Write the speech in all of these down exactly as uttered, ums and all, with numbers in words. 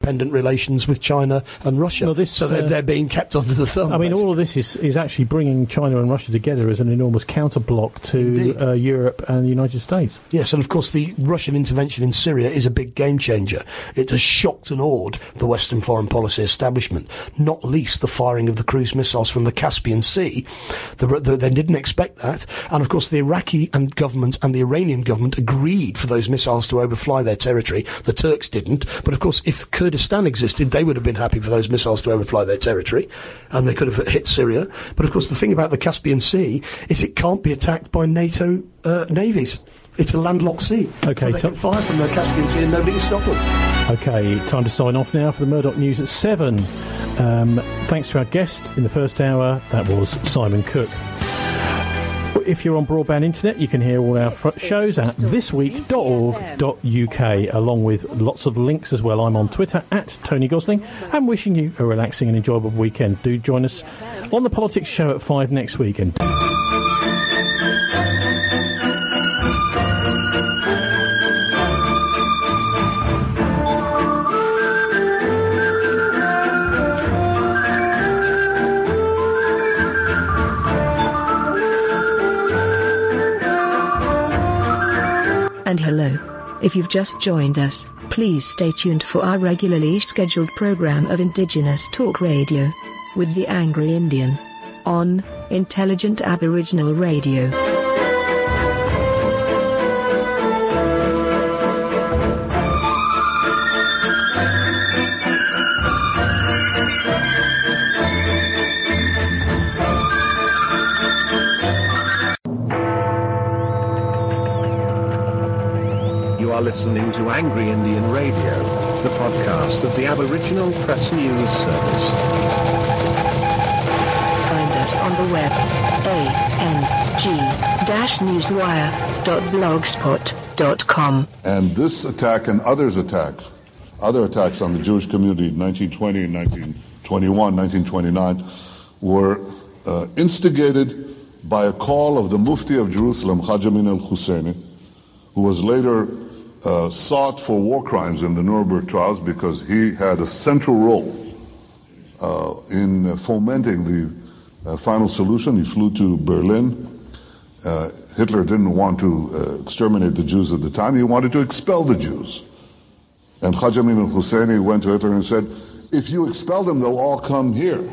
independent relations with China and Russia. Well, this, so they're, uh, they're being kept under the thumb. I mean, basically. all of this is, is actually bringing China and Russia together as an enormous counterblock to uh, Europe and the United States. Yes, and of course the Russian intervention in Syria is a big game changer. It has shocked and awed the Western foreign policy establishment, not least the firing of the cruise missiles from the Caspian Sea. The, the, they didn't expect that. And of course the Iraqi and government and the Iranian government agreed for those missiles to overfly their territory. The Turks didn't. But of course, if Kurdistan existed, they would have been happy for those missiles to overfly their territory, and they could have hit Syria. But of course, the thing about the Caspian Sea is it can't be attacked by NATO uh, navies. It's a landlocked sea. Okay, so they can fire from the Caspian Sea and nobody can stop them. Okay, time to sign off now for the Murdoch News at seven. Um, thanks to our guest in the first hour, that was Simon Cook. If you're on broadband internet, you can hear all our fr- shows at this week dot org dot U K, along with lots of links as well. I'm on Twitter at Tony Gosling, and wishing you a relaxing and enjoyable weekend. Do join us on the Politics Show at five next week. And And hello. If you've just joined us, please stay tuned for our regularly scheduled program of Indigenous Talk Radio with the Angry Indian on Intelligent Aboriginal Radio. You are listening to Angry Indian Radio, the podcast of the Aboriginal Press News Service. Find us on the web, a n g dash newswire dot blogspot dot com. And this attack and others attacks, other attacks on the Jewish community in nineteen twenty and nineteen twenty-one, nineteen twenty-nine, were uh, instigated by a call of the Mufti of Jerusalem, Haj Amin al-Husseini, who was later uh, sought for war crimes in the Nuremberg trials because he had a central role uh, in fomenting the uh, final solution. He flew to Berlin. Uh, Hitler didn't want to uh, exterminate the Jews at the time. He wanted to expel the Jews. And Haj Amin al-Husseini went to Hitler and said, if you expel them, they'll all come here.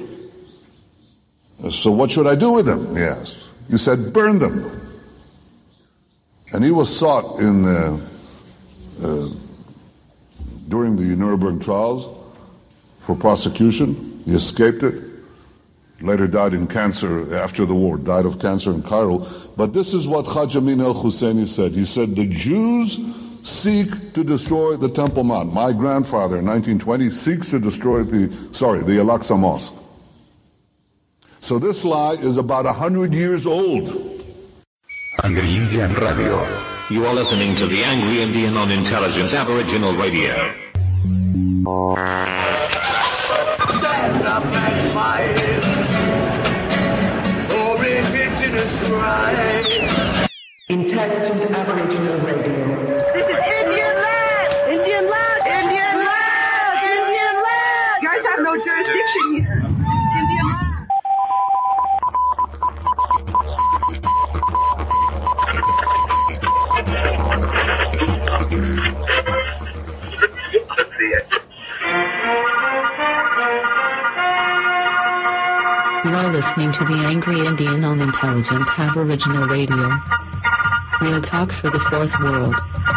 So what should I do with them? He asked. He said, burn them. And he was sought in uh, uh, during the Nuremberg trials for prosecution. He escaped it. Later died in cancer after the war, died of cancer in Cairo. But this is what Haj Amin al-Husseini said. He said, the Jews seek to destroy the Temple Mount. My grandfather in nineteen twenty seeks to destroy the, sorry, the Al-Aqsa Mosque. So this lie is about a hundred years old. Angry Indian Radio. You are listening to the Angry Indian on Intelligent Aboriginal Radio. Stand up and fight for indigenous rights. Intelligent Aboriginal Radio. This is Indian land! Indian land! Indian land! Indian land! You guys have no jurisdiction here. Indian land. You are listening to the Angry Indian on Intelligent Aboriginal Radio. Real talk for the fourth world.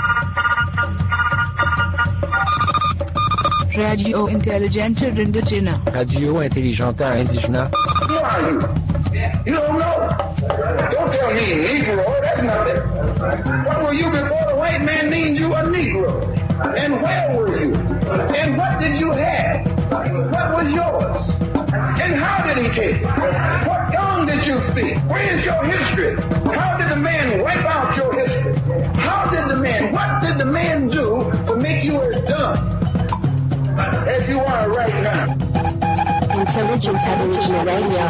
Radio Intelligente Indigena. Radio Intelligente Indigena. Who are you? You don't know. Don't tell me Negro. That's nothing. What were you before the white man named you a Negro? And where were you? And what did you have? What was yours? And how did he take it? What tongue did you speak? Where is your history? How did the man wipe out your history? How did the man, what did the man do to make you as dumb as you are right now? Intelligent Aboriginal Radio.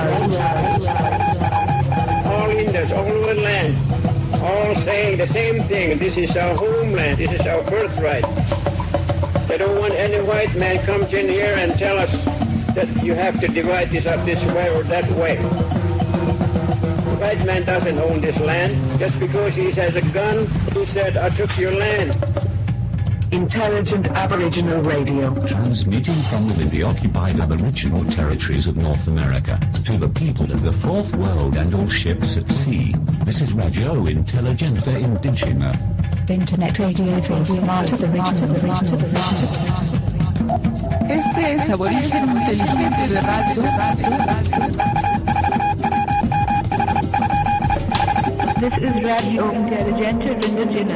All Indians, all over the land, all saying the same thing. This is our homeland. This is our birthright. They don't want any white man comes in here and tell us that you have to divide this up this way or that way. The white man doesn't own this land. Just because he has a gun, he said, I took your land. Intelligent Aboriginal Radio. Transmitting from within the occupied Aboriginal territories of North America to the people of the Fourth World and all ships at sea. This is Radio Intelligente Indigena. Internet radio for smart Aboriginal Radio. Este es Aborigen Inteligente de Radio. This is Radio Intelligente Indigena.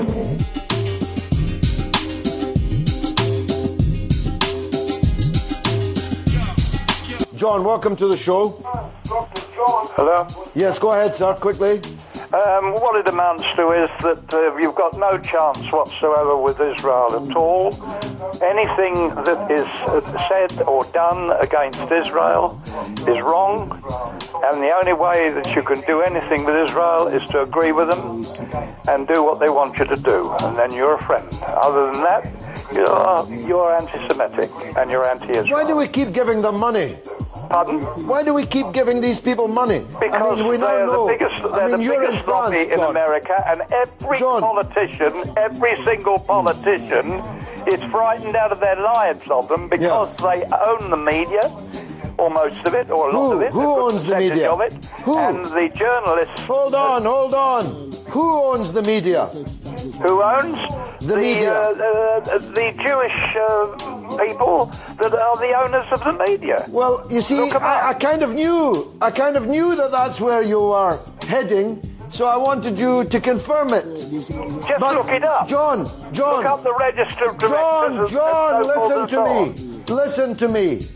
John, welcome to the show. Doctor John. Hello? Yes, go ahead, sir, quickly. Um, what it amounts to is that uh, you've got no chance whatsoever with Israel at all. Anything that is uh, said or done against Israel is wrong, and the only way that you can do anything with Israel is to agree with them and do what they want you to do, and then you're a friend. Other than that, you're, you're anti-Semitic and you're anti-Israel. Why do we keep giving them money? Pardon? Why do we keep giving these people money? Because I mean, we they're know. the biggest, they're I mean, the you're biggest in lobby France, in John. America, and every John. politician, every single politician is frightened out of their lives of them because yeah. they own the media, or most of it, or a lot Who? of it. Who owns the media? Of it. Who? And the journalists. Hold on, hold on. Who owns the media? Who owns the, the media? Uh, uh, the Jewish uh, people that are the owners of the media. Well, you see, I, I kind of knew, I kind of knew that that's where you are heading, so I wanted you to confirm it. Just but look it up. John, John. Look up the register of directors. John, John, and, and so listen to me. Listen to me.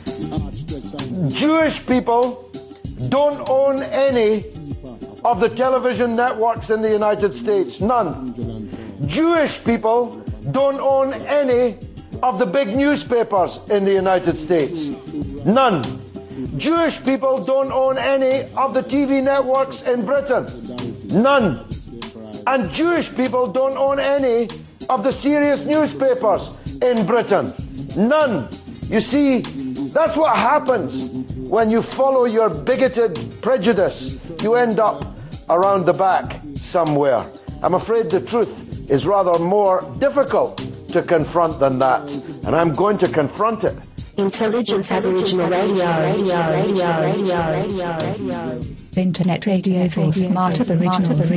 Jewish people don't own any of the television networks in the United States. None. Jewish people don't own any of the big newspapers in the United States. None. Jewish people don't own any of the T V networks in Britain. None. And Jewish people don't own any of the serious newspapers in Britain. None. You see, that's what happens when you follow your bigoted prejudice. You end up around the back somewhere. I'm afraid the truth is rather more difficult to confront than that, and I'm going to confront it. Intelligent Aboriginal Radio, radio, radio, radio, radio, radio. Internet radio for smart Aboriginal,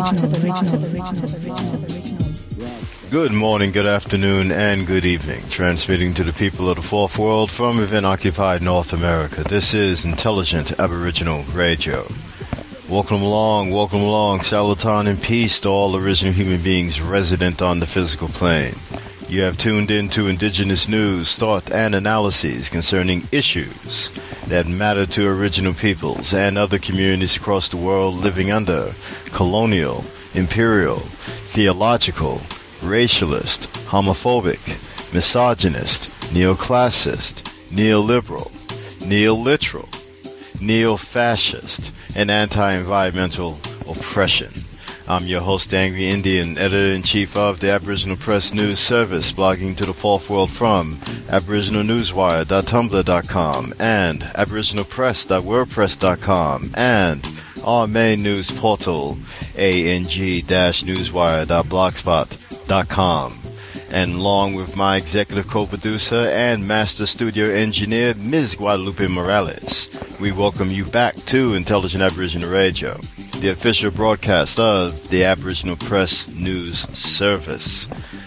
Good morning, good afternoon, and good evening. Transmitting to the people of the Fourth World from within occupied North America. This is Intelligent Aboriginal Radio. Welcome along, welcome along. Salutation and peace to all original human beings resident on the physical plane. You have tuned in to indigenous news, thought, and analyses concerning issues that matter to original peoples and other communities across the world living under colonial, imperial, theological, racialist, homophobic, misogynist, neoclassist, neoliberal, neoliteral, neo-fascist, and anti-environmental oppression. I'm your host, Angry Indian, editor-in-chief of the Aboriginal Press News Service, blogging to the Fourth World from aboriginal newswire dot tumblr dot com and aboriginal press dot wordpress dot com and our main news portal, a n g dash newswire dot blogspot dot com. And along with my executive co-producer and master studio engineer, Miz Guadalupe Morales, we welcome you back to Intelligent Aboriginal Radio, the official broadcast of the Aboriginal Press News Service.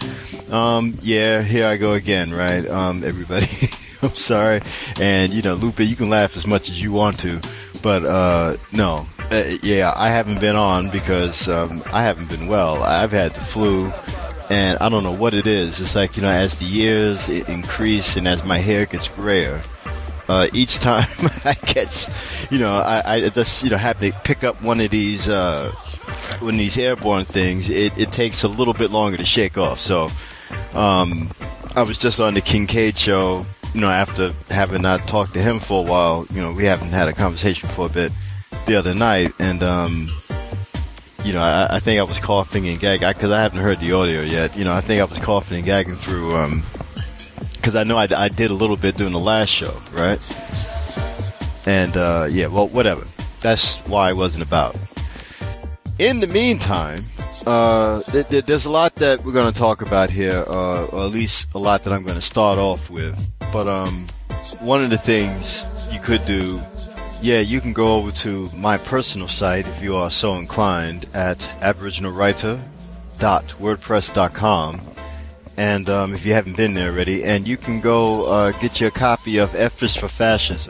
Um, yeah, here I go again, right? Um, everybody, I'm sorry. And, you know, Lupe, you can laugh as much as you want to, but, uh, no. Uh, yeah, I haven't been on because, um, I haven't been well. I've had the flu, and I don't know what it is. It's like, you know, as the years increase and as my hair gets grayer, Uh, each time I get, you know, I, I just, you know, have to pick up one of these, uh, one of these airborne things, it, it takes a little bit longer to shake off. So, um, I was just on the Kincaid show, you know, after having not talked to him for a while. You know, we haven't had a conversation for a bit the other night, and, um, you know, I, I think I was coughing and gagging, because I, I haven't heard the audio yet. You know, I think I was coughing and gagging through, um, because I know I, I did a little bit during the last show, right? And, uh, yeah, well, whatever. That's why I wasn't about. In the meantime, uh, th- th- there's a lot that we're going to talk about here, uh, or at least a lot that I'm going to start off with. But um, one of the things you could do, yeah, you can go over to my personal site if you are so inclined at aboriginal writer dot wordpress dot com. And um, if you haven't been there already, and you can go uh, get your copy of F is for Fascism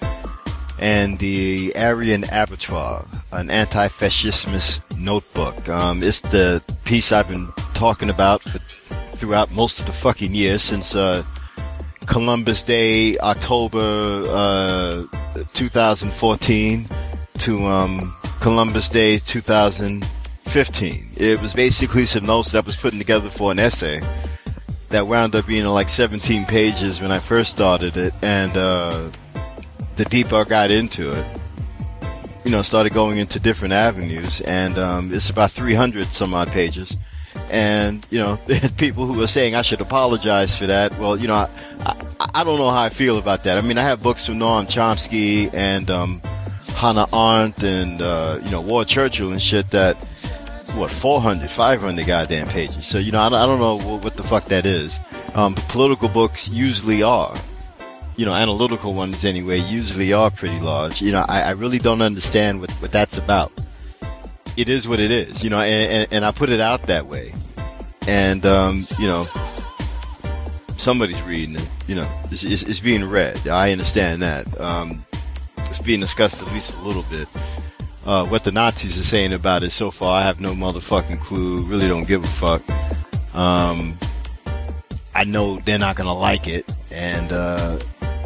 and the Aryan Abattoir, an anti-fascismist notebook. Um, it's the piece I've been talking about for, throughout most of the fucking year, since uh, Columbus Day, October uh, two thousand fourteen to um, Columbus Day two thousand fifteen. It was basically some notes that I was putting together for an essay that wound up being like seventeen pages when I first started it, and uh, the deeper I got into it, you know, started going into different avenues, and um, it's about three hundred some odd pages. And, you know, people who are saying I should apologize for that, well, you know, I, I, I don't know how I feel about that. I mean, I have books from Noam Chomsky and um, Hannah Arendt and, uh, you know, Ward Churchill and shit that, what, four hundred, five hundred goddamn pages. So, you know, I, I don't know what, what the fuck that is. Um, but political books usually are. You know, analytical ones anyway, usually are pretty large. You know, I, I really don't understand what, what that's about. It is what it is, you know, and, and, and I put it out that way. And, um, you know, somebody's reading it, you know, it's, it's, it's being read. I understand that. Um, it's being discussed at least a little bit. Uh, what the Nazis are saying about it so far, I have no motherfucking clue. Really don't give a fuck. Um, I know they're not going to like it. And, uh,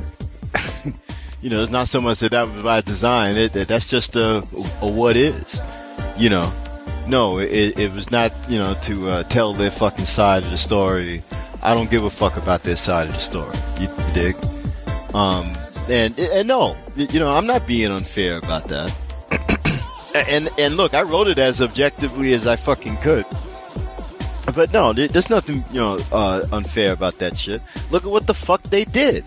you know, it's not so much that that was by design. It, that that's just a, a what is, you know. No, it, it was not, you know, to uh, tell their fucking side of the story. I don't give a fuck about their side of the story. You, you dig? Um, and and no, you know, I'm not being unfair about that. and and look, I wrote it as objectively as I fucking could. But no, there's nothing, you know, uh, unfair about that shit. Look at what the fuck they did.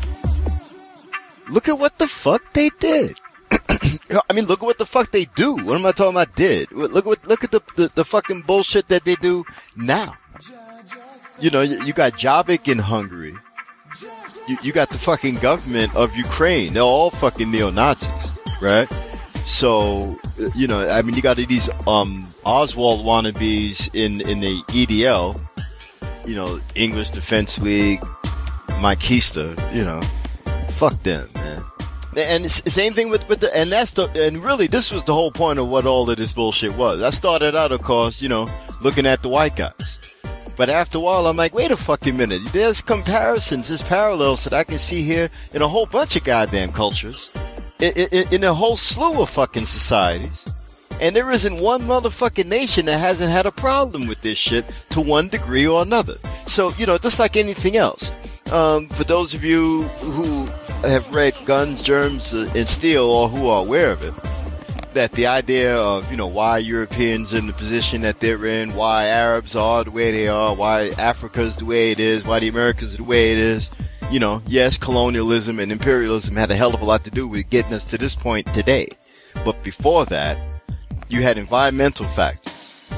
Look at what the fuck they did. I mean, look at what the fuck they do. What am I talking about did? Look at what, look at the, the, the fucking bullshit that they do now. You know, you, you got Jobbik in Hungary. You, you got the fucking government of Ukraine. They're all fucking neo-Nazis, right? So, you know, I mean, you got these, um, Oswald wannabes in, in the E D L, you know, English Defense League, Mikista, you know, fuck them, man. And it's the same thing with, with the, and that's the, and really this was the whole point of what all of this bullshit was. I started out, of course, you know, looking at the white guys. But after a while, I'm like, wait a fucking minute. There's comparisons, there's parallels that I can see here in a whole bunch of goddamn cultures, in, in, in a whole slew of fucking societies. And there isn't one motherfucking nation that hasn't had a problem with this shit to one degree or another. So, you know, just like anything else. Um, for those of you who have read Guns, Germs, and Steel, or who are aware of it, that the idea of, you know, why Europeans in the position that they're in, why Arabs are the way they are, why Africa's the way it is, why the Americas are the way it is, you know, yes, colonialism and imperialism had a hell of a lot to do with getting us to this point today. But before that, you had environmental factors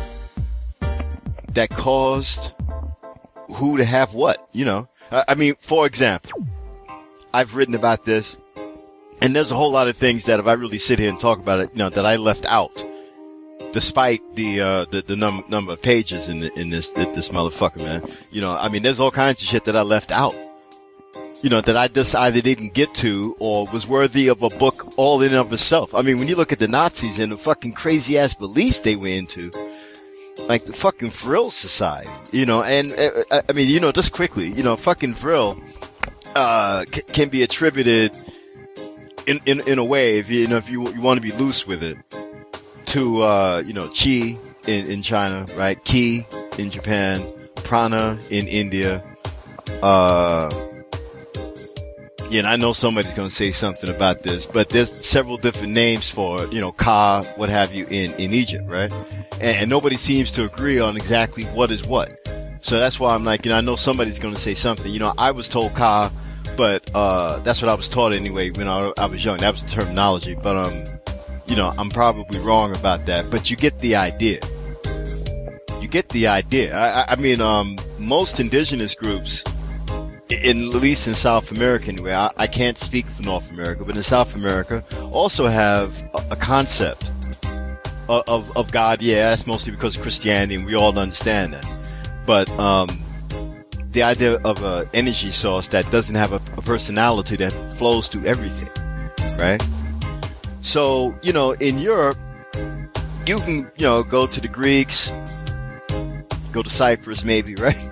that caused who to have what, you know. I mean, for example, I've written about this, and there's a whole lot of things that if I really sit here and talk about it, you know, that I left out, despite the uh, the, the num- number of pages in the, in this this motherfucker, man. You know, I mean, there's all kinds of shit that I left out, you know, that I just either didn't get to or was worthy of a book all in and of itself. I mean, when you look at the Nazis and the fucking crazy ass beliefs they went into, like the fucking Vril Society, you know, and uh, I mean, you know, just quickly, you know, fucking Vril uh, c- can be attributed in, in in a way, if you, you know, if you you want to be loose with it, to uh, you know, Qi in in China, right? Qi in Japan, Prana in India. Uh, yeah, and I know somebody's going to say something about this, but there's several different names for it, you know, Ka, what have you, in in Egypt, right? And, and nobody seems to agree on exactly what is what. So that's why I'm like, you know, I know somebody's going to say something. You know, I was told Ka, but uh, that's what I was taught anyway when I, I was young. That was the terminology. But, um, you know, I'm probably wrong about that. But you get the idea. You get the idea. I, I mean, um, most indigenous groups, in, at least in South America anyway, I, I can't speak for North America, but in South America, also have a, a concept of, of, of God. Yeah, that's mostly because of Christianity, and we all understand that. But um, the idea of an energy source that doesn't have a, a personality that flows through everything, right? So, you know, in Europe, you can, you know, go to the Greeks, go to Cyprus maybe, right?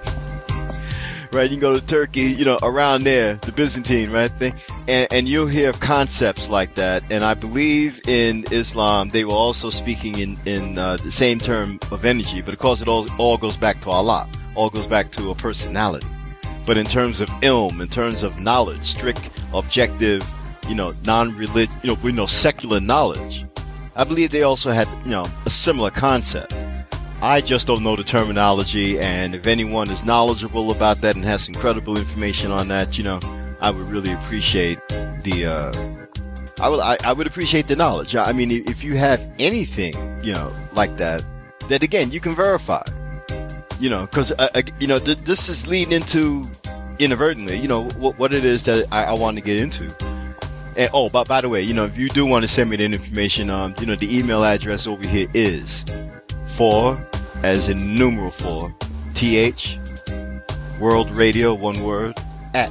Right, you can go to Turkey, you know, around there, the Byzantine, right, thing, and, and you'll hear concepts like that. And I believe in Islam, they were also speaking in, in uh, the same term of energy, but of course it all, all goes back to Allah, all goes back to a personality. But in terms of ilm, in terms of knowledge, strict, objective, you know, non-religious, you know, we know secular knowledge, I believe they also had, you know, a similar concept. I just don't know the terminology, and if anyone is knowledgeable about that and has some credible information on that, you know, I would really appreciate the, uh, I would, I, I would appreciate the knowledge. I mean, if you have anything, you know, like that, that again, you can verify, you know, cause, uh, you know, th- this is leading into, inadvertently, you know, what, what it is that I, I want to get into. And, oh, but by the way, you know, if you do want to send me that information, um, you know, the email address over here is four, as in numeral four, th, world radio, one word, at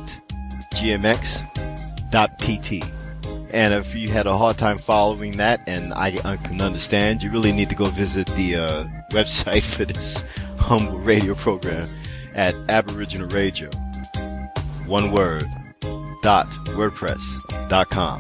gmx dot pt. And if you had a hard time following that, and I, I can understand, you really need to go visit the uh, website for this humble radio program at Aboriginal Radio, one word, dot wordpress dot com.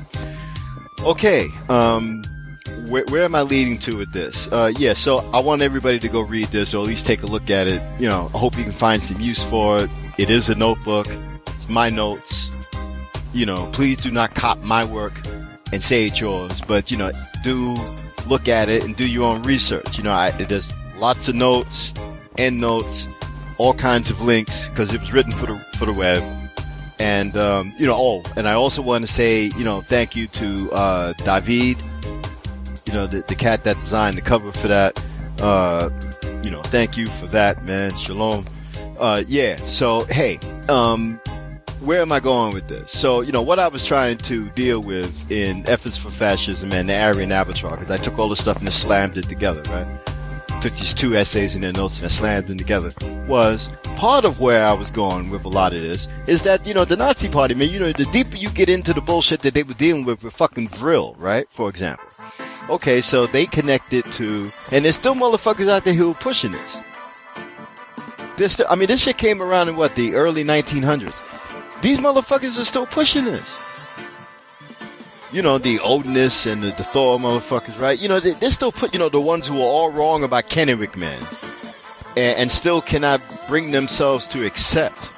Okay, um, Where, where am I leading to with this? Uh, yeah, so I want everybody to go read this, or at least take a look at it. You know, I hope you can find some use for it. It is a notebook. It's my notes. You know, please do not cop my work and say it's yours, but, you know, do look at it and do your own research. You know, I, there's lots of notes, end notes, all kinds of links, because it was written for the, for the web. And, um, you know, oh, and I also want to say, you know, thank you to, uh, David, you know, the, the cat that designed the cover for that. Uh, you know, thank you for that, man. Shalom. Uh, yeah. So, hey, um, where am I going with this? So, you know, what I was trying to deal with in Efforts for Fascism and the Aryan Avatar, because I took all the stuff and I slammed it together, right? Took these two essays and their notes and I slammed them together, was part of where I was going with a lot of this is that, you know, the Nazi Party, man, you know, the deeper you get into the bullshit that they were dealing with with fucking Vril, right? For example. Okay, so they connected to, and there's still motherfuckers out there who are pushing this. There's still, I mean, this shit came around in what, the early nineteen hundreds. These motherfuckers are still pushing this. You know, the Odinists and the, the Thor motherfuckers, right? You know, they, they're still put, you know, the ones who are all wrong about Kennewick, man. And, and still cannot bring themselves to accept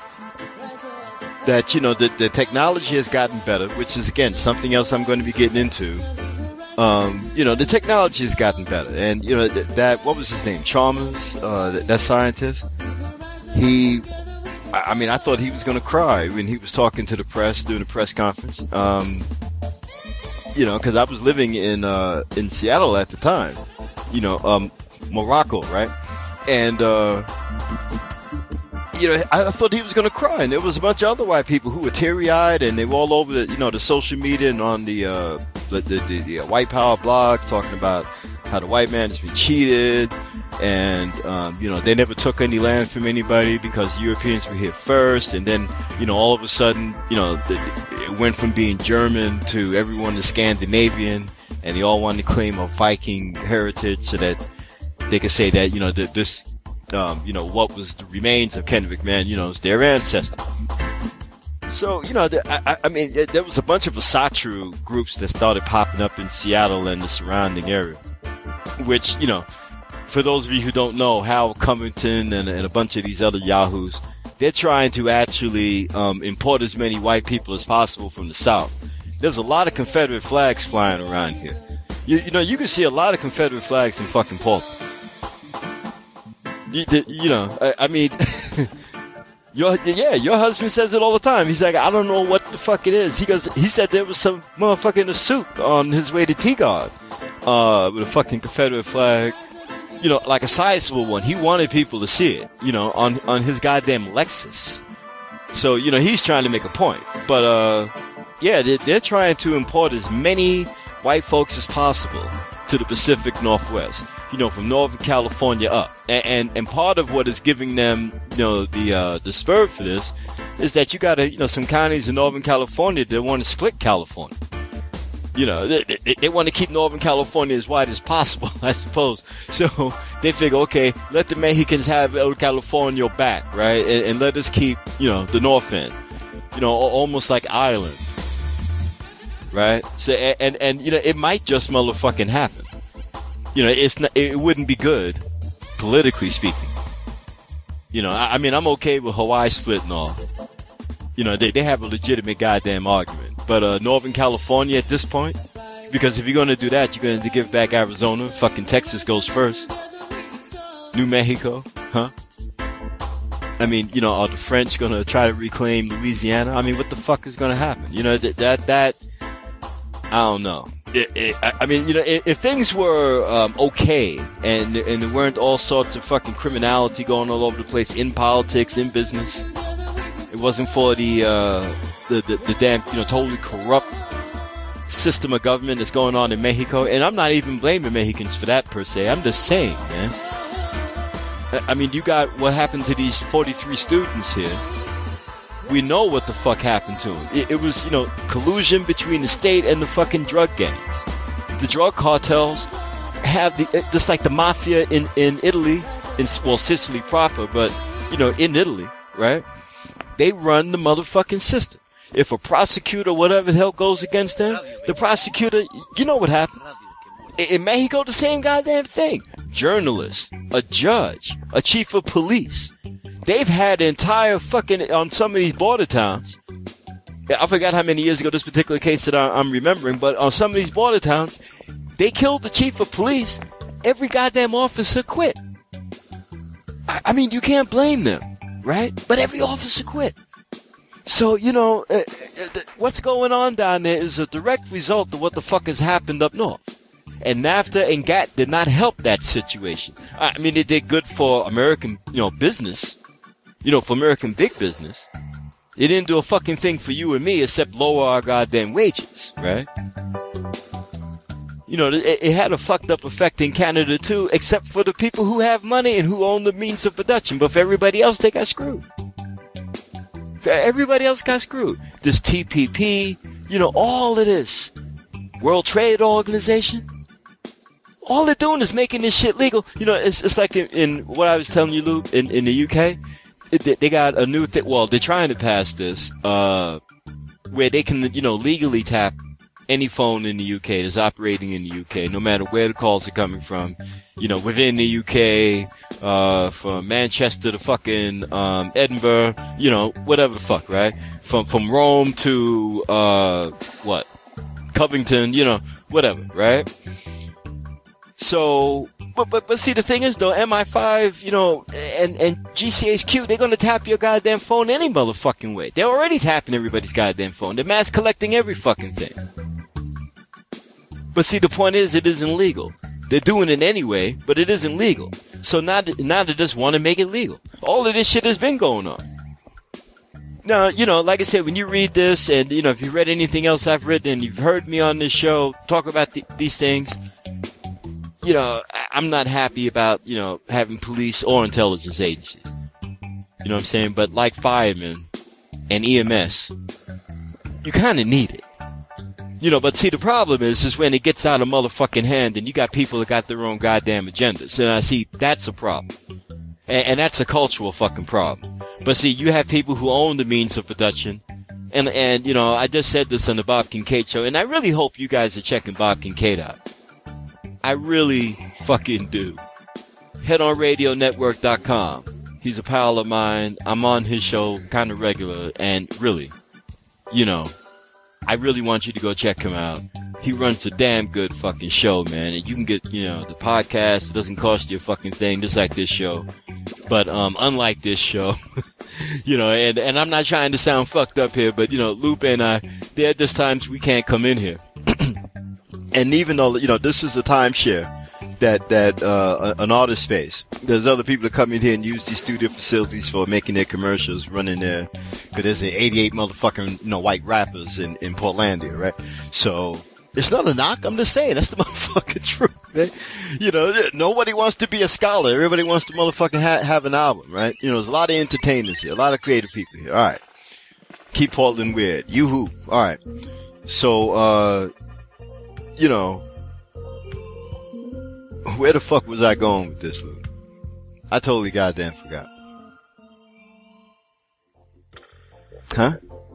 that, you know, the, the technology has gotten better, which is, again, something else I'm going to be getting into. Um, you know, the technology has gotten better. And, you know, th- that, what was his name? Chalmers, uh, that, that scientist. He, I, I mean, I thought he was going to cry when he was talking to the press during the press conference. Um, you know, cause I was living in, uh, in Seattle at the time, you know, um, Morocco, right? And, uh, you know, I, I thought he was going to cry, and there was a bunch of other white people who were teary-eyed, and they were all over the, you know, the social media and on the, uh, the, the, the, the white power blogs talking about how the white man has been cheated, and, um, you know, they never took any land from anybody because Europeans were here first, and then, you know, all of a sudden, you know, the, it went from being German to everyone is Scandinavian, and they all wanted to claim a Viking heritage so that they could say that, you know, that this, Um, you know, what was the remains of Kennewick, man, you know, it's their ancestor. So, you know, the, I, I mean, there was a bunch of Asatru groups that started popping up in Seattle and the surrounding area, which, you know, for those of you who don't know, Hal Covington and, and a bunch of these other yahoos, they're trying to actually um, import as many white people as possible from the South. There's a lot of Confederate flags flying around here. You, you know, you can see a lot of Confederate flags in fucking Portland. You, you know, I, I mean, Your, yeah, your husband says it all the time. He's like, I don't know what the fuck it is. He goes, he said there was some motherfucker in a suit on his way to T-Guard, uh, with a fucking Confederate flag, you know, like a sizable one. He wanted people to see it, you know, on, on his goddamn Lexus. So, you know, he's trying to make a point. But, uh, yeah, they're, they're trying to import as many white folks as possible to the Pacific Northwest. You know, from Northern California up. And, and, and part of what is giving them, you know, the, uh, the spur for this is that you got, you know, some counties in Northern California that want to split California. You know, they, they, they want to keep Northern California as wide as possible, I suppose. So they figure, okay, let the Mexicans have El California back, right? And, and let us keep, you know, the North End. You know, almost like Ireland. Right? So, and, and, and you know, it might just motherfucking happen. You know, it's not, it wouldn't be good, politically speaking. You know, I, I mean, I'm okay with Hawaii splitting off. You know, they, they have a legitimate goddamn argument. But, uh, Northern California at this point, because if you're gonna do that, you're gonna give back Arizona. Fucking Texas goes first. New Mexico, huh? I mean, you know, are the French gonna try to reclaim Louisiana? I mean, what the fuck is gonna happen? You know, that, that, that I don't know. It, it, I mean, you know, if, if things were um, okay and and there weren't all sorts of fucking criminality going all over the place in politics, in business, it wasn't for the uh, the, the the damn, you know, totally corrupt system of government that's going on in Mexico. And I'm not even blaming Mexicans for that per se. I'm just saying, man. I mean, you got what happened to these forty-three students here. We know what the fuck happened to him. It, it was, you know, collusion between the state and the fucking drug gangs. The drug cartels have the, just like the mafia in, in Italy, in, well, Sicily proper, but, you know, in Italy, right? They run the motherfucking system. If a prosecutor, whatever the hell goes against them, the prosecutor, you know what happened. In, in Mexico, the same goddamn thing. Journalists, a judge, a chief of police. They've had entire fucking, on some of these border towns, I forgot how many years ago this particular case that I, I'm remembering, but on some of these border towns, they killed the chief of police. Every goddamn officer quit. I, I mean, you can't blame them, right? But every officer quit. So, you know, uh, uh, what's going on down there is a direct result of what the fuck has happened up north. And NAFTA and GATT did not help that situation. I mean, it did good for American, you know, business. You know, for American big business. It didn't do a fucking thing for you and me except lower our goddamn wages, right? You know, it, it had a fucked up effect in Canada too, except for the people who have money and who own the means of production. But for everybody else, they got screwed. For everybody else got screwed. This T P P, you know, all of this. World Trade Organization. All they're doing is making this shit legal. You know, it's it's like in, in what I was telling you, Lou, in, in the U K. It, they got a new thing. Well, they're trying to pass this, uh, where they can, you know, legally tap any phone in the U K that's operating in the U K, no matter where the calls are coming from. You know, within the U K, uh, from Manchester to fucking, um, Edinburgh, you know, whatever the fuck, right? From, from Rome to, uh, what? Covington, you know, whatever, right? So, but, but, but see, the thing is though, M I five, you know, and, and G C H Q, they're gonna tap your goddamn phone any motherfucking way. They're already tapping everybody's goddamn phone. They're mass collecting every fucking thing. But see, the point is, it isn't legal. They're doing it anyway, but it isn't legal. So now, now they just want to make it legal. All of this shit has been going on. Now, you know, like I said, when you read this, and, you know, if you've read anything else I've written, and you've heard me on this show talk about th- these things, you know, I'm not happy about, you know, having police or intelligence agencies. You know what I'm saying? But like firemen and E M S, you kind of need it. You know, but see, the problem is, is when it gets out of motherfucking hand and you got people that got their own goddamn agendas. And I see that's a problem. And, and that's a cultural fucking problem. But see, you have people who own the means of production. And, and, you know, I just said this on the Bob Kincaid show, and I really hope you guys are checking Bob Kincaid out. I really fucking do. head on radio network dot com. He's a pal of mine. I'm on his show kind of regular, and really, you know, I really want you to go check him out. He runs a damn good fucking show, man. And you can get, you know, the podcast. It doesn't cost you a fucking thing, just like this show. But um, unlike this show, you know, and, and I'm not trying to sound fucked up here, but, you know, Lupe and I, there are just times we can't come in here. And even though, you know, this is a timeshare that, that uh, an artist space, there's other people that come in here and use these studio facilities for making their commercials, running their, because there's eighty-eight motherfucking, you know, white rappers in, in Portlandia, right? So it's not a knock. I'm just saying that's the motherfucking truth. Right? You know, nobody wants to be a scholar. Everybody wants to motherfucking ha- have an album, right? You know, there's a lot of entertainers here, a lot of creative people here. All right. Keep Portland weird. Yoo-hoo. All right. So, uh, you know, where the fuck was I going with this, Luke? I totally goddamn forgot. Huh?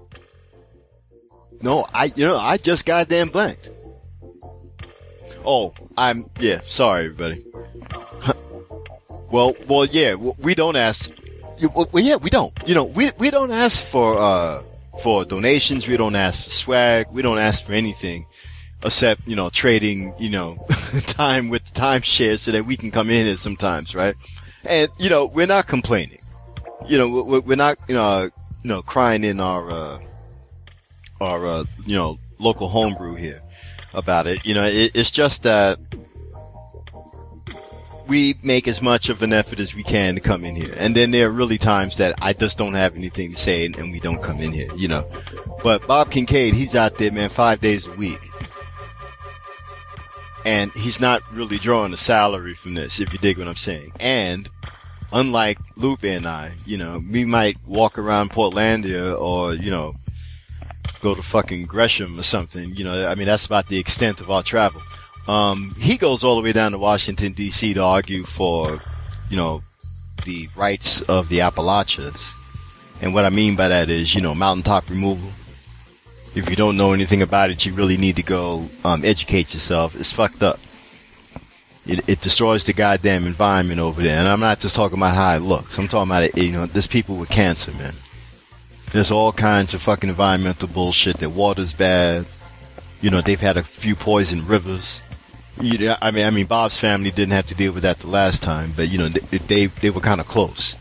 No, I, you know, I just goddamn blanked. Oh, I'm, yeah, sorry, everybody. well, well, yeah, we don't ask, well, yeah, we don't. You know, we, we don't ask for, uh, for donations. We don't ask for swag. We don't ask for anything except, you know, trading, you know, time with the timeshare so that we can come in here sometimes, right? And, you know, we're not complaining. You know, we're not, you know, you know, crying in our, uh, our, uh, you know, local homebrew here about it. You know, it, it's just that we make as much of an effort as we can to come in here. And then there are really times that I just don't have anything to say and, and we don't come in here, you know. But Bob Kincaid, he's out there, man, five days a week. And he's not really drawing a salary from this, if you dig what I'm saying. And unlike Lupe and I, you know, we might walk around Portlandia or, you know, go to fucking Gresham or something, you know, I mean, that's about the extent of our travel. Um, he goes all the way down to Washington, D C to argue for, you know, the rights of the Appalachians. And what I mean by that is, you know, mountaintop removal. If you don't know anything about it, you really need to go, um, educate yourself. It's fucked up. It, it destroys the goddamn environment over there. And I'm not just talking about how it looks. I'm talking about it, you know, there's people with cancer, man. There's all kinds of fucking environmental bullshit. That water's bad. You know, they've had a few poisoned rivers. You know, I mean, I mean, Bob's family didn't have to deal with that the last time, but you know, they they, they were kind of close.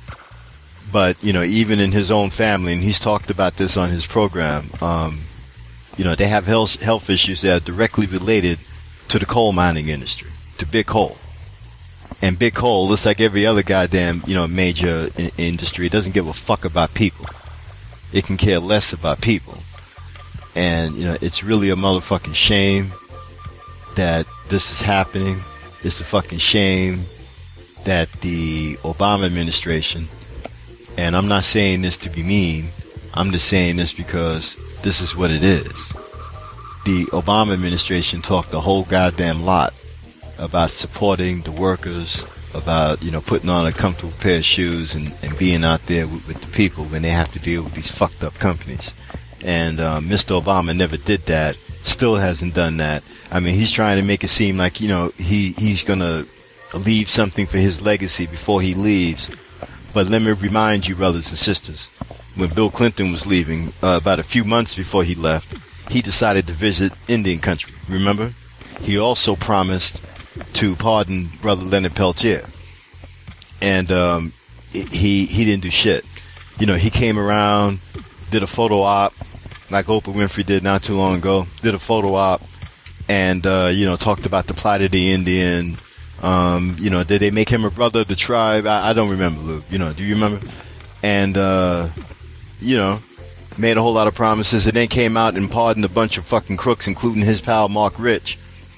But you know, even in his own family, and he's talked about this on his program. Um, you know, they have health health issues that are directly related to the coal mining industry, to Big Coal. And Big Coal, just like every other goddamn, you know, major in- industry, it doesn't give a fuck about people. It can care less about people. And, you know, it's really a motherfucking shame that this is happening. It's a fucking shame that the Obama administration, and I'm not saying this to be mean, I'm just saying this because this is what it is. The Obama administration talked a whole goddamn lot about supporting the workers, about, you know, putting on a comfortable pair of shoes and, and being out there with, with the people when they have to deal with these fucked up companies. And uh, Mister Obama never did that, still hasn't done that. I mean, he's trying to make it seem like, you know, he, he's going to leave something for his legacy before he leaves. But let me remind you, brothers and sisters, when Bill Clinton was leaving, uh, about a few months before he left, he decided to visit Indian country, remember? He also promised to pardon Brother Leonard Peltier. And um, he he didn't do shit. You know, he came around, did a photo op, like Oprah Winfrey did not too long ago, did a photo op, and, uh, you know, talked about the plight of the Indian. Um, you know, did they make him a brother of the tribe? I, I don't remember, Luke. You know, do you remember? And, uh, you know, made a whole lot of promises, and then came out and pardoned a bunch of fucking crooks, including his pal Mark Rich,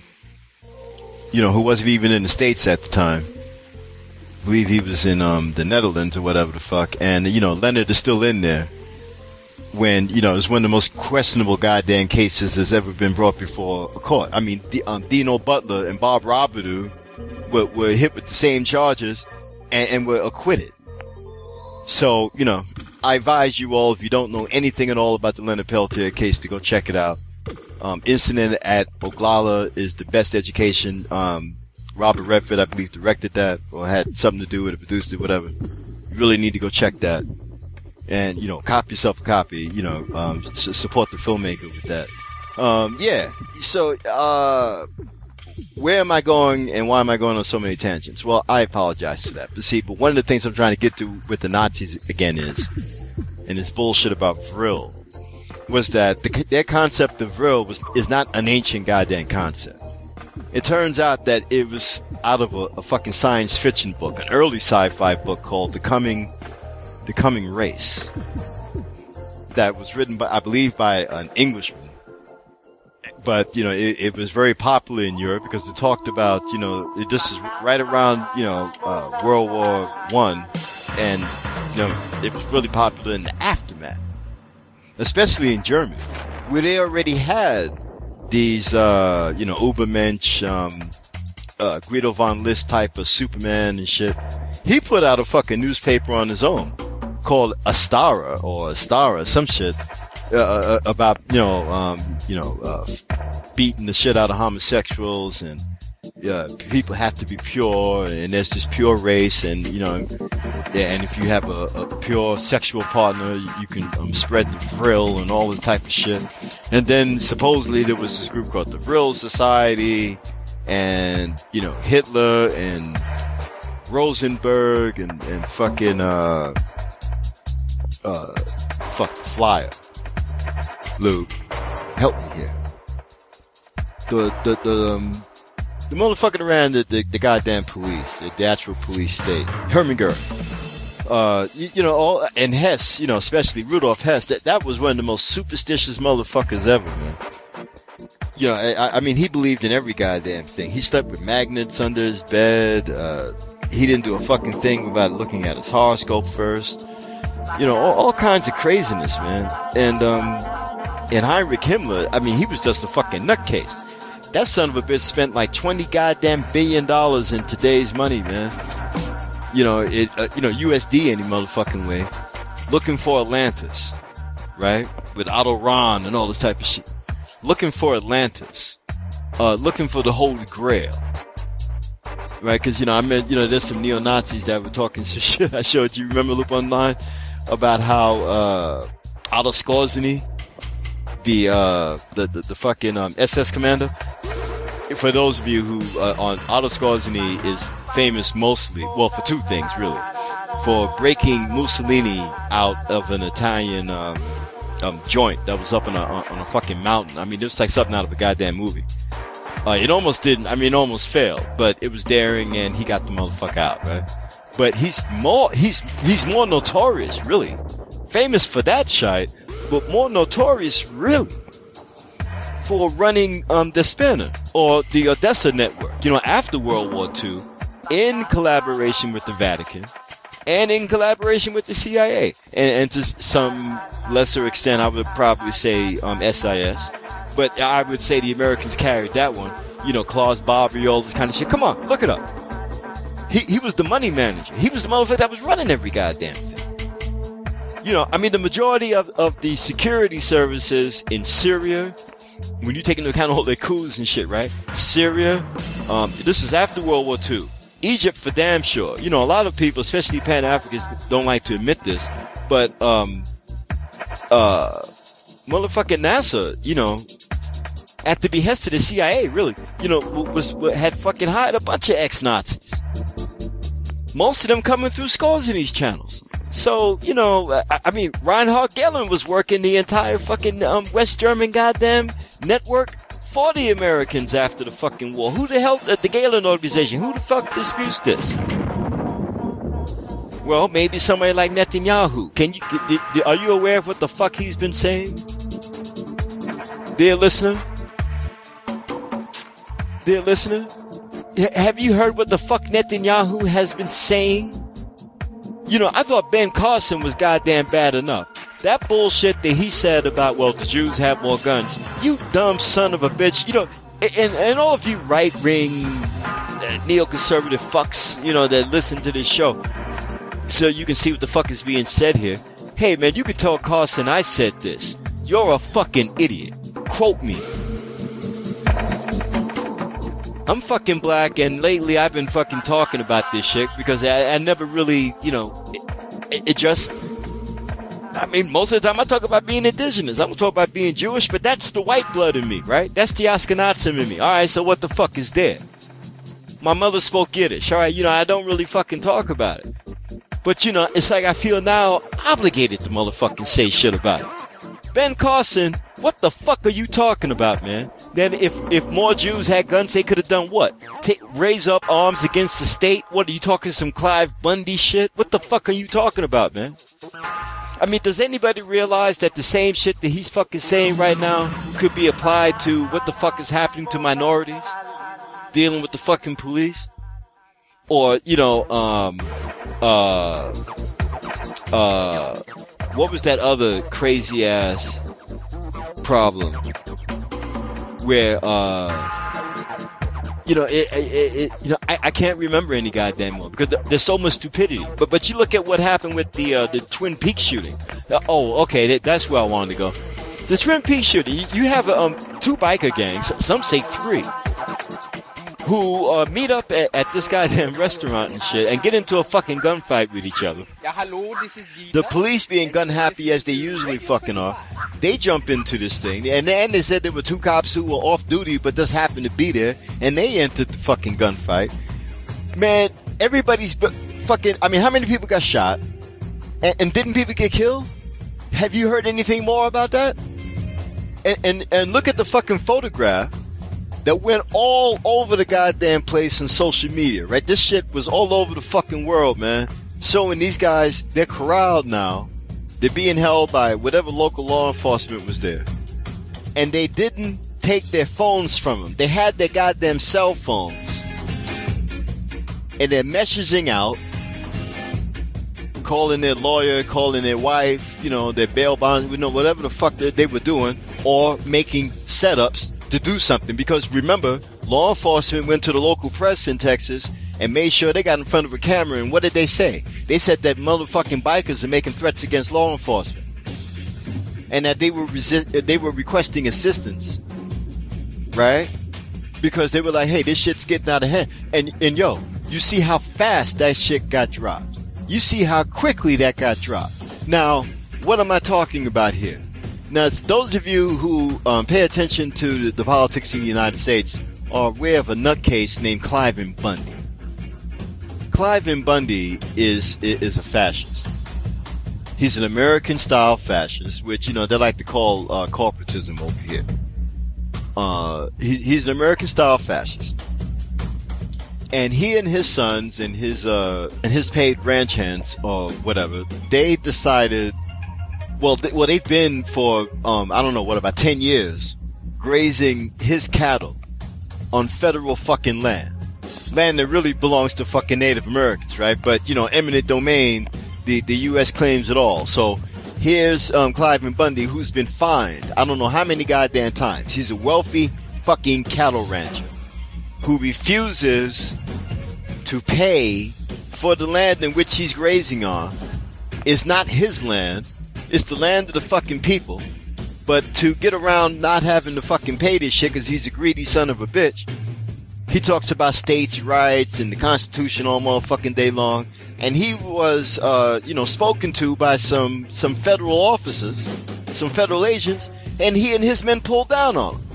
you know, who wasn't even in the States at the time. I believe he was in um, the Netherlands or whatever the fuck. And, you know, Leonard is still in there when, you know, it's one of the most questionable goddamn cases that's ever been brought before a court. I mean, D- um, Dino Butler and Bob Robidoux were, were hit with the same charges and, and were acquitted. So, you know, I advise you all, if you don't know anything at all about the Leonard Peltier case, to go check it out. Um, Incident at Oglala is the best education. Um, Robert Redford, I believe, directed that or had something to do with it, produced it, whatever. You really need to go check that. And, you know, cop yourself a copy, you know, um, s- support the filmmaker with that. Um, yeah. So, uh, where am I going and why am I going on so many tangents? Well, I apologize for that. But see, but one of the things I'm trying to get to with the Nazis again is, and this bullshit about Vril, was that the, their concept of Vril was is not an ancient goddamn concept. It turns out that it was out of a, a fucking science fiction book, an early sci-fi book called The Coming, The Coming Race, that was written by, I believe, by an Englishman. But, you know, it, it was very popular in Europe because it talked about, you know, it, this is right around, you know, uh, World War One, and, you know, it was really popular in the aftermath, especially in Germany, where they already had these, uh, you know, Ubermensch, um, uh, Guido von List type of Superman and shit. He put out a fucking newspaper on his own called Astara or Astara, some shit, uh, about, you know, um, you know, uh, beating the shit out of homosexuals, and, uh, people have to be pure, and there's this pure race, and, you know, yeah, and if you have a, a pure sexual partner, you, you can um, spread the Vril and all this type of shit. And then supposedly there was this group called the Vril Society, and, you know, Hitler and Rosenberg and, and fucking, uh, uh, fuck, Flyer. Lou, help me here. The, the, the, um, the motherfucking around the, the, the goddamn police, the, the actual police state. Hermann Goering. Uh, you, you know, all, and Hess, you know, especially Rudolf Hess, that, that was one of the most superstitious motherfuckers ever, man. You know, I, I mean, he believed in every goddamn thing. He slept with magnets under his bed. Uh, he didn't do a fucking thing without looking at his horoscope first. You know, all, all kinds of craziness, man. And, um, and Heinrich Himmler, I mean, he was just a fucking nutcase. That son of a bitch spent like twenty goddamn billion dollars in today's money, man. You know, it, uh, you know, U S D any motherfucking way. Looking for Atlantis, right? With Otto Rahn and all this type of shit. Looking for Atlantis. Uh, looking for the Holy Grail. Right? Cause, you know, I mean, you know, there's some neo-Nazis that were talking some shit. I showed you, remember, Loop Online? About how, uh, Otto Skorzeny, the, uh, the, the, the fucking, um, S S commander. For those of you who, uh, on Otto Skorzeny is famous mostly, well, for two things, really. For breaking Mussolini out of an Italian, um, um, joint that was up on a, on a fucking mountain. I mean, it was like something out of a goddamn movie. Uh, it almost didn't, I mean, it almost failed, but it was daring and he got the motherfucker out, right? But he's more, he's, he's more notorious, really. Famous for that shit, but more notorious, really, for running, um, the Spinner, or the Odessa Network, you know, after World War Two, in collaboration with the Vatican, and in collaboration with the C I A. And, and to some lesser extent, I would probably say, um, S I S. But I would say the Americans carried that one. You know, Klaus Barbie, all this kind of shit. Come on, look it up. He, he was the money manager. He was the motherfucker that was running every goddamn thing. You know, I mean, the majority of, of the security services in Syria, when you take into account all their coups and shit, right? Syria, um, this is after World War Two. Egypt for damn sure. You know, a lot of people, especially Pan-Africans, don't like to admit this, but, um, uh, motherfucking NASA, you know, at the behest of the C I A, really, you know, was, was had fucking hired a bunch of ex-Nazis. Most of them coming through Skorzeny's channels. So, you know, I, I mean, Reinhard Gehlen was working the entire fucking um, West German goddamn network for the Americans after the fucking war. Who the hell, uh, the Gehlen organization, who the fuck disputes this? Well, maybe somebody like Netanyahu. Can you, d- d- are you aware of what the fuck he's been saying? Dear listener? Dear listener? Have you heard what the fuck Netanyahu has been saying? You know, I thought Ben Carson was goddamn bad enough. That bullshit that he said about, well, the Jews have more guns. You dumb son of a bitch. You know, and, and all of you right-wing, uh, neoconservative fucks, you know, that listen to this show, so you can see what the fuck is being said here. Hey, man, you can tell Carson I said this. You're a fucking idiot. Quote me. I'm fucking black, and lately I've been fucking talking about this shit because I, I never really, you know, it, it just, I mean, most of the time I talk about being indigenous. I don't talk about being Jewish, but that's the white blood in me, right? That's the Ashkenazim in me. Alright, so what the fuck is there? my mother spoke Yiddish. All right, you know, I don't really fucking talk about it. But, you know, it's like I feel now obligated to motherfucking say shit about it. Ben Carson, what the fuck are you talking about, man? Then if, if more Jews had guns, they could have done what? Take, raise up arms against the state? What, are you talking some Clive Bundy shit? What the fuck are you talking about, man? I mean, does anybody realize that the same shit that he's fucking saying right now could be applied to what the fuck is happening to minorities? Dealing with the fucking police? Or, you know, um, uh, uh, what was that other crazy ass problem where, uh, you know, it, it, it you know, I, I can't remember any goddamn one because there's so much stupidity. But, but you look at what happened with the, uh, the Twin Peaks shooting. Uh, oh, okay, that, that's where I wanted to go. The Twin Peaks shooting, you, you have, um, two biker gangs, some say three, who uh, meet up at, at this goddamn restaurant and shit and get into a fucking gunfight with each other. The police, being gun happy as they usually fucking are, they jump into this thing. And then they said there were two cops who were off duty but just happened to be there, and they entered the fucking gunfight. Man, everybody's b- fucking... I mean, how many people got shot? And, and didn't people get killed? Have you heard anything more about that? And, and, and look at the fucking photograph that went all over the goddamn place on social media, right? This shit was all over the fucking world, man. Showing these guys, they're corralled now. They're being held by whatever local law enforcement was there. And they didn't take their phones from them. They had their goddamn cell phones. And they're messaging out, calling their lawyer, calling their wife, you know, their bail bonds, you know, whatever the fuck they, they were doing, or making setups to do something. Because remember, law enforcement went to the local press in Texas and made sure they got in front of a camera, and what did they say? They said that motherfucking bikers are making threats against law enforcement, and that they were resist- they were requesting assistance, right? Because they were like, hey, this shit's getting out of hand. And and yo, you see how fast that shit got dropped. You see how quickly that got dropped. Now, what am I talking about here? Now, it's those of you who um, pay attention to the, the politics in the United States are aware of a nutcase named Cliven Bundy. Cliven Bundy is is a fascist. He's an American-style fascist, which, you know, they like to call uh, corporatism over here. Uh, he, he's an American-style fascist. And he and his sons and his uh, and his paid ranch hands or whatever, they decided, well, they, well, they've been for, um, I don't know, what, about ten years, grazing his cattle on federal fucking land. Land that really belongs to fucking Native Americans, right? But, you know, eminent domain, the, the U S claims it all. So here's um, Cliven Bundy, who's been fined I don't know how many goddamn times. He's a wealthy fucking cattle rancher who refuses to pay for the land in which he's grazing on. It's not his land. It's the land of the fucking people. But to get around not having to fucking pay this shit because he's a greedy son of a bitch, he talks about states' rights and the Constitution all motherfucking day long. And he was, uh, you know, spoken to by some, some federal officers, some federal agents, and he and his men pulled down on him.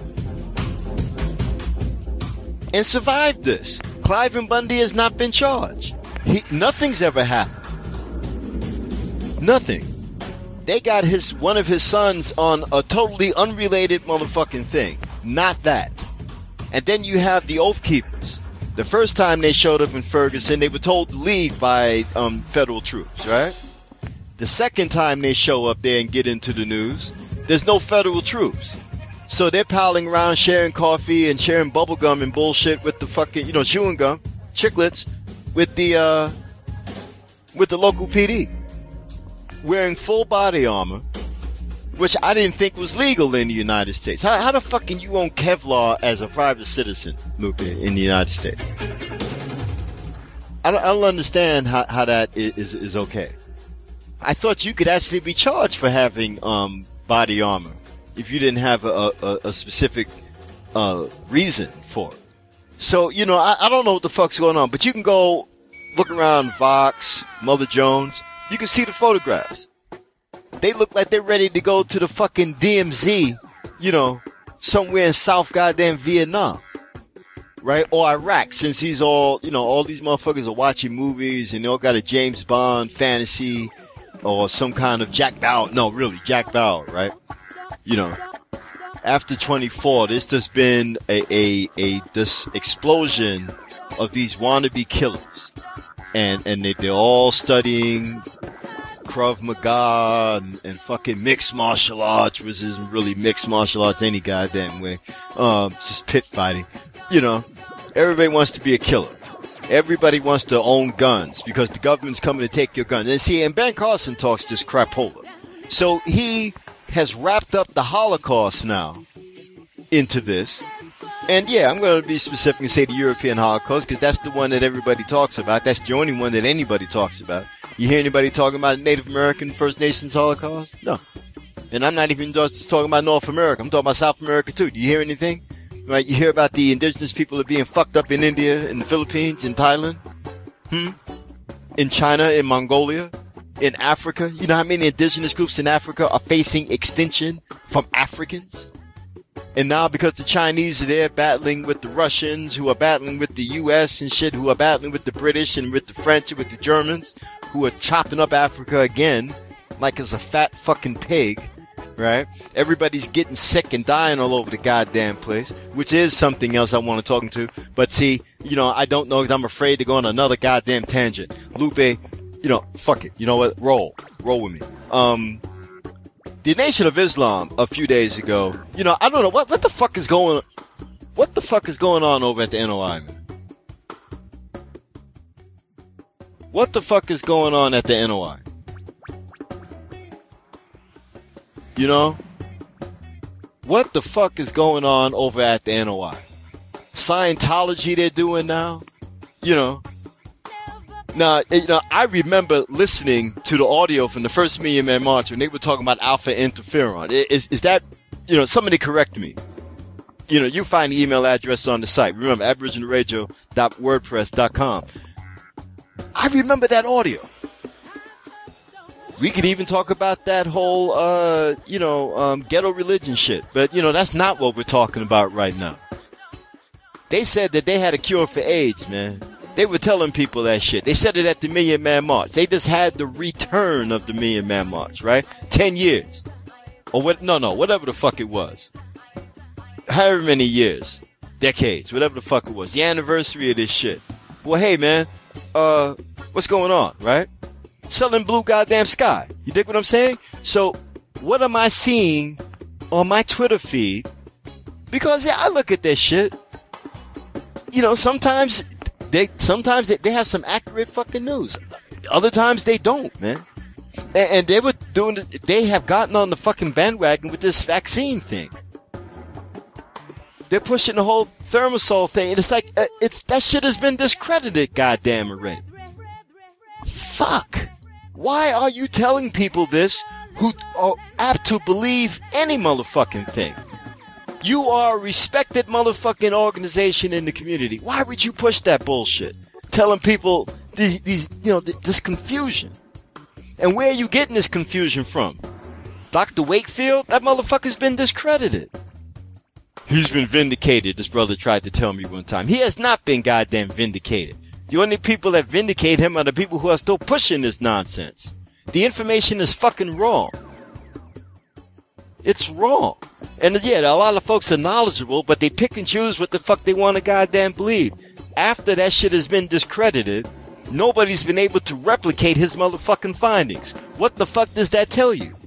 And survived this. Cliven Bundy has not been charged. He, nothing's ever happened. Nothing. They got his one of his sons on a totally unrelated motherfucking thing. Not that. And then you have the Oath Keepers. The first time they showed up in Ferguson, they were told to leave by um, federal troops, right? The second time they show up there and get into the news, there's no federal troops. So they're piling around sharing coffee and sharing bubble gum and bullshit with the fucking, you know, chewing gum, chiclets, with the, uh, with the local P D. Wearing full body armor, which I didn't think was legal in the United States. How, how the fuck can you own Kevlar as a private citizen, Luke, in the United States? I don't, I don't understand how, how that is, is okay. I thought you could actually be charged for having um, body armor if you didn't have a, a, a specific uh, reason for it. So, you know, I, I don't know what the fuck's going on, but you can go look around Vox, Mother Jones. You can see the photographs. They look like they're ready to go to the fucking D M Z, you know, somewhere in South goddamn Vietnam. right? Or Iraq, since he's all, you know, all these motherfuckers are watching movies and they all got a James Bond fantasy or some kind of Jack Bauer. No, really, Jack Bauer, right? You know, after twenty-four, there's just been a, a, a, this explosion of these wannabe killers. And, and they, they're all studying Krav Maga and, and fucking mixed martial arts, which isn't really mixed martial arts any goddamn way. Um, it's just pit fighting. You know, everybody wants to be a killer. Everybody wants to own guns because the government's coming to take your guns. And see, and Ben Carson talks this crapola. So he has wrapped up the Holocaust now into this. And yeah, I'm going to be specific and say the European Holocaust because that's the one that everybody talks about. That's the only one that anybody talks about. You hear anybody talking about Native American First Nations Holocaust? No. And I'm not even just talking about North America. I'm talking about South America too. Do you hear anything? Right? You hear about the indigenous people that are being fucked up in India, in the Philippines, in Thailand? Hmm? In China, in Mongolia, in Africa? You know how many indigenous groups in Africa are facing extinction from Africans? And now because the Chinese are there battling with the Russians, who are battling with the U S and shit, who are battling with the British and with the French and with the Germans, who are chopping up Africa again, like it's a fat fucking pig, right? Everybody's getting sick and dying all over the goddamn place, which is something else I want to talk to. But see, you know, I don't know because I'm afraid to go on another goddamn tangent. Lupe, you know, fuck it. You know what? Roll. Roll with me. Um... The Nation of Islam a few days ago, you know, I don't know, what what the fuck is going, what the fuck is going on over at the N O I, man? What the fuck is going on at the N O I? You know? What the fuck is going on over at the N O I? Scientology they're doing now? You know? Now, you know, I remember listening to the audio from the first Million Man March when they were talking about alpha interferon. Is, is that, you know, somebody correct me. You know, you find the email address on the site. Remember, aboriginal radio dot wordpress dot com. I remember that audio. We could even talk about that whole, uh, you know, um, ghetto religion shit. But, you know, that's not what we're talking about right now. They said that they had a cure for AIDS, man. They were telling people that shit. They said it at the Million Man March. They just had the return of the Million Man March, right? Ten years. Or what? No, no, whatever the fuck it was. However many years. Decades. Whatever the fuck it was. The anniversary of this shit. Well, hey, man. Uh, what's going on, right? Selling blue goddamn sky. You dig what I'm saying? So, what am I seeing on my Twitter feed? Because, yeah, I look at this shit. You know, sometimes... They sometimes they, they have some accurate fucking news. Other times they don't, man. And, and they were doing. They have gotten on the fucking bandwagon with this vaccine thing. They're pushing the whole thermosol thing, and it's like uh, it's that shit has been discredited. Goddamn already. Fuck. Why are you telling people this who are apt to believe any motherfucking thing? You are a respected motherfucking organization in the community. Why would you push that bullshit? Telling people these, these, you know, this confusion. And where are you getting this confusion from? Doctor Wakefield? That motherfucker's been discredited. He's been vindicated, this brother tried to tell me one time. He has not been goddamn vindicated. The only people that vindicate him are the people who are still pushing this nonsense. The information is fucking wrong. It's wrong. And yeah, a lot of folks are knowledgeable, but they pick and choose what the fuck they want to goddamn believe. After that shit has been discredited, nobody's been able to replicate his motherfucking findings. What the fuck does that tell you?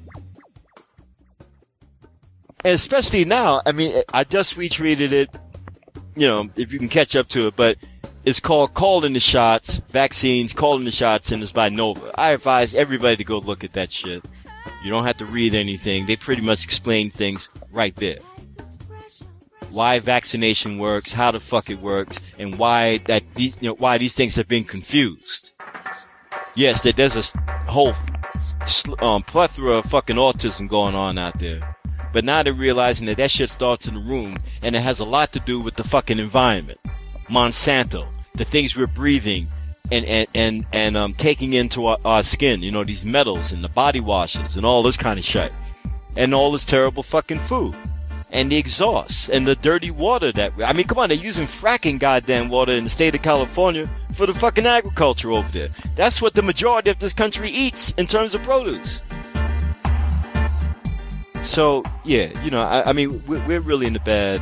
And especially now, I mean, I just retweeted it, you know, if you can catch up to it, but it's called Calling the Shots, Vaccines, Calling the Shots, and it's by Nova. I advise everybody to go look at that shit. You don't have to read anything. They pretty much explain things right there. Why vaccination works, how the fuck it works, and why that you know why these things have been confused. Yes, that there's a whole um, plethora of fucking autism going on out there, but now they're realizing that that shit starts in the room, and it has a lot to do with the fucking environment, Monsanto, the things we're breathing. And, and, and, and, um, taking into our, our skin, you know, these metals and the body washes and all this kind of shit. And all this terrible fucking food. and the exhaust and the dirty water that, I mean, come on, they're using fracking goddamn water in the state of California for the fucking agriculture over there. That's what the majority of this country eats in terms of produce. So, yeah, you know, I, I mean, we're, we're really in the bad,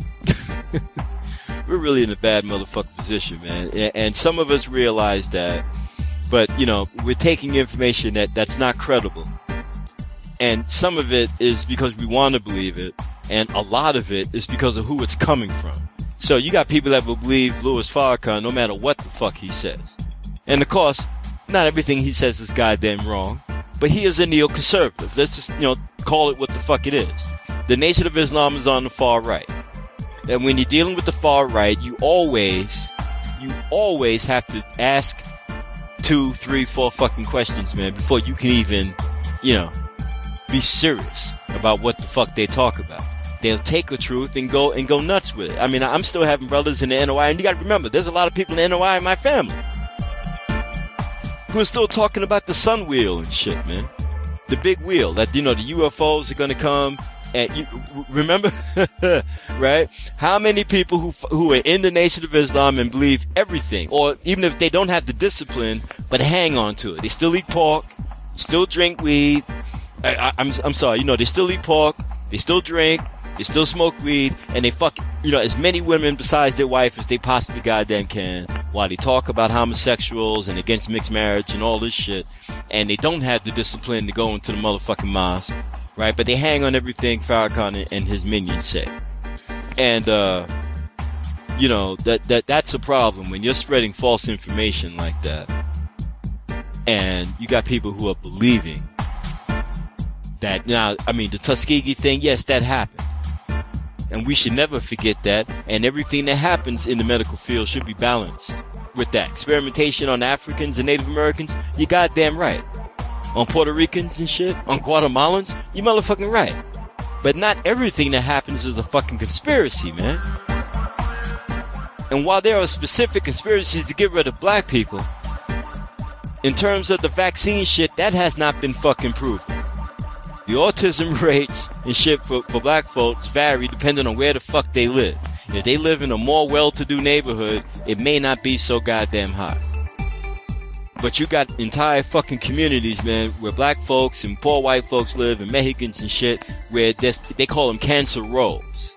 we're really in a bad motherfucking position, man. And, and some of us realize that, but, you know, we're taking information that, that's not credible. And some of it is because we want to believe it, and a lot of it is because of who it's coming from. So you got people that will believe Louis Farrakhan no matter what the fuck he says. And of course, not everything he says is goddamn wrong, but he is a neoconservative. Let's just, you know, call it what the fuck it is. The Nation of Islam is on the far right. And when you're dealing with the far right, you always, you always have to ask two, three, four fucking questions, man, before you can even, you know, be serious about what the fuck they talk about. They'll take a truth and go and go nuts with it. I mean, I'm still having brothers in the N O I, and you gotta remember, there's a lot of people in the N O I in my family who are still talking about the sun wheel and shit, man. The big wheel that, you know, the U F Os are gonna come. And you remember, right? How many people who who are in the Nation of Islam and believe everything, or even if they don't have the discipline, but hang on to it. They still eat pork, still drink weed. I, I, I'm I'm sorry, you know, they still eat pork, they still drink, they still smoke weed, and they fuck, you know, as many women besides their wife as they possibly goddamn can, while they talk about homosexuals and against mixed marriage and all this shit, and they don't have the discipline to go into the motherfucking mosque. Right, but they hang on everything Farrakhan and his minions say. And, uh, you know, that, that, that's a problem when you're spreading false information like that. And you got people who are believing that. Now, I mean, the Tuskegee thing, yes, that happened. And we should never forget that. And everything that happens in the medical field should be balanced with that. Experimentation on Africans and Native Americans, you goddamn right. On Puerto Ricans and shit, on Guatemalans, you motherfucking right. But not everything that happens is a fucking conspiracy, man. And while there are specific conspiracies to get rid of black people, in terms of the vaccine shit, that has not been fucking proven. The autism rates and shit for, for black folks vary depending on where the fuck they live. If they live in a more well-to-do neighborhood, it may not be so goddamn high. But you got entire fucking communities, man, where black folks and poor white folks live, and Mexicans and shit, where they call them cancer rows.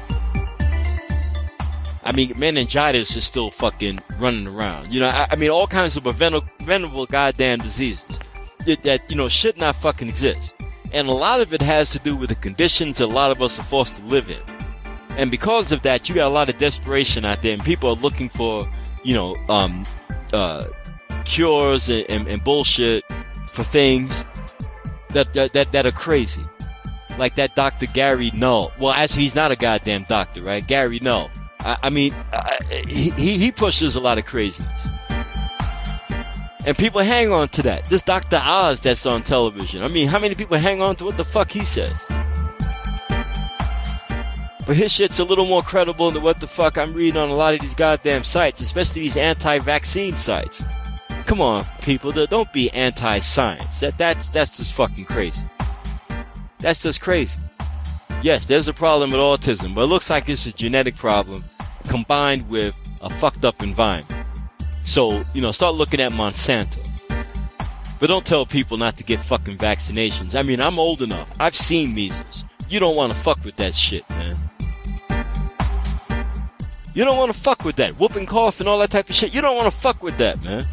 I mean, meningitis is still fucking running around. You know, I, I mean, all kinds of preventable, preventable goddamn diseases that, that, you know, should not fucking exist. And a lot of it has to do with the conditions that a lot of us are forced to live in. And because of that, you got a lot of desperation out there, and people are looking for, you know, um, uh, cures and, and, and bullshit for things that, that that that are crazy, like that Doctor Gary Null. Well, actually, he's not a goddamn doctor, right? Gary Null. I, I mean, I, he he pushes a lot of craziness, and people hang on to that. This Doctor Oz that's on television. I mean, how many people hang on to what the fuck he says? But his shit's a little more credible than what the fuck I'm reading on a lot of these goddamn sites, especially these anti-vaccine sites. Come on, people, don't be anti-science. That that's that's just fucking crazy. That's just crazy. Yes, there's a problem with autism, but it looks like it's a genetic problem combined with a fucked up environment. So, you know, start looking at Monsanto. But don't tell people not to get fucking vaccinations. I mean, I'm old enough. I've seen measles. You don't want to fuck with that shit, man. You don't want to fuck with that. Whooping cough and all that type of shit. You don't want to fuck with that, man.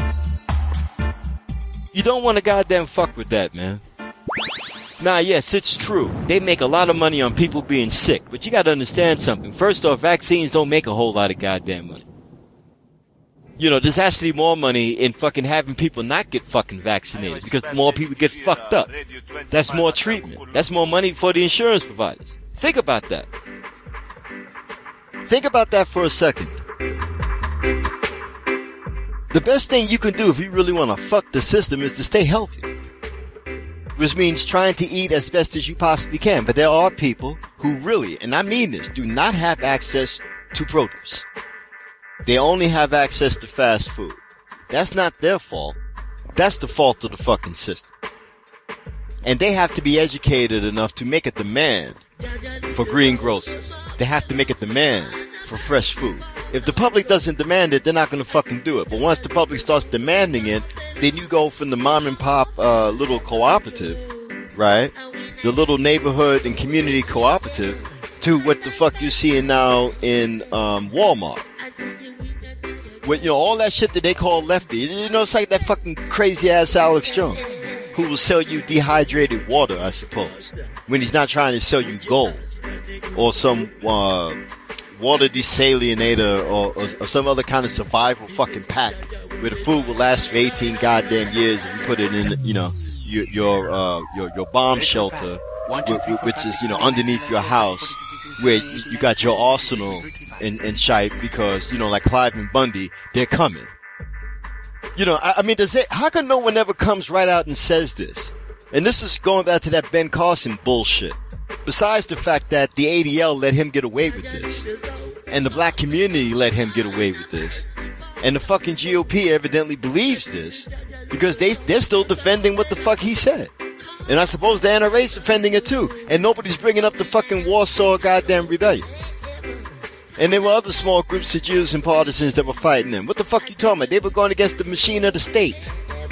You don't want to goddamn fuck with that, man. Nah, yes, it's true. They make a lot of money on people being sick. But you got to understand something. First off, vaccines don't make a whole lot of goddamn money. You know, there's actually more money in fucking having people not get fucking vaccinated, because more people get fucked up. That's more treatment. That's more money for the insurance providers. Think about that. Think about that for a second. The best thing you can do if you really want to fuck the system is to stay healthy. Which means trying to eat as best as you possibly can. But there are people who really, and I mean this, do not have access to produce. They only have access to fast food. That's not their fault. That's the fault of the fucking system. And they have to be educated enough to make a demand for greengrocers. They have to make a demand for fresh food. If the public doesn't demand it, they're not going to fucking do it. But once the public starts demanding it, then you go from the mom and pop uh, little cooperative, right? The little neighborhood and community cooperative to what the fuck you're seeing now in um, Walmart. With, you know, all that shit that they call lefty. You know, it's like that fucking crazy ass Alex Jones, who will sell you dehydrated water, I suppose, when he's not trying to sell you gold or some uh, water desalinator or, or, or some other kind of survival fucking pack where the food will last for eighteen goddamn years and you put it in, you know, your your uh, your, your bomb shelter, which is, you know, underneath your house, where you got your arsenal and, and shite because, you know, like Clive and Bundy, they're coming. You know, I, I mean, does it, how come no one ever comes right out and says this? And this is going back to that Ben Carson bullshit. Besides the fact that the A D L let him get away with this, and the black community let him get away with this, and the fucking G O P evidently believes this, because they, they're still defending what the fuck he said. And I suppose the N R A's defending it too, and nobody's bringing up the fucking Warsaw goddamn rebellion. And there were other small groups of Jews and partisans that were fighting them. What the fuck you talking about? They were going against the machine of the state.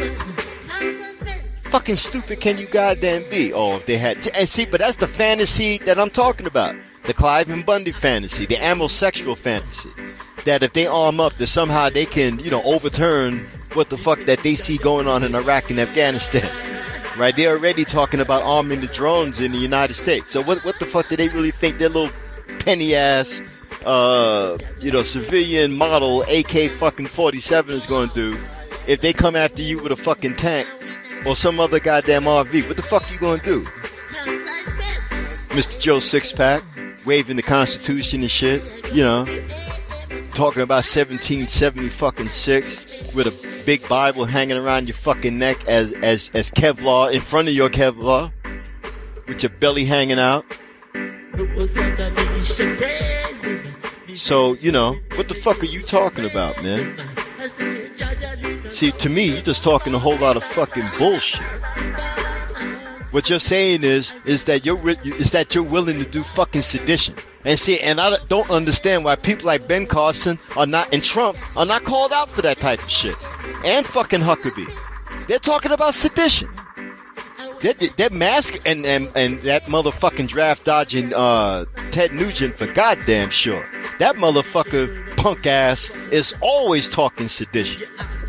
Fucking stupid can you goddamn be? Oh, if they had... And see, but that's the fantasy that I'm talking about. The Clive and Bundy fantasy. The amosexual fantasy. That if they arm up, that somehow they can, you know, overturn what the fuck that they see going on in Iraq and Afghanistan. Right? They're already talking about arming the drones in the United States. So what, what the fuck do they really think their little penny-ass... Uh, you know, civilian model A K fucking forty-seven is going to do if they come after you with a fucking tank or some other goddamn R V? What the fuck you going to do? Mister Joe Sixpack, waving the Constitution and shit, you know, talking about seventeen seventy fucking six with a big Bible hanging around your fucking neck as, as, as Kevlar, in front of your Kevlar, with your belly hanging out. So, you know, what the fuck are you talking about, man? See, to me, you're just talking a whole lot of fucking bullshit. What you're saying is, is that you're, is that you're willing to do fucking sedition. And see, and I don't understand why people like Ben Carson are not, and Trump are not called out for that type of shit. And fucking Huckabee. They're talking about sedition. They're, they're mask and, and, and that motherfucking draft dodging, uh, Ted Nugent for goddamn sure. That motherfucker, punk ass, is always talking sedition.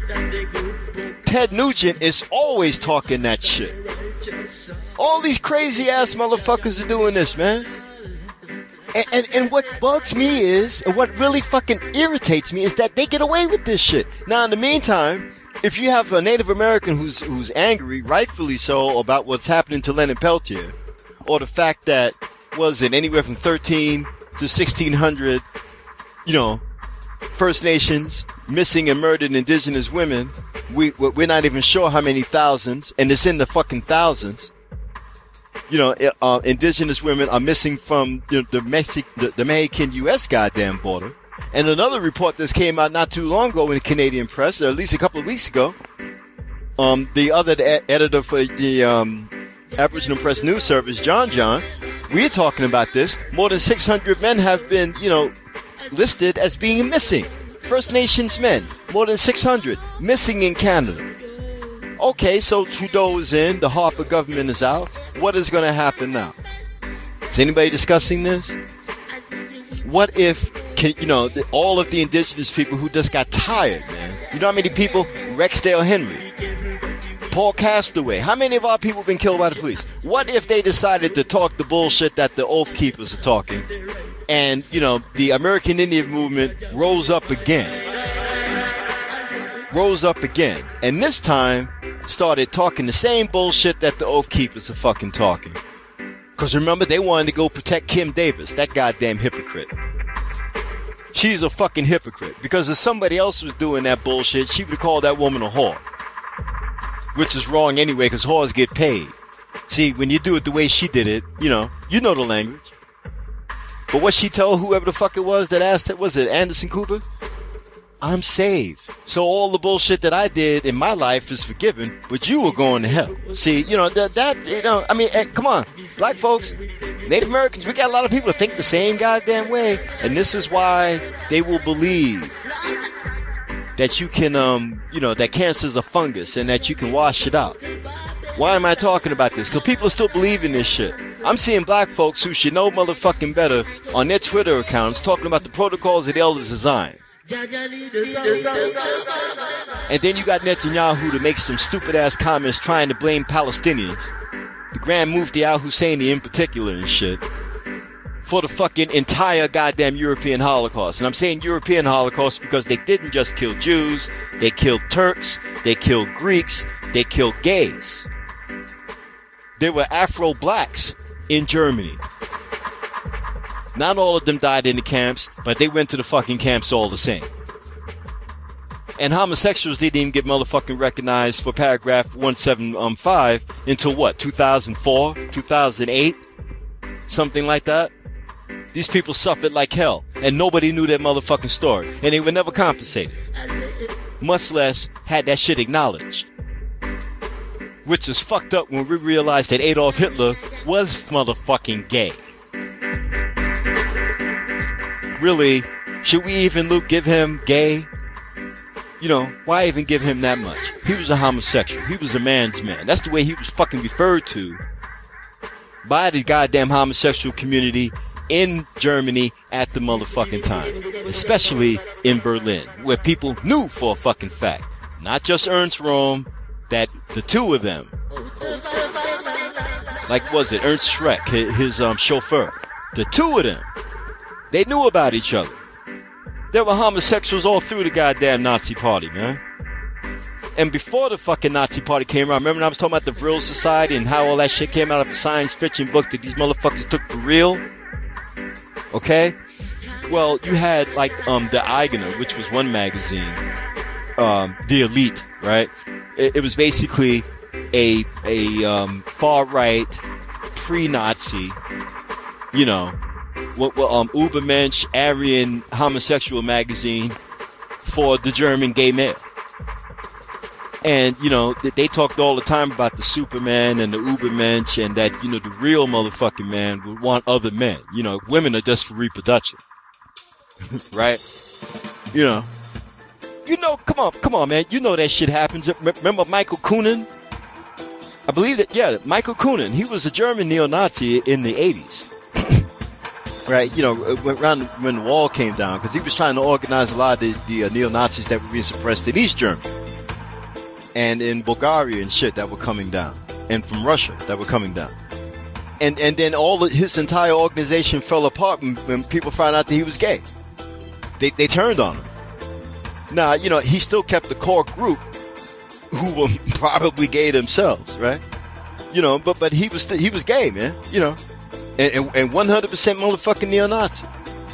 Ted Nugent is always talking that shit. All these crazy ass motherfuckers are doing this, man. And, and, and what bugs me is, and what really fucking irritates me is that they get away with this shit. Now, in the meantime, if you have a Native American who's who's angry, rightfully so, about what's happening to Lennon Peltier, or the fact that, was it anywhere from thirteen to sixteen hundred, you know, First Nations missing and murdered indigenous women, we, we're not even sure how many thousands, and it's in the fucking thousands. You know, uh, indigenous women are missing from you know, the, Mexi- the, the Mexican-U S goddamn border. And another report that came out not too long ago in the Canadian press, or at least a couple of weeks ago, um, the other ed- editor for the um, Aboriginal Press News Service, John John, we're talking about this. More than six hundred men have been, you know, listed as being missing. First Nations men, more than six hundred, missing in Canada. Okay, so Trudeau is in, the Harper government is out. What is going to happen now? Is anybody discussing this? What if, can, you know, the, all of the indigenous people who just got tired, man? You know how many people? Rexdale Henry, Paul Castaway. How many of our people have been killed by the police? What if they decided to talk the bullshit that the Oath Keepers are talking, and, you know, the American Indian movement rose up again? Rose up again. And this time started talking the same bullshit that the Oath Keepers are fucking talking. Because remember, they wanted to go protect Kim Davis, that goddamn hypocrite. She's a fucking hypocrite. Because if somebody else was doing that bullshit, she would call that woman a whore. Which is wrong anyway, because whores get paid. See, when you do it the way she did it, you know, you know the language. But what she told whoever the fuck it was that asked her, was it Anderson Cooper? I'm saved. So all the bullshit that I did in my life is forgiven, but you were going to hell. See, you know, that, that you know, I mean, hey, come on, black folks, Native Americans, we got a lot of people that think the same goddamn way, and this is why they will believe that you can, um, you know, that cancer is a fungus and that you can wash it out. Why am I talking about this? Because people are still believing this shit. I'm seeing black folks who should know motherfucking better on their Twitter accounts talking about the protocols that the elders designed. And then you got Netanyahu to make some stupid ass comments trying to blame Palestinians, the Grand Mufti Al Husseini in particular and shit, for the fucking entire goddamn European Holocaust. And I'm saying European Holocaust because they didn't just kill Jews, they killed Turks, they killed Greeks, they killed gays. There were Afro-blacks in Germany. Not all of them died in the camps, but they went to the fucking camps all the same. And homosexuals didn't even get motherfucking recognized for paragraph one seventy-five until what, two thousand four, two thousand eight? Something like that? These people suffered like hell, and nobody knew their motherfucking story, and they were never compensated. Much less had that shit acknowledged. Which is fucked up when we realized that Adolf Hitler was motherfucking gay. Really, should we even Luke give him gay? You know, why even give him that much? He was a homosexual. He was a man's man. That's the way he was fucking referred to by the goddamn homosexual community in Germany at the motherfucking time. Especially in Berlin, where people knew for a fucking fact, not just Ernst Röhm, that the two of them, like was it Ernst Schreck, his, his um, chauffeur, the two of them, they knew about each other. There were homosexuals all through the goddamn Nazi party, man. And before the fucking Nazi party came around, remember when I was talking about the Vril Society and how all that shit came out of a science fiction book that these motherfuckers took for real? Okay? Well, you had like um the Eigener, which was one magazine, um, The Elite, right? It, it was basically a a um, far right, pre-Nazi, you know, what, what um Ubermensch, Aryan homosexual magazine for the German gay male. And, you know, they talked all the time about the Superman and the Ubermensch and that, you know, the real motherfucking man would want other men. You know, women are just for reproduction. Right? You know. You know, come on, come on, man. You know that shit happens. Remember Michael Kühnen? I believe that, yeah, Michael Kühnen. He was a German neo-Nazi in the eighties. Right? You know, around when the wall came down, because he was trying to organize a lot of the, the uh, neo-Nazis that were being suppressed in East Germany. And in Bulgaria and shit that were coming down. And from Russia that were coming down. And and then all of his entire organization fell apart when, when people found out that he was gay. They they turned on him. Now, you know, he still kept the core group who were probably gay themselves, right? You know, but but he was st- he was gay, man. You know, and and, and one hundred percent motherfucking neo-Nazi.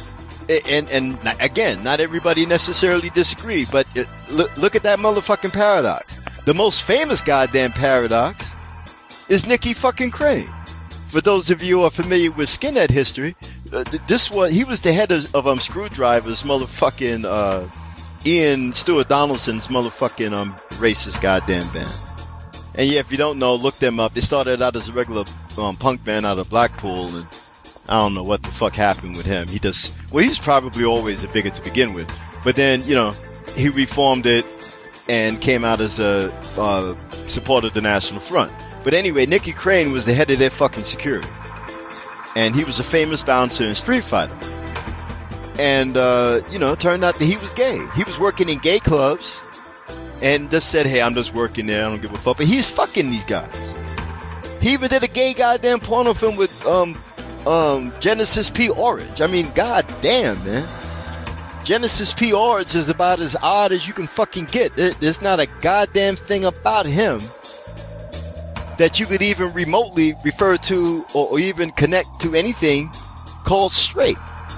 And, and and again, not everybody necessarily disagreed, but it, look look at that motherfucking paradox. The most famous goddamn paradox is Nicky fucking Crane. For those of you who are familiar with skinhead history, uh, this was he was the head of, of um Screwdriver's motherfucking uh. Ian Stewart Donaldson's motherfucking um racist goddamn band. And yeah, if you don't know, look them up. They started out as a regular um, punk band out of Blackpool, and I don't know what the fuck happened with him. He just, well, he's probably always a bigot to begin with. But then, you know, he reformed it and came out as a uh, supporter of the National Front. But anyway, Nicky Crane was the head of their fucking security. And he was a famous bouncer and street fighter. And, uh, you know, it turned out that he was gay. He was working in gay clubs and just said, hey, I'm just working there. I don't give a fuck. But he's fucking these guys. He even did a gay goddamn porno film with um, um, Genesis P. Orridge. I mean, goddamn, man. Genesis P. Orridge is about as odd as you can fucking get. There's not a goddamn thing about him that you could even remotely refer to or, or even connect to anything called straight.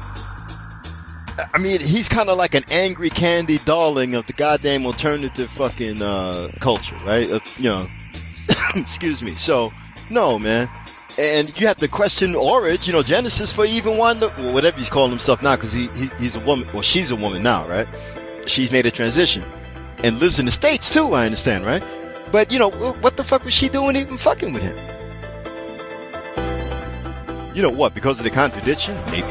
I mean, he's kind of like an angry candy darling of the goddamn alternative fucking uh, culture, right? Uh, you know, excuse me. So, no, man. And you have to question Orridge, you know, Genesis for even one, well, whatever he's calling himself now, because he, he he's a woman, or she's a woman now, right? she's made a transition and lives in the States too, I understand, right? But, you know, what the fuck was she doing even fucking with him? You know what? Because of the contradiction? Maybe.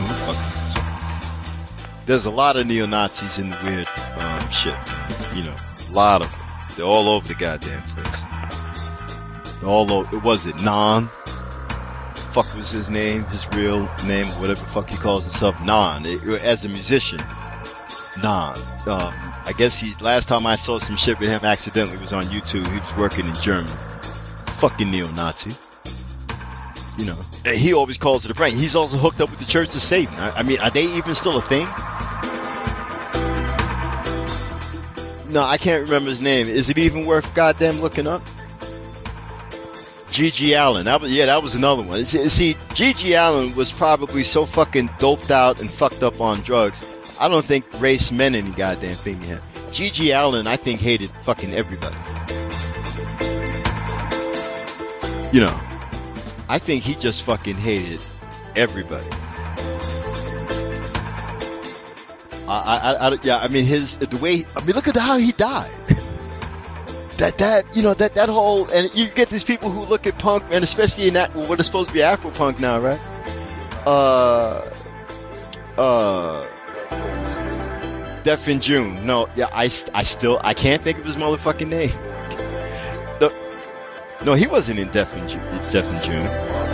There's a lot of neo-Nazis in the weird um, shit. You know, a lot of them. They're all over the goddamn place. They're all over. Was it Non? The fuck was his name? His real name? Whatever the fuck he calls himself. Non. It, as a musician. Non. Um, I guess he, last time I saw some shit with him accidentally was on YouTube. He was working in Germany. Fucking neo-Nazi. You know, he always calls it a prank. He's also hooked up with the Church of Satan. I, I mean, are they even still a thing? No, I can't remember his name. Is it even worth goddamn looking up? G G Allen. That was, yeah, that was another one. See, G G Allen was probably so fucking doped out and fucked up on drugs. I don't think race meant any goddamn thing to him. G G Allen, I think, hated fucking everybody. You know, I think he just fucking hated everybody. I, I, I, yeah, I mean, his, the way, I mean, look at how he died. that, that, you know, that, that whole, and you get these people who look at punk, and especially in that, what is supposed to be Afro-punk now, right? Uh, uh, Deaf in June. No, yeah, I, I still, I can't think of his motherfucking name. No, no, he wasn't in Deaf in June. Deaf in June.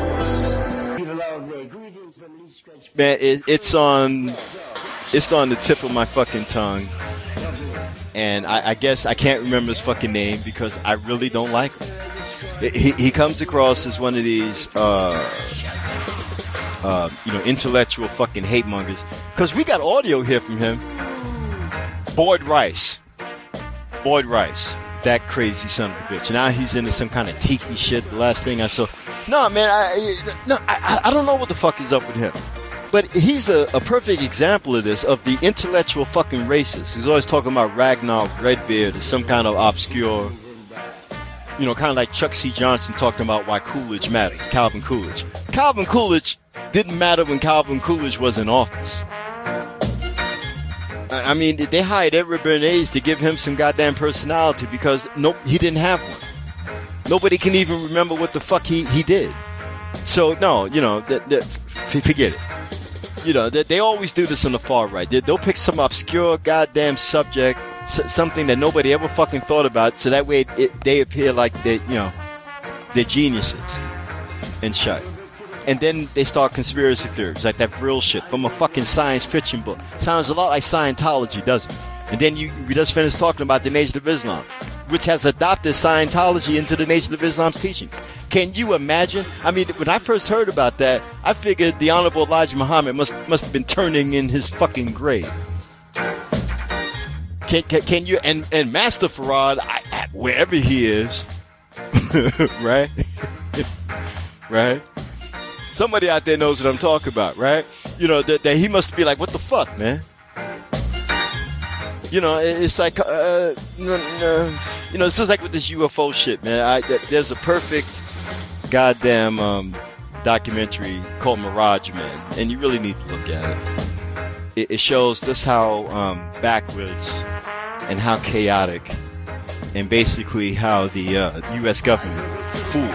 Man, it, it's on, it's on the tip of my fucking tongue. And I, I guess I can't remember his fucking name because I really don't like him. He, he comes across as one of these, uh, uh, you know, intellectual fucking hate mongers. Because we got audio here from him. Boyd Rice. Boyd Rice. That crazy son of a bitch. Now he's into some kind of tiki shit. The last thing I saw. No, man, I, no, I, I don't know what the fuck is up with him. But he's a, a perfect example of this, of the intellectual fucking racist. He's always talking about Ragnar Redbeard as some kind of obscure, you know, kind of like Chuck C. Johnson talking about why Coolidge matters, Calvin Coolidge. Calvin Coolidge didn't matter when Calvin Coolidge was in office. I mean, they hired Edward Bernays to give him some goddamn personality because no, he didn't have one. Nobody can even remember what the fuck he, he did. So, no, you know, th- th- forget it. You know, they, they always do this on the far right. They, they'll pick some obscure goddamn subject, s- something that nobody ever fucking thought about, so that way it, it, they appear like they, you know, they're geniuses and shit. And then they start conspiracy theories, like that real shit from a fucking science fiction book. Sounds a lot like Scientology, doesn't it? And then you we just finished talking about the Nation of Islam, which has adopted Scientology into the Nation of Islam's teachings. Can you imagine? I mean, when I first heard about that, I figured the Honorable Elijah Muhammad must must have been turning in his fucking grave. Can can, can you and and Master Farad, I, I, wherever he is, right, right. Somebody out there knows what I'm talking about, right? You know that, that he must be like, what the fuck, man? You know, it's like, uh, no, no. You know, this is like with this U F O shit, man. I, there's a perfect goddamn um, documentary called Mirage Man, and you really need to look at it. It, it shows just how um, backwards and how chaotic, and basically how the uh, U S government fooled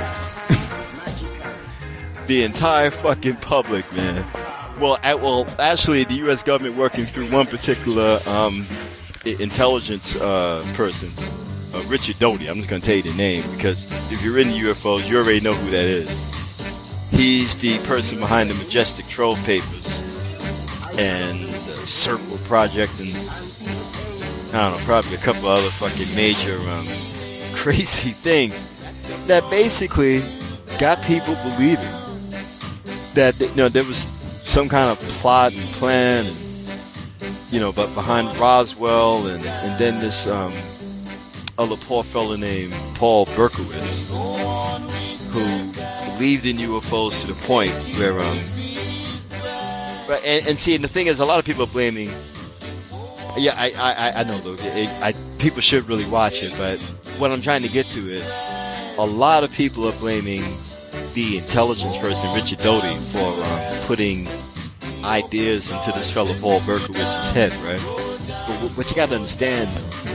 the entire fucking public, man. Well, at, well, actually, the U S government working through one particular um, intelligence uh, person, uh, Richard Doty. I'm just going to tell you the name because if you're into U F Os, you already know who that is. He's the person behind the Majestic Trove Papers and the Circle Project and I don't know, probably a couple other fucking major um, crazy things that basically got people believing that, you know, there was some kind of plot and plan, and, you know, but behind Roswell and, and then this um, other poor fella named Paul Berkowitz, who believed in U F Os to the point where, um, right, and, and see, and the thing is, a lot of people are blaming. Yeah, I, I, I know, Luke. It, I, people should really watch it, but what I'm trying to get to is, a lot of people are blaming the intelligence person, Richard Doty, for um, putting ideas into this fellow Paul Berkowitz's head, right? But what you got to understand,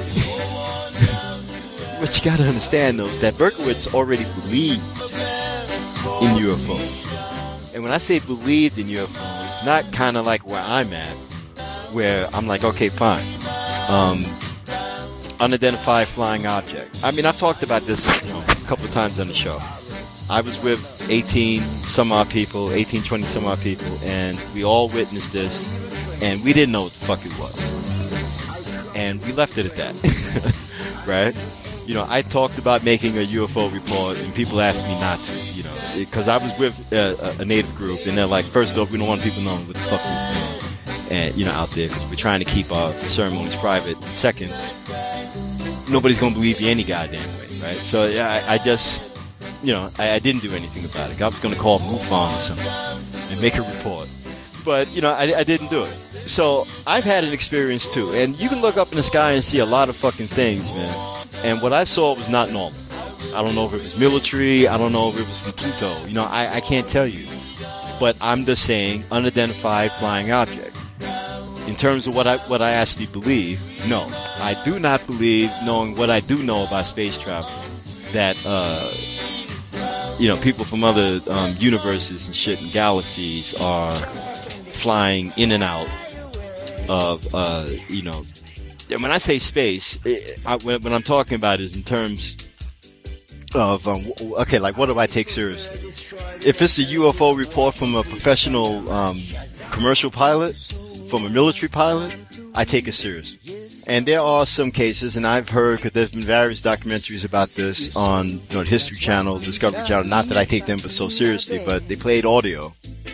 what you got to understand, though, is that Berkowitz already believed in U F Os. And when I say believed in U F Os, it's not kind of like where I'm at, where I'm like, okay, fine. Um, unidentified flying object. I mean, I've talked about this, you know, a couple of times on the show. I was with eighteen some odd people, eighteen, twenty some odd people, and we all witnessed this, and we didn't know what the fuck it was. And we left it at that, right? You know, I talked about making a U F O report, and people asked me not to, you know, because I was with a, a native group, and they're like, first off, we don't want people knowing what the fuck we're doing, and, you know, out there, because we're trying to keep our ceremonies private. And second, nobody's going to believe you any goddamn way, right? So, yeah, I, I just... You know, I, I didn't do anything about it. I was going to call MUFON or something and make a report. But, you know, I, I didn't do it. So I've had an experience, too. And you can look up in the sky and see a lot of fucking things, man. And what I saw was not normal. I don't know if it was military. I don't know if it was from Pluto. You know, I, I can't tell you. But I'm just saying unidentified flying object. In terms of what I what I actually believe, no. I do not believe, knowing what I do know about space travel, that... uh you know, people from other um, universes and shit and galaxies are flying in and out of, uh, you know, and when I say space, it, I, when, when I'm talking about is in terms of, um, okay, like what do I take seriously? If it's a U F O report from a professional um, commercial pilot, from a military pilot, I take it seriously. And there are some cases, and I've heard, because there's been various documentaries about this on, you know, the History Channel, Discovery Channel, not that I take them so seriously, but they played audio,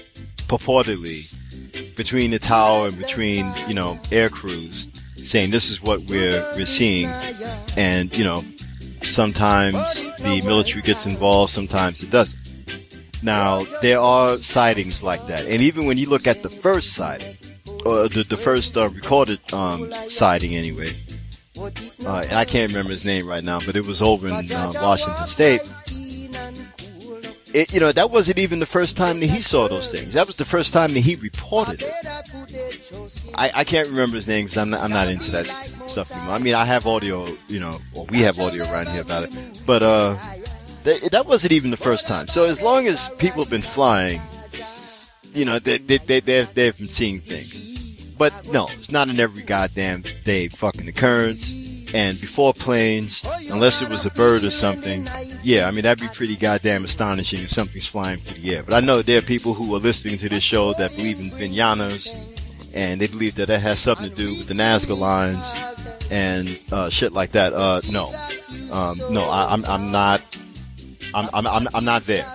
purportedly, between the tower and between, you know, air crews, saying this is what we're, we're seeing. And, you know, sometimes the military gets involved, sometimes it doesn't. Now, there are sightings like that. And even when you look at the first sighting, Uh, the, the first uh, recorded um, sighting, anyway. Uh, and I can't remember his name right now, but it was over in uh, Washington State. It, you know, that wasn't even the first time that he saw those things. That was the first time that he reported it. I, I can't remember his name because I'm not, I'm not into that stuff anymore. I mean, I have audio, you know, or we have audio around here about it. But uh, th- that wasn't even the first time. So as long as people have been flying, you know, they, they, they, they've, they've been seeing things. But no, it's not an every goddamn day fucking occurrence. And before planes, unless it was a bird or something, yeah, I mean, that'd be pretty goddamn astonishing if something's flying through the air. But I know there are people who are listening to this show that believe in Vinyanas, and they believe that that has something to do with the Nazca lines and uh, shit like that. Uh, no, um, no, I, I'm, I'm not, I'm, I'm, I'm, I'm not there.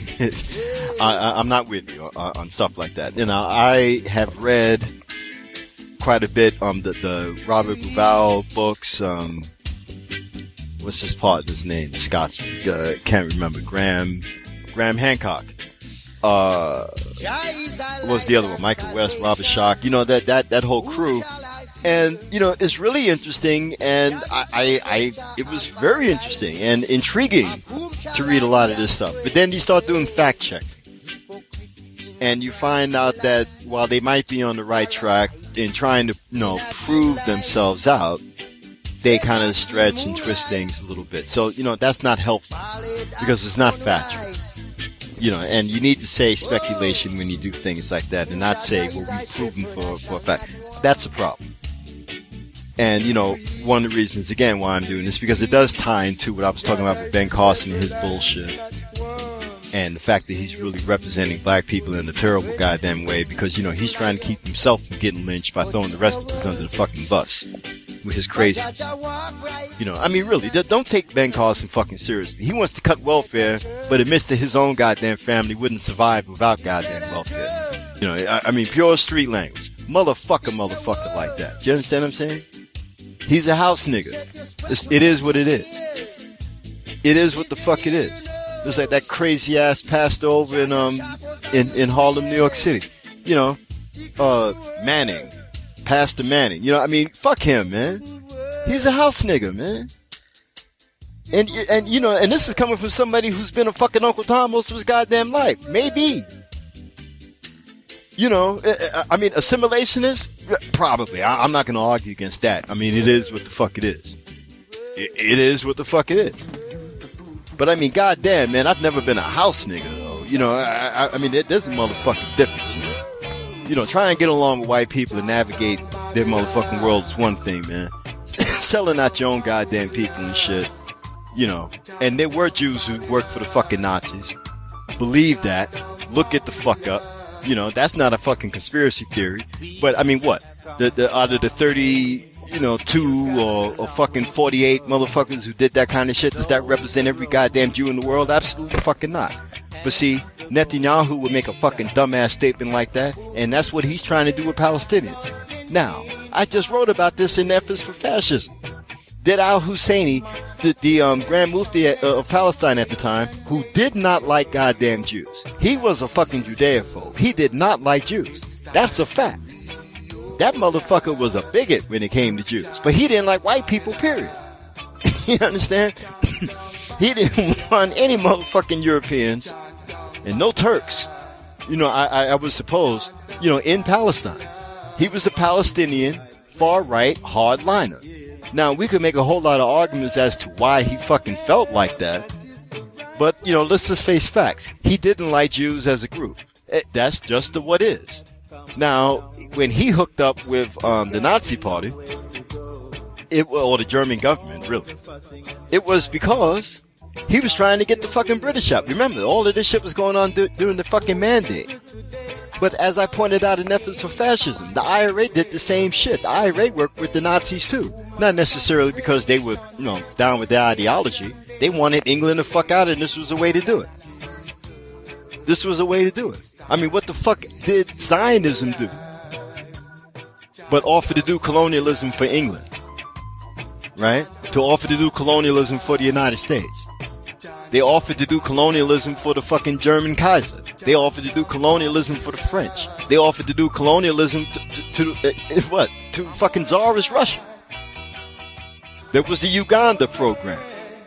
I, I'm not with you on, on stuff like that. You know, I have read quite a bit um the, the Robert Bauval books. Um, what's his partner's name? The Scotsman. Uh, can't remember. Graham Graham Hancock. Uh, what was the other one? Michael West, Robert Schoch. You know, that that that whole crew. And you know, it's really interesting, and I, I, I it was very interesting and intriguing to read a lot of this stuff. But then you start doing fact checking, and you find out that while they might be on the right track in trying to, you know, prove themselves out, they kind of stretch and twist things a little bit. So, you know, that's not helpful because it's not factual. You know, and you need to say speculation when you do things like that and not say, well, we've proven for, for a fact. That's a problem. And, you know, one of the reasons, again, why I'm doing this, because it does tie into what I was talking about with Ben Carson and his bullshit. And the fact that he's really representing black people in a terrible goddamn way because, you know, he's trying to keep himself from getting lynched by throwing the rest of us under the fucking bus with his craziness. You know, I mean, really, don't take Ben Carson fucking seriously. He wants to cut welfare, but admits that his own goddamn family wouldn't survive without goddamn welfare. You know, I, I mean, pure street language. Motherfucker, motherfucker like that. Do you understand what I'm saying? He's a house nigga. It's, it is what it is. It is what the fuck it is. It's like that crazy ass pastor over in um in, in Harlem, New York City. You know, uh Manning. Pastor Manning. You know, I mean, fuck him, man. He's a house nigga, man. And and you know, and this is coming from somebody who's been a fucking Uncle Tom most of his goddamn life. Maybe. You know, I mean, assimilationist? Probably. I, I'm not going to argue against that. I mean, it is what the fuck it is. It, it is what the fuck it is. But I mean, goddamn, man, I've never been a house nigga, though. You know, I, I, I mean, there's a motherfucking difference, man. You know, try and get along with white people and navigate their motherfucking world is one thing, man. Selling out your own goddamn people and shit. You know, and there were Jews who worked for the fucking Nazis. Believe that. Look it the fuck up. You know, that's not a fucking conspiracy theory. But, I mean, what? The, the, out of the thirty, you know, two or, or fucking forty-eight motherfuckers who did that kind of shit, does that represent every goddamn Jew in the world? Absolutely fucking not. But see, Netanyahu would make a fucking dumbass statement like that, and that's what he's trying to do with Palestinians. Now, I just wrote about this in Efforts for Fascism. Did al-Husseini, the, the um, Grand Mufti of Palestine at the time, who did not like goddamn Jews. He was a fucking Judeophobe. He did not like Jews. That's a fact. That motherfucker was a bigot when it came to Jews. But he didn't like white people, period. You understand? He didn't want any motherfucking Europeans and no Turks. You know, I, I, I would suppose, you know, in Palestine. He was a Palestinian, far-right, hardliner. Now, we could make a whole lot of arguments as to why he fucking felt like that. But, you know, let's just face facts. He didn't like Jews as a group. It, that's just the what is. Now, when he hooked up with um, the Nazi Party, it, or the German government, really, it was because he was trying to get the fucking British out. Remember, all of this shit was going on du- during the fucking Mandate. But as I pointed out in Efforts for Fascism, the I R A did the same shit. The I R A worked with the Nazis too. Not necessarily because they were, you know, down with their ideology. They wanted England to fuck out, and this was a way to do it. This was a way to do it. I mean, what the fuck did Zionism do? But offer to do colonialism for England. Right? To offer to do colonialism for the United States. They offered to do colonialism for the fucking German Kaiser. They offered to do colonialism for the French. They offered to do colonialism to, to, to uh, what? To fucking Tsarist Russia. There was the Uganda program.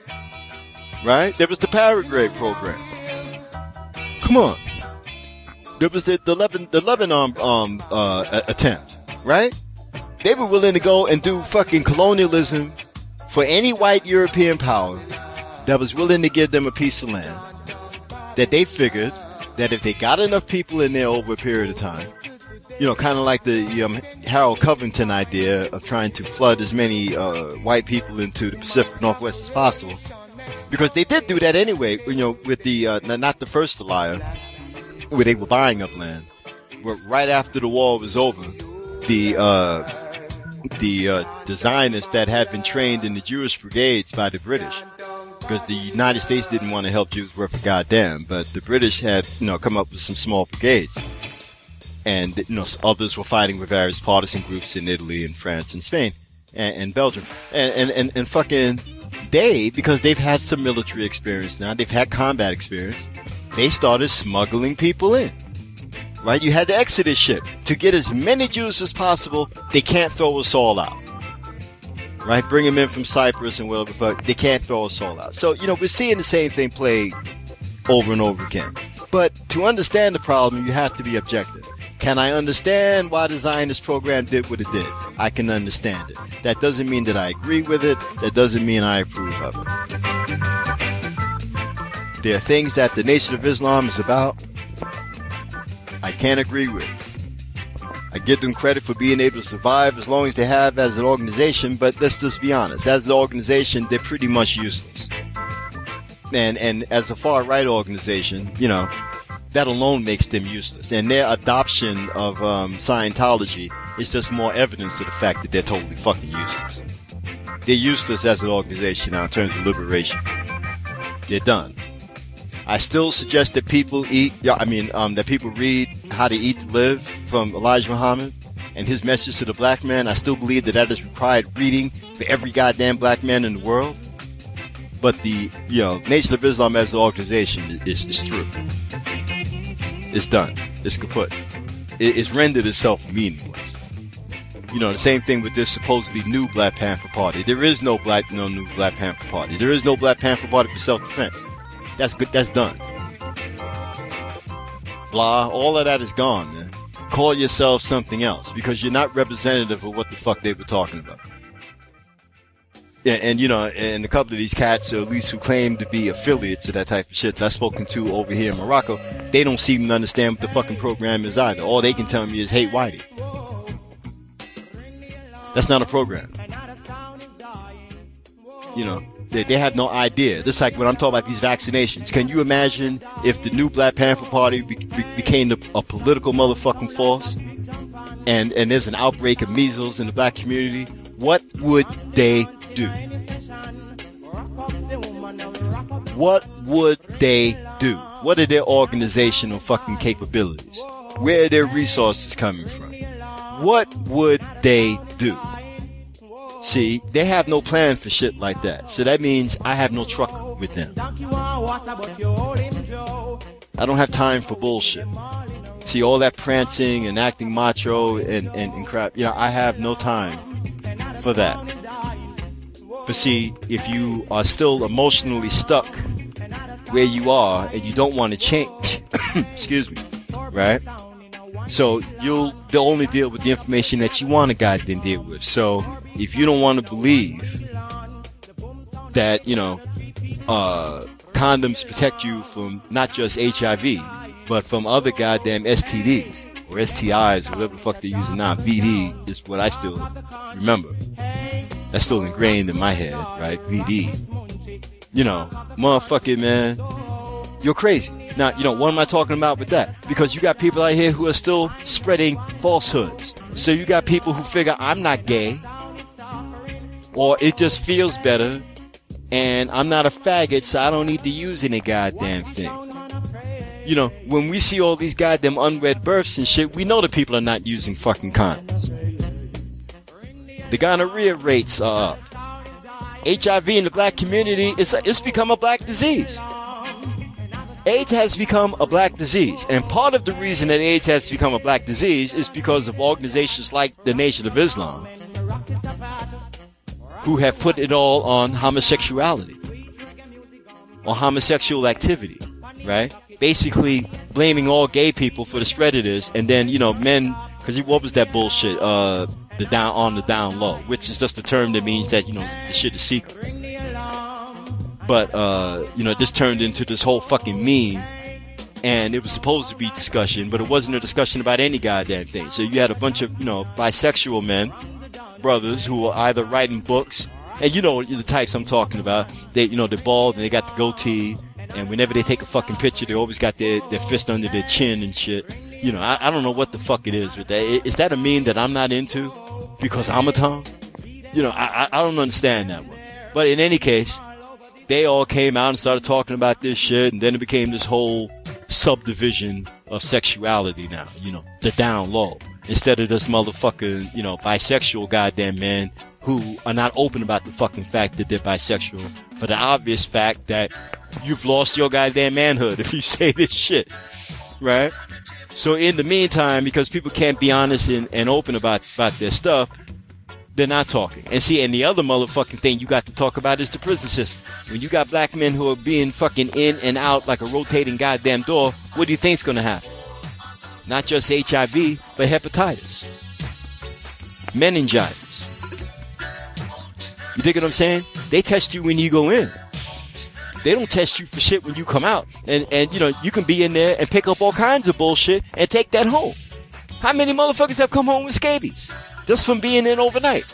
Right? There was the Paraguay program. Come on. There was the, the, Lebanon, the Lebanon um, uh, attempt. Right? They were willing to go and do fucking colonialism for any white European power that was willing to give them a piece of land, that they figured that if they got enough people in there over a period of time, you know, kind of like the um, Harold Covington idea of trying to flood as many uh, white people into the Pacific Northwest as possible, because they did do that anyway, you know, with the, uh, not the first Aliyah, where they were buying up land, where right after the war was over, the, uh, the, uh, the Zionists that had been trained in the Jewish brigades by the British, because the United States didn't want to help Jews worth a goddamn, but the British had, you know, come up with some small brigades. And, you know, others were fighting with various partisan groups in Italy and France and Spain and, and Belgium. And, and, and, and fucking they, because they've had some military experience now, they've had combat experience, they started smuggling people in. Right? You had the Exodus ship. To get as many Jews as possible, they can't throw us all out. Right? Bring them in from Cyprus and whatever the fuck. They can't throw us all out. So, you know, we're seeing the same thing play over and over again. But to understand the problem, you have to be objective. Can I understand why the Zionist program did what it did? I can understand it. That doesn't mean that I agree with it. That doesn't mean I approve of it. There are things that the Nation of Islam is about I can't agree with. I give them credit for being able to survive as long as they have as an organization, but let's just be honest. As an organization, they're pretty much useless. And and as a far-right organization, you know, that alone makes them useless. And their adoption of um, Scientology is just more evidence of the fact that they're totally fucking useless. They're useless as an organization now in terms of liberation. They're done. I still suggest that people eat, I mean, um, that people read How to Eat to Live from Elijah Muhammad and his message to the black man. I still believe that that is required reading for every goddamn black man in the world. But the, you know, Nation of Islam as an organization is, is through. It's done. It's kaput. It, it's rendered itself meaningless. You know, the same thing with this supposedly new Black Panther Party. There is no black, no new Black Panther Party. There is no Black Panther Party for self-defense. That's good. That's done. Blah. All of that is gone, man. call yourself something else because you're not representative of what the fuck they were talking about. Yeah, and you know, and a couple of these cats, or at least who claim to be affiliates of that type of shit that I've spoken to over here in Morocco, they don't seem to understand what the fucking program is either. All they can tell me is hate Whitey. That's not a program. You know, they, they have no idea. Just like when I'm talking about these vaccinations. Can you imagine if the new Black Panther Party be, be, became a, a political motherfucking force and, and there's an outbreak of measles in the black community? What would they do? What would they do? What are their organizational fucking capabilities? Where are their resources coming from? What would they do? See, they have no plan for shit like that. So that means I have no truck with them. I don't have time for bullshit. See, all that prancing and acting macho and, and, and crap, you know, I have no time for that. But see, if you are still emotionally stuck where you are and you don't want to change, excuse me, right? So you'll they'll only deal with the information that you want to goddamn deal with. So if you don't want to believe that, you know, uh, condoms protect you from not just H I V, but from other goddamn S T Ds or S T Is or whatever the fuck they're using now. V D is what I still remember. That's still ingrained in my head, right? V D. You know, motherfucking man, you're crazy. Now, you know, what am I talking about with that? Because you got people out here who are still spreading falsehoods. So you got people who figure I'm not gay, or it just feels better, and I'm not a faggot, so I don't need to use any goddamn thing. You know, when we see all these goddamn unwed births and shit, we know the people are not using fucking condoms. The gonorrhea rates are up. H I V in the black community, it's, it's become a black disease. AIDS has become a black disease. And part of the reason that AIDS has become a black disease is because of organizations like the Nation of Islam, who have put it all on homosexuality, or homosexual activity, right? Basically blaming all gay people for the spread of this, and then, you know, men, because what was that bullshit, uh, the down, on the down low, which is just a term that means that, you know, the shit is secret. But, uh, you know, this turned into this whole fucking meme, and it was supposed to be discussion, but it wasn't a discussion about any goddamn thing. So you had a bunch of, you know, bisexual men, brothers, who were either writing books, and you know the types I'm talking about. They, you know, they're bald and they got the goatee, and whenever they take a fucking picture, they always got their, their fist under their chin and shit. You know, I, I don't know what the fuck it is with that. Is that a meme that I'm not into because I'm a Tom? You know, I, I don't understand that one. But in any case, they all came out and started talking about this shit, and then it became this whole subdivision of sexuality now, you know, the down low. Instead of this motherfucking, you know, bisexual goddamn men who are not open about the fucking fact that they're bisexual, for the obvious fact that you've lost your goddamn manhood if you say this shit, right? So in the meantime, because people can't be honest and, and open about, about their stuff, they're not talking. And see, and the other motherfucking thing you got to talk about is the prison system. When you got black men who are being fucking in and out like a rotating goddamn door, what do you think's gonna happen? Not just H I V, but hepatitis, meningitis. You dig what I'm saying? They test you when you go in. They don't test you for shit when you come out. And, and you know, you can be in there and pick up all kinds of bullshit and take that home. How many motherfuckers have come home with scabies? Just from being in overnight.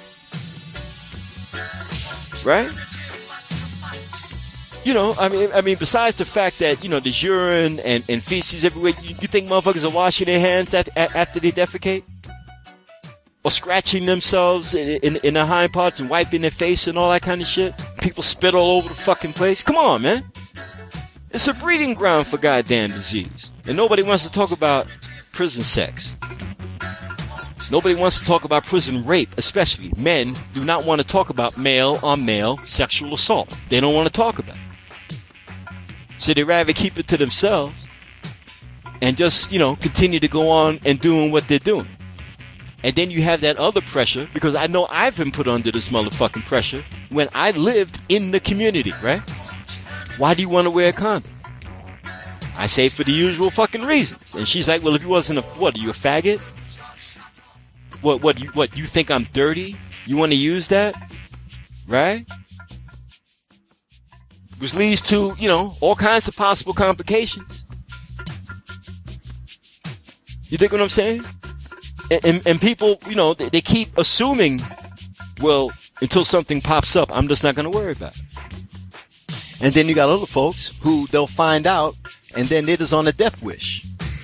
Right? You know, I mean, I mean, besides the fact that, you know, there's urine and, and feces everywhere, you, you think motherfuckers are washing their hands at, at, after they defecate? Or scratching themselves in, in, in their hind parts and wiping their face and all that kind of shit? People spit all over the fucking place? Come on, man. It's a breeding ground for goddamn disease. And nobody wants to talk about prison sex. Nobody wants to talk about prison rape, especially. Men do not want to talk about male-on-male sexual assault. They don't want to talk about it. So they rather keep it to themselves and just, you know, continue to go on and doing what they're doing. And then you have that other pressure, because I know I've been put under this motherfucking pressure when I lived in the community, right? Why do you want to wear a condom? I say for the usual fucking reasons. And she's like, well, if you wasn't a, what, are you a faggot? What, what, you, what, you think I'm dirty? You want to use that? Right? Which leads to, you know, all kinds of possible complications. You dig what I'm saying? And, and, and people, you know, they, they keep assuming, well, until something pops up, I'm just not going to worry about it. And then you got other folks who they'll find out, and then they're just on a death wish.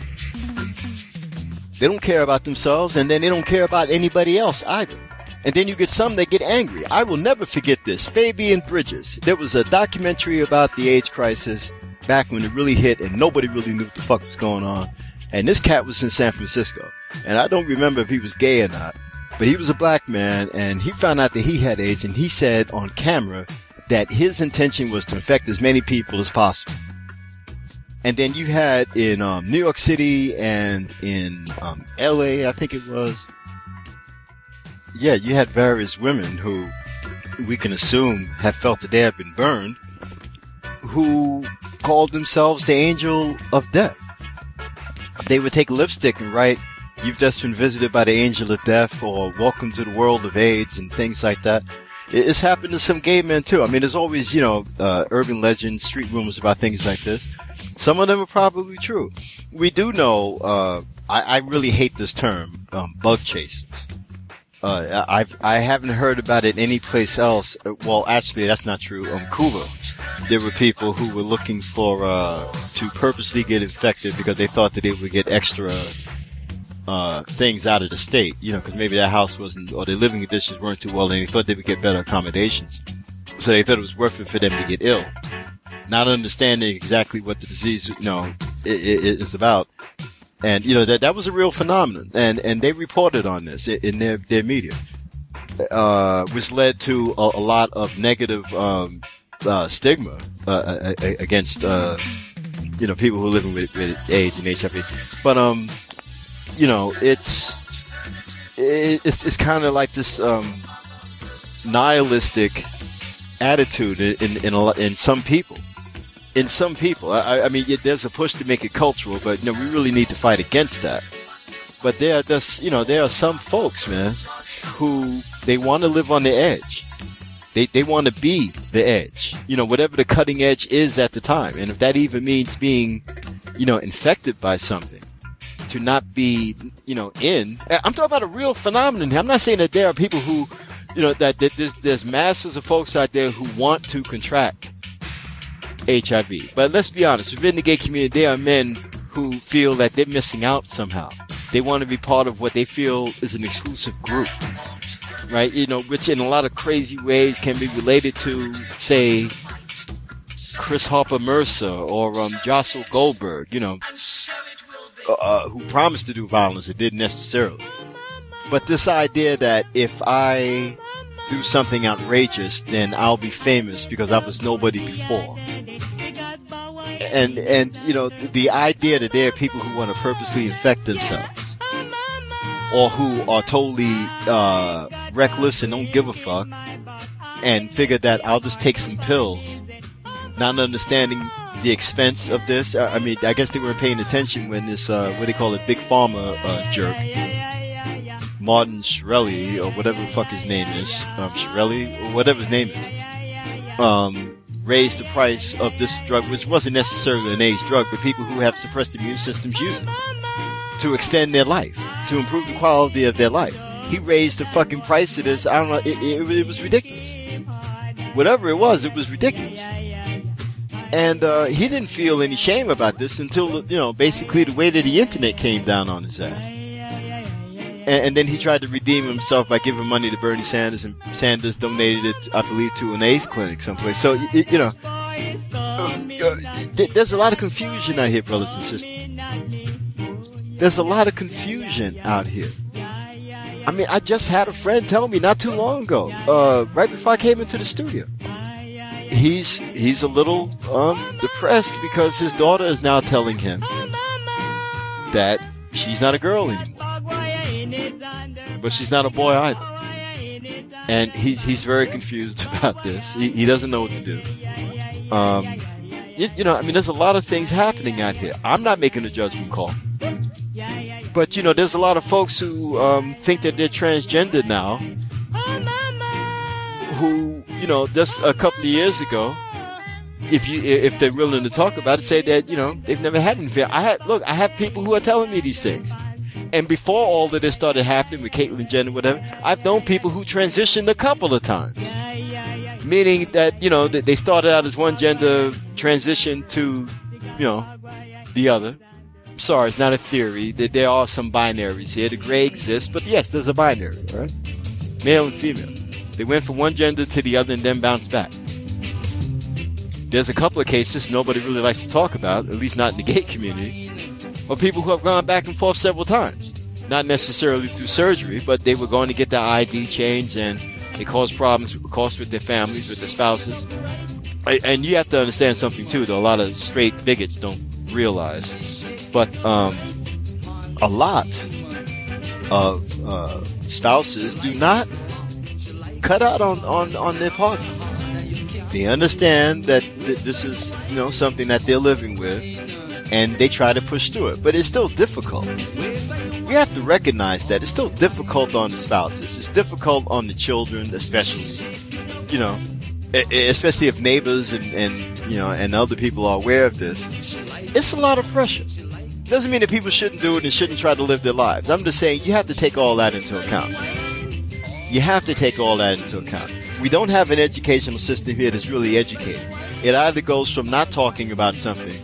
They don't care about themselves, and then they don't care about anybody else either. And then you get some that get angry. I will never forget this. Fabian Bridges. There was a documentary about the AIDS crisis back when it really hit, and nobody really knew what the fuck was going on. And this cat was in San Francisco. And I don't remember if he was gay or not, but he was a black man, and he found out that he had AIDS, and he said on camera that his intention was to infect as many people as possible. And then you had in um, New York City and in um, L A, I think it was. Yeah, you had various women who we can assume have felt that they have been burned, who called themselves the angel of death. They would take lipstick and write, "You've just been visited by the angel of death," or "Welcome to the world of AIDS," and things like that. It's happened to some gay men too. I mean, there's always, you know, uh, urban legends, street rumors about things like this. Some of them are probably true. We do know, uh, I, I really hate this term, um, bug chasers. Uh, I've, I haven't heard about it anyplace else. Well, actually, that's not true. Um, Cuba, there were people who were looking for, uh, to purposely get infected because they thought that they would get extra, uh, things out of the state, you know, because maybe their house wasn't, or their living conditions weren't too well, and they thought they would get better accommodations. So they thought it was worth it for them to get ill. Not understanding exactly what the disease, you know, is about. And, you know, that, that was a real phenomenon. And, and they reported on this in their, their media, uh, which led to a, a lot of negative, um, uh, stigma, uh, against, uh, you know, people who are living with, with AIDS and H I V. But, um, you know, it's, it's, it's kind of like this, um, nihilistic attitude in, in, in, a, in some people. In some people, I, I mean, there's a push to make it cultural, but you know, we really need to fight against that. But there are just, you know, there are some folks, man, who they want to live on the edge. They they want to be the edge, you know, whatever the cutting edge is at the time, and if that even means being, you know, infected by something, to not be, you know, in. I'm talking about a real phenomenon here. I'm not saying that there are people who, you know, that, that there's there's masses of folks out there who want to contract H I V. But let's be honest, within the gay community, there are men who feel that they're missing out somehow. They want to be part of what they feel is an exclusive group, right? You know, which in a lot of crazy ways can be related to, say, Chris Harper Mercer or um, Jocelyn Goldberg, you know, uh, who promised to do violence and didn't necessarily. But this idea that if I do something outrageous, then I'll be famous because I was nobody before. And, and, you know, the, the idea that there are people who want to purposely infect themselves or who are totally, uh, reckless and don't give a fuck and figure that I'll just take some pills, not understanding the expense of this. I mean, I guess they weren't paying attention when this, uh, what do they call it, Big Pharma, uh, jerk, Martin Shkreli, or whatever the fuck his name is, um, Shkreli, or whatever his name is, um, raised the price of this drug, which wasn't necessarily an AIDS drug, but people who have suppressed immune systems use it to extend their life, to improve the quality of their life. He raised the fucking price of this. I don't know. It, it, it was ridiculous. Whatever it was, it was ridiculous. And uh, he didn't feel any shame about this until, you know, basically the way that the internet came down on his ass. And, and then he tried to redeem himself by giving money to Bernie Sanders, and Sanders donated it, I believe, to an AIDS clinic someplace. So, you, you know, um, uh, there's a lot of confusion out here, brothers and sisters. There's a lot of confusion out here. I mean, I just had a friend tell me not too long ago, uh, right before I came into the studio. He's, he's a little, um, depressed because his daughter is now telling him that she's not a girl anymore. But she's not a boy either. And he's, he's very confused about this. He, he doesn't know what to do. Um, you, you know, I mean, there's a lot of things happening out here. I'm not making a judgment call. But, you know, there's a lot of folks who um, think that they're transgender now, who, you know, just a couple of years ago, if you if they're willing to talk about it, say that, you know, they've never had anything. I had look, I have people who are telling me these things. And before all of this started happening with Caitlyn Jenner, whatever, I've known people who transitioned a couple of times. Meaning that, you know, that they started out as one gender, transitioned to, you know, the other. I'm sorry, it's not a theory. There are some binaries here. The gray exists, but yes, there's a binary, right? Male and female. They went from one gender to the other and then bounced back. There's a couple of cases nobody really likes to talk about, at least not in the gay community, of people who have gone back and forth several times. Not necessarily through surgery, but they were going to get their I D changed and it caused problems, costs with their families, with their spouses. And you have to understand something too, that a lot of straight bigots don't realize. But um, a lot of uh, spouses do not cut out on, on, on their partners. They understand that th- this is, you know, something that they're living with, and they try to push through it. But it's still difficult. We have to recognize that it's still difficult on the spouses. It's difficult on the children, especially. You know, especially if neighbors and, and you know and other people are aware of this. It's a lot of pressure. Doesn't mean that people shouldn't do it and shouldn't try to live their lives. I'm just saying you have to take all that into account. You have to take all that into account. We don't have an educational system here that's really educated. It either goes from not talking about something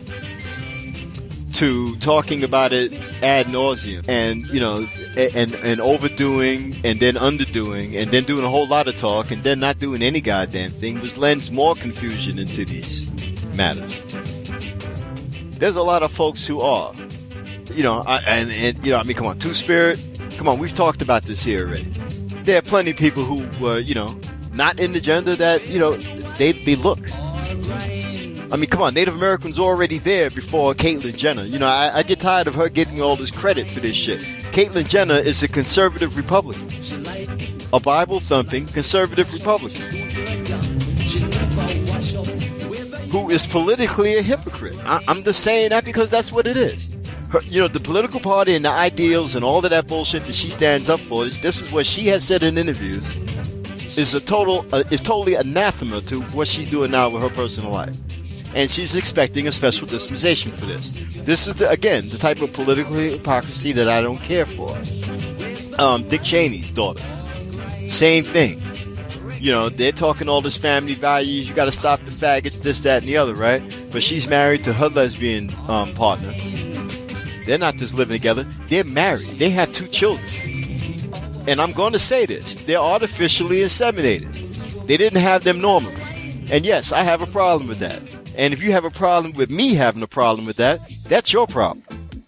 to talking about it ad nauseum, and you know, and and overdoing, and then underdoing, and then doing a whole lot of talk, and then not doing any goddamn thing, which lends more confusion into these matters. There's a lot of folks who are, you know, I, and and you know, I mean, come on, Two Spirit, come on, we've talked about this here already. There are plenty of people who were, you know, not in the gender that, you know, they they look. I mean, come on, Native Americans were already there before Caitlyn Jenner. You know, I, I get tired of her getting all this credit for this shit. Caitlyn Jenner is a conservative Republican. A Bible-thumping conservative Republican. Who is politically a hypocrite. I, I'm just saying that because that's what it is. Her, you know, the political party and the ideals and all of that bullshit that she stands up for, is, this is what she has said in interviews, is a total, uh, is totally anathema to what she's doing now with her personal life. And she's expecting a special dispensation for this. This is, the, again, the type of political hypocrisy that I don't care for. Um, Dick Cheney's daughter. Same thing. You know, they're talking all this family values. You got to stop the faggots, this, that, and the other, right? But she's married to her lesbian um, partner. They're not just living together. They're married. They have two children. And I'm going to say this. They're artificially inseminated. They didn't have them normally. And yes, I have a problem with that. And if you have a problem with me having a problem with that, that's your problem.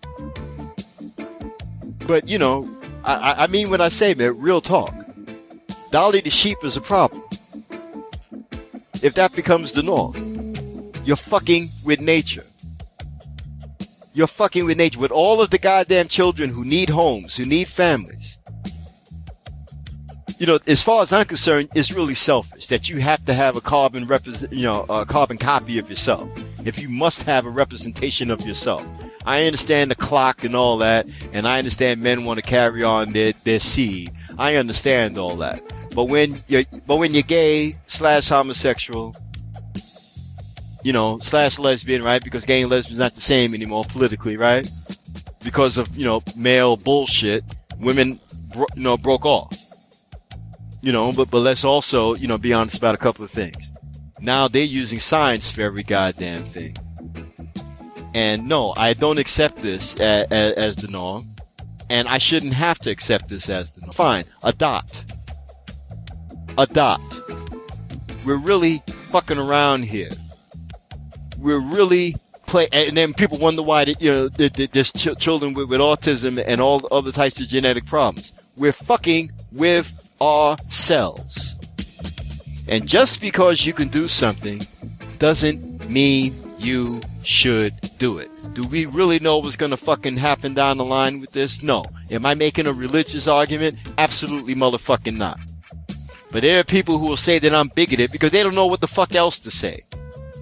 But, you know, I, I mean when I say, man, real talk. Dolly the sheep is a problem. If that becomes the norm, you're fucking with nature. You're fucking with nature, with all of the goddamn children who need homes, who need families. You know, as far as I'm concerned, it's really selfish that you have to have a carbon represent, you know, a carbon copy of yourself. If you must have a representation of yourself. I understand the clock and all that, and I understand men want to carry on their, their seed. I understand all that. But when you're, but when you're gay slash homosexual, you know, slash lesbian, right? Because gay and lesbian is not the same anymore politically, right? Because of, you know, male bullshit, women, bro- you know, broke off. You know, but, but let's also, you know, be honest about a couple of things. Now they're using science for every goddamn thing. And no, I don't accept this as, as, as the norm. And I shouldn't have to accept this as the norm. Fine, adopt. Adopt. We're really fucking around here. We're really play, and then people wonder why, you know, there's ch- children with, with autism and all other types of genetic problems. We're fucking with ourselves. And just because you can do something doesn't mean you should do it. Do we really know what's going to fucking happen down the line with this? No. Am I making a religious argument? Absolutely motherfucking not. But there are people who will say that I'm bigoted because they don't know what the fuck else to say.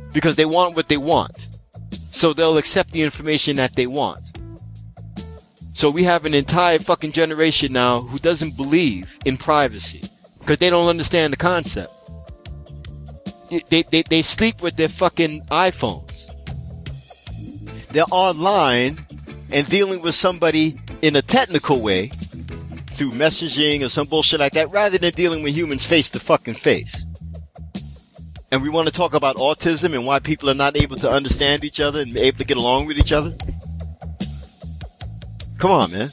because they want what they want. So they'll accept the information that they want. So we have an entire fucking generation now who doesn't believe in privacy because they don't understand the concept. They, they, they sleep with their fucking iPhones. They're online and dealing with somebody in a technical way through messaging or some bullshit like that rather than dealing with humans face to fucking face. And we want to talk about autism and why people are not able to understand each other and able to get along with each other? Come on, man.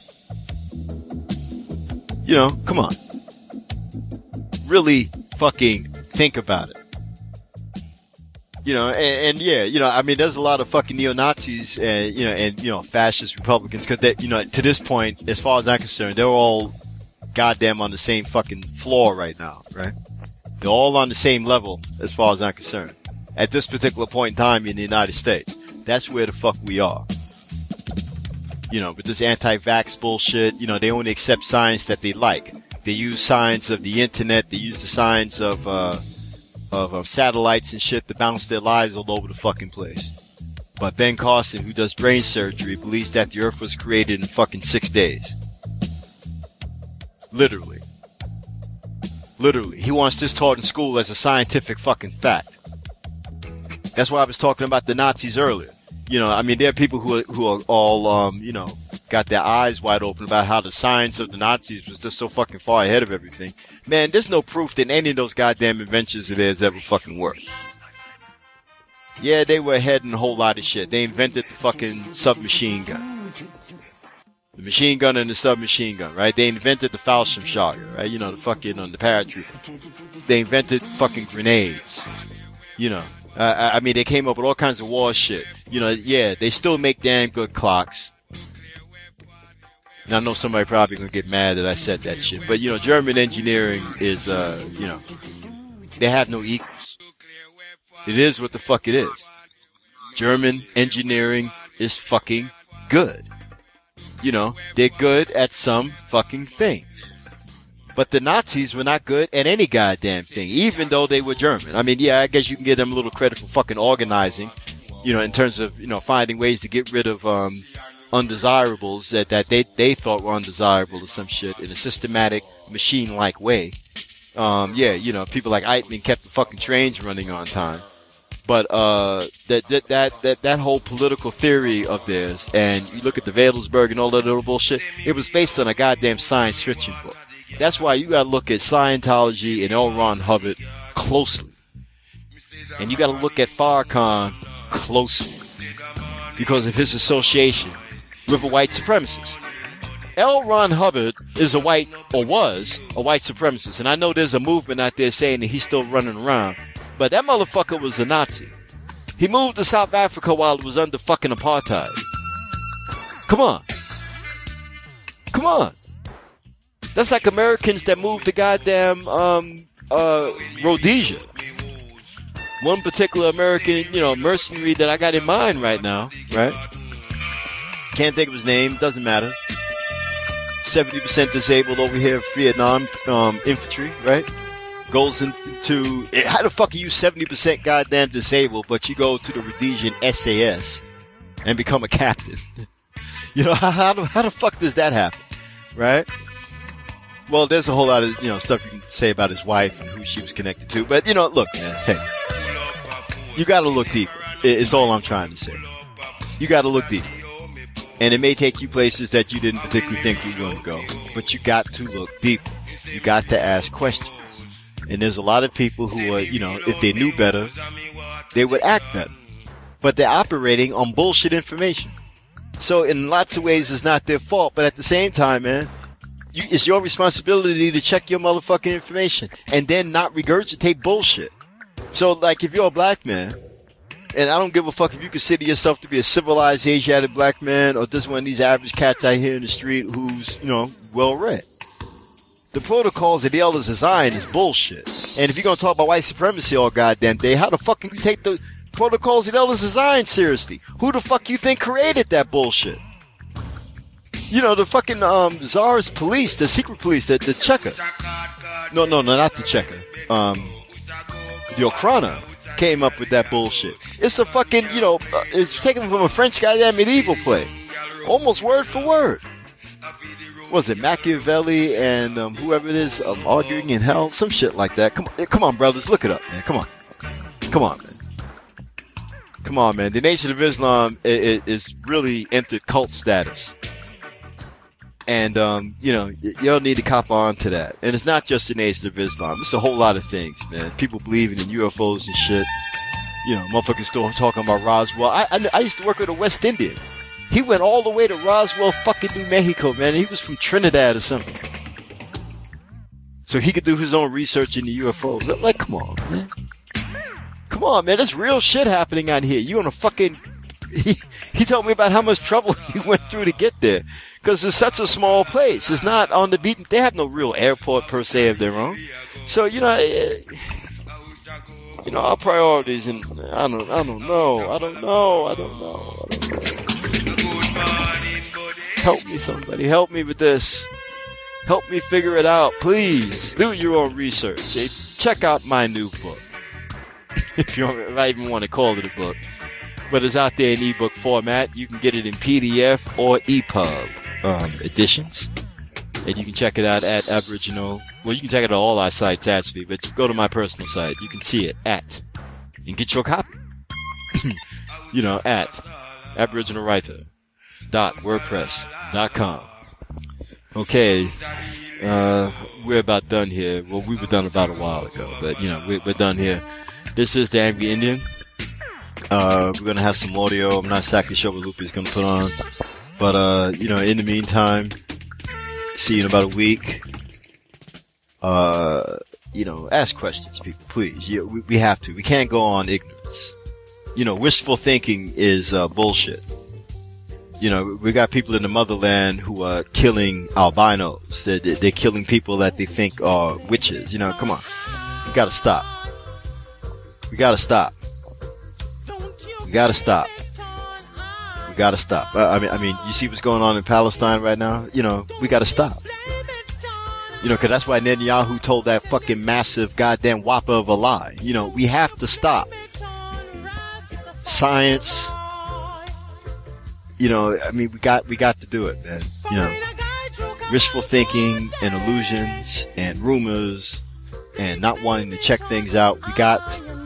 You know, come on. Really fucking think about it. You know, and, and yeah, you know, I mean, there's a lot of fucking neo-Nazis and, you know, and, you know, fascist Republicans because they, you know, to this point, as far as I'm concerned, they're all goddamn on the same fucking floor right now, right? They're all on the same level as far as I'm concerned. At this particular point in time in the United States, that's where the fuck we are. You know, with this anti-vax bullshit, you know, they only accept science that they like. They use signs of the internet. They use the signs of, uh, of, of satellites and shit to bounce their lives all over the fucking place. But Ben Carson, who does brain surgery, believes that the earth was created in fucking six days. Literally. Literally. He wants this taught in school as a scientific fucking fact. That's why I was talking about the Nazis earlier. You know, I mean, there are people who are, who are all, um, you know, got their eyes wide open about how the science of the Nazis was just so fucking far ahead of everything. Man, there's no proof that any of those goddamn inventions of theirs ever fucking worked. Yeah, they were ahead in a whole lot of shit. They invented the fucking submachine gun. The machine gun and the submachine gun, right? They invented the Fallschirmjäger, right? You know, the fucking, um, the paratrooper. They invented fucking grenades. You know. Uh, I mean, they came up with all kinds of war shit. You know, yeah, they still make damn good clocks. And I know somebody probably gonna get mad that I said that shit. But, you know, German engineering is, uh, you know, they have no equals. It is what the fuck it is. German engineering is fucking good. You know, they're good at some fucking things. But the Nazis were not good at any goddamn thing, even though they were German. I mean, yeah, I guess you can give them a little credit for fucking organizing, you know, in terms of, you know, finding ways to get rid of um, undesirables that, that they, they thought were undesirable or some shit in a systematic, machine-like way. Um, yeah, you know, people like Eichmann kept the fucking trains running on time. But uh, that, that that that that whole political theory of theirs, and you look at the Wedelsberg and all that little bullshit, it was based on a goddamn science fiction book. That's why you gotta look at Scientology and L. Ron Hubbard closely. And you gotta look at Farrakhan closely. Because of his association with a white supremacist. L. Ron Hubbard is a white, or was, a white supremacist. And I know there's a movement out there saying that he's still running around. But that motherfucker was a Nazi. He moved to South Africa while it was under fucking apartheid. Come on. Come on. That's like Americans that moved to goddamn um, uh, Rhodesia. One particular American, you know, mercenary that I got in mind right now, right? Can't think of his name, doesn't matter. seventy percent disabled over here, Vietnam um, infantry, right? Goes into, how the fuck are you seventy percent goddamn disabled, but you go to the Rhodesian S A S and become a captain? You know, how, how, how the fuck does that happen, right? Well, there's a whole lot of, you know, stuff you can say about his wife and who she was connected to. But, you know, look, man, hey, you got to look deeper. It's all I'm trying to say. You got to look deeper. And it may take you places that you didn't particularly think you were going to go. But you got to look deeper. You got to ask questions. And there's a lot of people who are, you know, if they knew better, they would act better. But they're operating on bullshit information. So in lots of ways, it's not their fault. But at the same time, man, you, it's your responsibility to check your motherfucking information and then not regurgitate bullshit. So, like, if you're a black man, and I don't give a fuck if you consider yourself to be a civilized Asiatic black man or just one of these average cats out here in the street who's, you know, well-read. The protocols that the elders designed is bullshit. And if you're going to talk about white supremacy all goddamn day, how the fuck can you take the protocols that the elders designed seriously? Who the fuck you think created that bullshit? You know, the fucking um, Tsarist police, the secret police, the, the Cheka. No, no, no, not the Cheka. Um, the Okhrana. came up with that bullshit. It's a fucking, you know, uh, it's taken from a French goddamn medieval play. Almost word for word. Was it Machiavelli and um, whoever it is um, arguing in hell? Some shit like that. Come on, come on, brothers. Look it up, man. Come on. Come on, man. Come on, man. The Nation of Islam is, is really entered cult status. And, um, you know, y- y'all need to cop on to that. And it's not just the Nation of Islam. It's a whole lot of things, man. People believing in U F Os and shit. You know, motherfuckers still talking about Roswell. I, I, I used to work with a West Indian. He went all the way to Roswell, fucking New Mexico, man. He was from Trinidad or something. So he could do his own research into U F Os. I'm like, come on, man. Come on, man. There's real shit happening out here. You on a fucking... He, he told me about how much trouble he went through to get there. Because it's such a small place. It's not on the beaten... They have no real airport, per se, of their own. So, you know... Eh, you know, our priorities, and I don't, I don't know. I don't know. I don't know. I don't know. Help me, somebody. Help me with this. Help me figure it out, please. Do your own research. Hey, check out my new book. If you don't, if I even want to call it a book. But it's out there in ebook format. You can get it in P D F or E P U B um, editions. And you can check it out at Aboriginal. Well, you can check it at all our sites, actually. But you go to my personal site. You can see it at. And get your copy. You know, at Aboriginal Writer dot wordpress dot com. Okay. Uh, we're about done here. Well, we were done about a while ago. But, you know, we're, we're done here. This is the Angry Indian. Uh, we're gonna have some audio. I'm not exactly sure what Lupe is gonna put on. But, uh, you know, in the meantime, see you in about a week. Uh, you know, ask questions, people, please. You, we, we have to. We can't go on ignorance. You know, wishful thinking is, uh, bullshit. You know, we got people in the motherland who are killing albinos. They're, they're killing people that they think are witches. You know, come on. We gotta stop. We gotta stop. We gotta stop. We gotta stop. Uh, I mean, I mean, you see what's going on in Palestine right now? You know, we gotta stop. You know, cause that's why Netanyahu told that fucking massive goddamn whopper of a lie. You know, we have to stop. Science. You know, I mean, we got, we got to do it, man. You know, wishful thinking and illusions and rumors and not wanting to check things out. We got,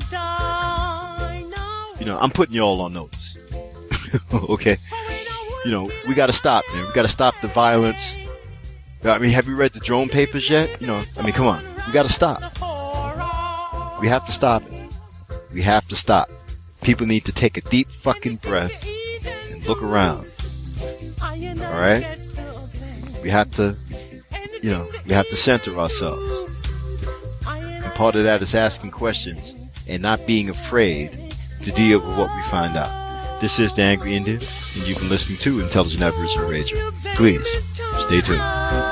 you know, I'm putting you all on notice. Okay. You know, we got to stop, man. We got to stop the violence. I mean, have you read the drone papers yet? You know, I mean, come on. We got to stop. We have to stop it. We have to stop. People need to take a deep fucking breath and look around. All right? We have to, you know, we have to center ourselves. And part of that is asking questions and not being afraid to deal with what we find out. This is the Angry Indian, and you've been listening to Intelligent Aboriginal Radio. Please, stay tuned.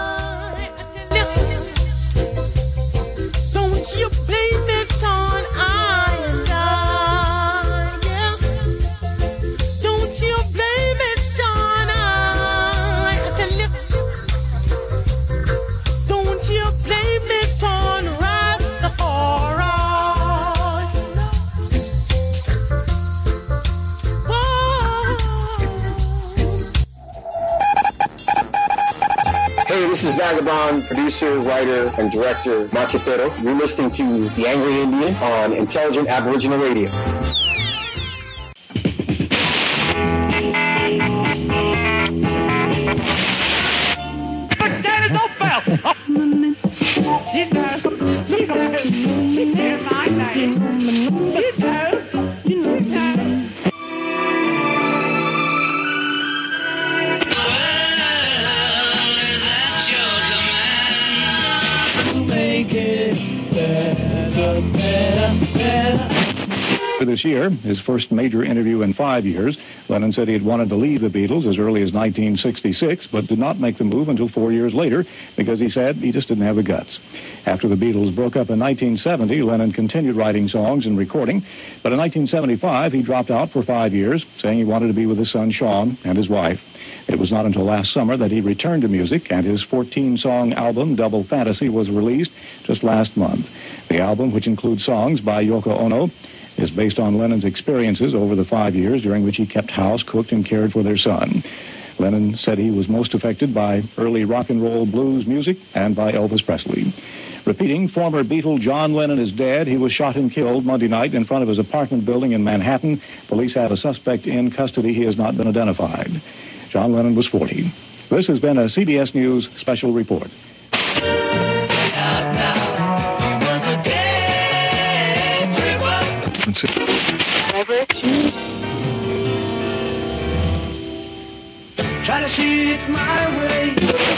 This is Vagabond, producer, writer, and director Machitero. You're listening to The Angry Indian on Intelligent Aboriginal Radio. This year, his first major interview in five years, Lennon said he had wanted to leave the Beatles as early as nineteen sixty-six, but did not make the move until four years later because he said he just didn't have the guts. After the Beatles broke up in nineteen seventy, Lennon continued writing songs and recording, but in nineteen seventy-five, he dropped out for five years, saying he wanted to be with his son Sean and his wife. It was not until last summer that he returned to music, and his fourteen-song album, Double Fantasy, was released just last month. The album, which includes songs by Yoko Ono is based on Lennon's experiences over the five years during which he kept house, cooked, and cared for their son. Lennon said he was most affected by early rock and roll blues music and by Elvis Presley. Repeating, former Beatle John Lennon is dead. He was shot and killed Monday night in front of his apartment building in Manhattan. Police have a suspect in custody. He has not been identified. John Lennon was forty. This has been a C B S News special report. Try to see it my way.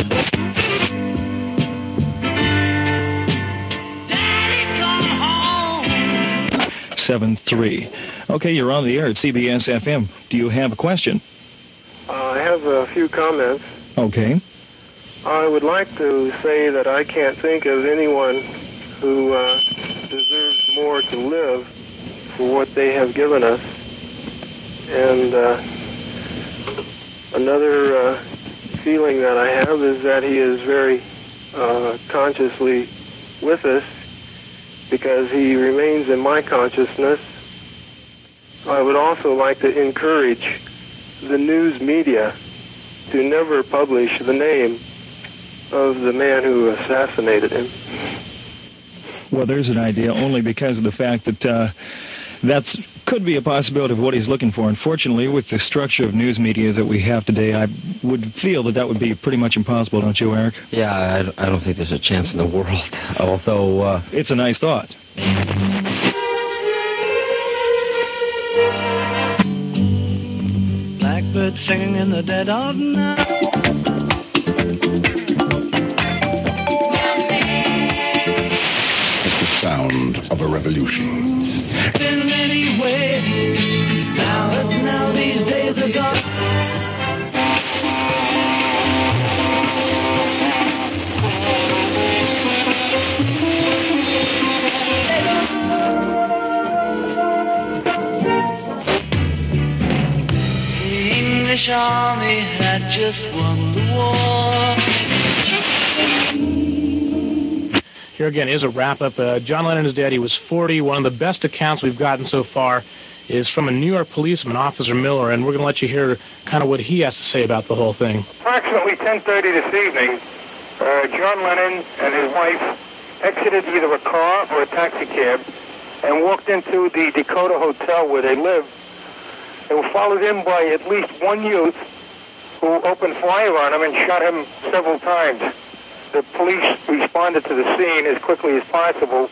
Daddy, come home. seven three. Okay, you're on the air at C B S F M. Do you have a question? Uh, I have a few comments. Okay. I would like to say that I can't think of anyone who uh, deserves more to live for what they have given us. And uh, another uh, feeling that I have is that he is very uh, consciously with us because he remains in my consciousness. I would also like to encourage the news media to never publish the name of the man who assassinated him. Well, there's an idea only because of the fact that uh, that's could be a possibility of what he's looking for. Unfortunately, with the structure of news media that we have today, I would feel that that would be pretty much impossible, don't you, Eric? Yeah, I, I don't think there's a chance in the world, although... Uh... It's a nice thought. Blackbird singing in the dead of night. It's the sound of a revolution. In many ways, now, now these days are gone. The English army had just won the war. Here again is a wrap-up. Uh, John Lennon is dead. He was forty. One of the best accounts we've gotten so far is from a New York policeman, Officer Miller, and we're going to let you hear kind of what he has to say about the whole thing. Approximately ten thirty this evening, uh, John Lennon and his wife exited either a car or a taxi cab and walked into the Dakota Hotel where they live. They were followed in by at least one youth who opened fire on him and shot him several times. The police responded to the scene as quickly as possible.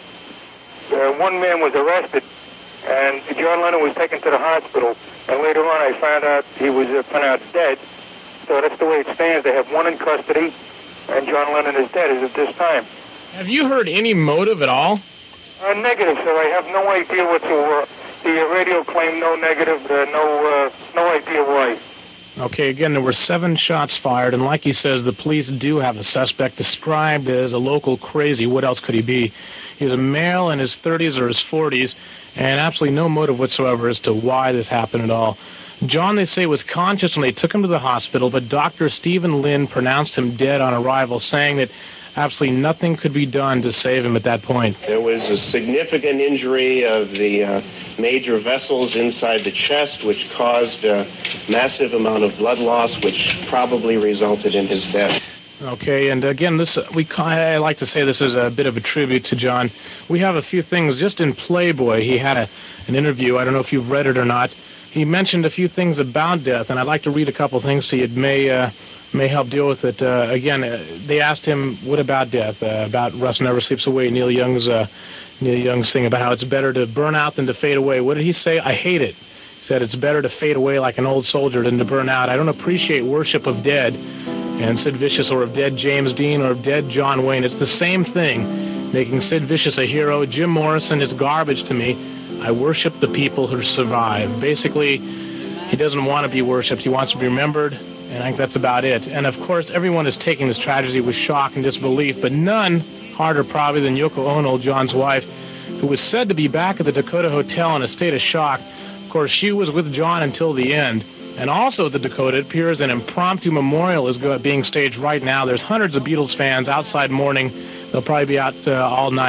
Uh, one man was arrested, and John Lennon was taken to the hospital. And later on, I found out he was uh, pronounced dead. So that's the way it stands. They have one in custody, and John Lennon is dead as of this time. Have you heard any motive at all? Uh, negative, sir. I have no idea whatsoever. The uh, radio claimed no negative, uh, no, uh, no idea why. Okay, again, there were seven shots fired, and like he says, the police do have a suspect described as a local crazy. What else could he be? He's a male in his thirties or his forties, and absolutely no motive whatsoever as to why this happened at all. John, they say, was conscious when they took him to the hospital, but Doctor Stephen Lynn pronounced him dead on arrival, saying that absolutely nothing could be done to save him at that point. There was a significant injury of the uh, major vessels inside the chest, which caused a massive amount of blood loss, which probably resulted in his death. Okay, and again, this we I like to say this is a bit of a tribute to John. We have a few things just in Playboy. He had a, an interview. I don't know if you've read it or not. He mentioned a few things about death, and I'd like to read a couple things to you. It may uh, may help deal with it. Uh, again, uh, they asked him, "What about death?" Uh, about Rust Never Sleeps Away. Neil Young's uh, Neil Young's thing about how it's better to burn out than to fade away. What did he say? I hate it. He said it's better to fade away like an old soldier than to burn out. I don't appreciate worship of dead. And Sid Vicious, or of dead James Dean, or of dead John Wayne. It's the same thing, making Sid Vicious a hero. Jim Morrison is garbage to me. I worship the people who survive. Basically, he doesn't want to be worshipped. He wants to be remembered, and I think that's about it. And, of course, everyone is taking this tragedy with shock and disbelief, but none harder probably than Yoko Ono, John's wife, who was said to be back at the Dakota Hotel in a state of shock. Of course, she was with John until the end. And also at the Dakota, it appears an impromptu memorial is being staged right now. There's hundreds of Beatles fans outside mourning. They'll probably be out uh, all night.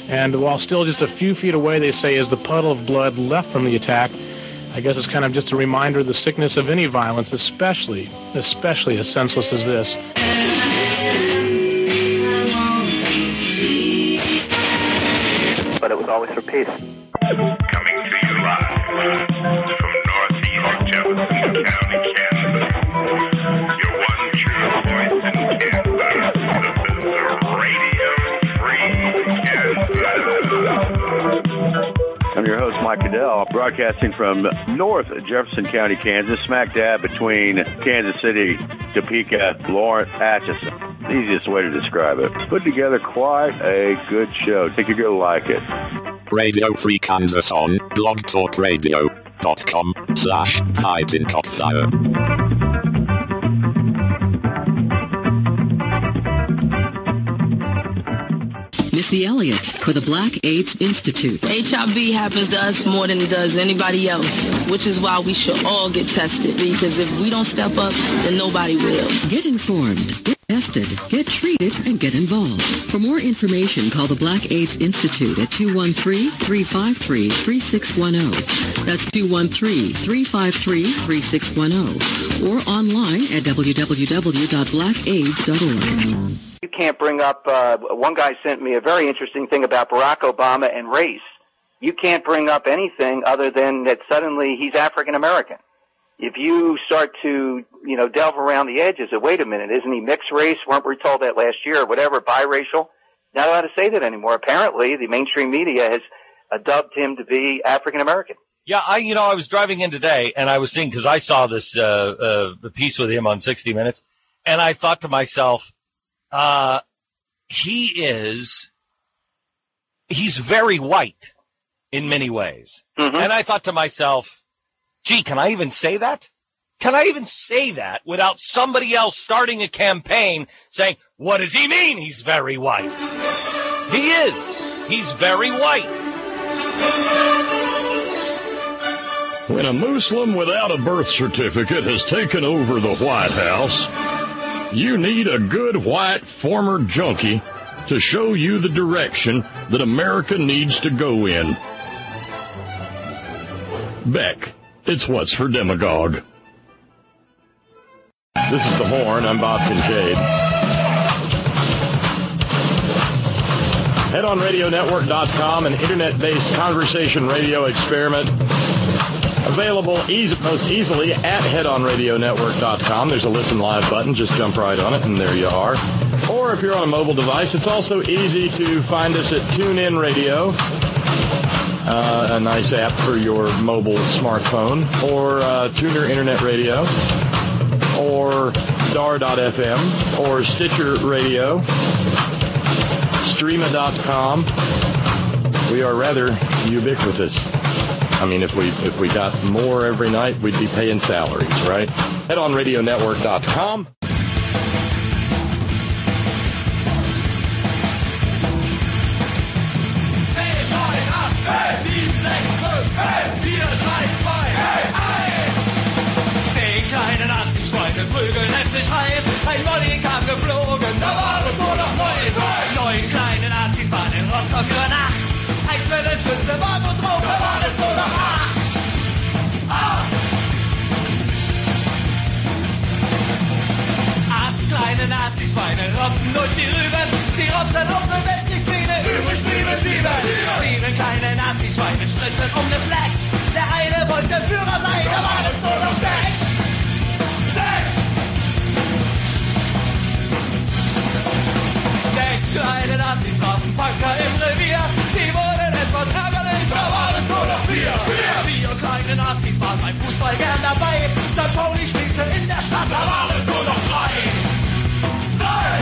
And while still just a few feet away, they say, is the puddle of blood left from the attack. I guess it's kind of just a reminder of the sickness of any violence, especially, especially as senseless as this. But it was always for peace. Coming to you live from northeast Jefferson County, Kansas. Your one true voice in Kansas. This is Radio Free Kansas. I'm your host, Mike Goodell, broadcasting from North Jefferson County, Kansas, smack dab between Kansas City, Topeka, Lawrence, Atchison. The easiest way to describe it. Put together quite a good show. Think you're going to like it. Radio Free Kansas on blogtalkradio.com slash Fighting Cockfire. Missy Elliott for the Black AIDS Institute. H I V happens to us more than it does anybody else, which is why we should all get tested, because if we don't step up, then nobody will. Get informed, get tested, get treated, and get involved. For more information, call the Black AIDS Institute at two one three, three five three, three six one zero. That's two one three, three five three, three six one zero. Or online at w w w dot black aids dot org. You can't bring up, uh, one guy sent me a very interesting thing about Barack Obama and race. You can't bring up anything other than that suddenly he's African American. If you start to, you know, delve around the edges of, wait a minute, isn't he mixed race? Weren't we told that last year or whatever, biracial? Not allowed to say that anymore. Apparently, the mainstream media has uh, dubbed him to be African American. Yeah, I, you know, I was driving in today and I was seeing, because I saw this, uh, uh, the piece with him on sixty minutes, and I thought to myself, Uh, he is, he's very white in many ways. Mm-hmm. And I thought to myself, gee, can I even say that? Can I even say that without somebody else starting a campaign saying, what does he mean he's very white? He is. He's very white. When a Muslim without a birth certificate has taken over the White House, you need a good white former junkie to show you the direction that America needs to go in. Beck, it's What's for Demagogue. This is The Horn. I'm Bob Kincaid. head on radio network dot com, an internet-based conversation radio experiment. Available easy, most easily at head on radio network dot com. There's a listen live button. Just jump right on it, and there you are. Or if you're on a mobile device, it's also easy to find us at TuneIn Radio, uh, a nice app for your mobile smartphone, or uh, Tuner Internet Radio, or Dar dot f m, or Stitcher Radio, Streama dot com. We are rather ubiquitous. I mean, if we if we got more every night, we'd be paying salaries, right? head on radio network dot com. Zehn kleine Nazi-Schweine prügeln heftig rein. Ein Molly kam geflogen, da war es nur noch neun. Neun kleine Nazis waren in Rostock über Nacht. Ein Zwillenschütze war nur drauf, da war es nur noch acht. Acht. Acht kleine Nazi-Schweine robbten durch die Rüben. Sie robbten auf der Weltkriegsszene, übrig blieben sieben. Sieben kleine Nazi-Schweine stritten um den Flex. Der eine wollte Führer sein, da war es nur noch sechs. Sechs. Sechs kleine Nazis trafen Punker im Revier. Die wurden etwas ärgerlich, da war es nur noch vier. Vier, vier kleine Nazis waren beim Fußball gern dabei. Sankt Pauli spielte in der Stadt, da war es nur noch drei. Drei.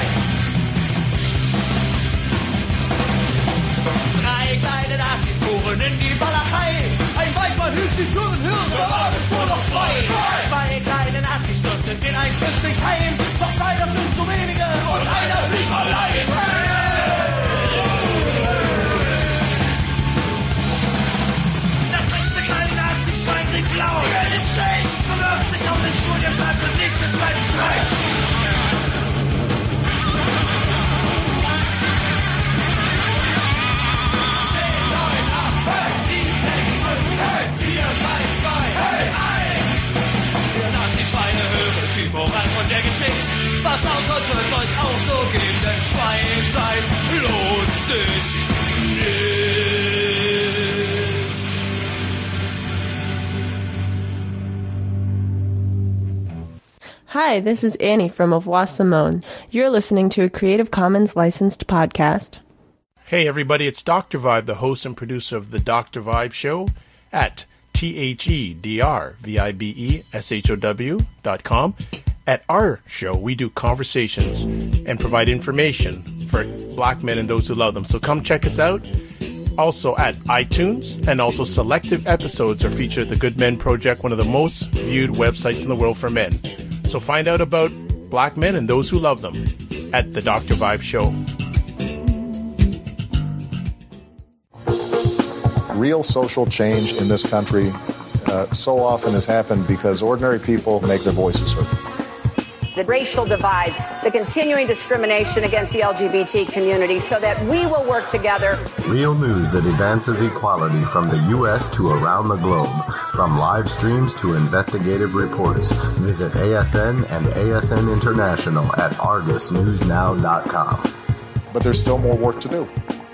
Drei kleine Nazis fuhren in die Walachei. Ein Weidmann hielt sie für den Hirsch, da war es nur noch zwei. Zwei kleine Nazis stürzten in ein Flüchtlingsheim. Doch zwei, das sind zu wenige und einer blieb allein. Das letzte kleine Nazi-Schwein kriegt blau. Geld ist schlecht, bewirbt sich auf den Studienplatz und nächstes Fleisch streicht. Pass auf, sonst wird's euch auch so gehen, denn Schwein sein lohnt sich nicht. Hi, this is Annie from Avoir Simone. You're listening to a Creative Commons licensed podcast. Hey everybody, it's Doctor Vibe, the host and producer of the Doctor Vibe Show at T H E D R V I B E S H O W dot com. At our show, we do conversations and provide information for black men and those who love them. So come check us out. Also at iTunes, and also selective episodes are featured at the Good Men Project, one of the most viewed websites in the world for men. So find out about black men and those who love them at the Doctor Vibe Show. Real social change in this country uh, so often has happened because ordinary people make their voices heard. The racial divides, the continuing discrimination against the L G B T community, so that we will work together. Real news that advances equality from the U S to around the globe. From live streams to investigative reports. Visit A S N and A S N International at argus news now dot com. But there's still more work to do.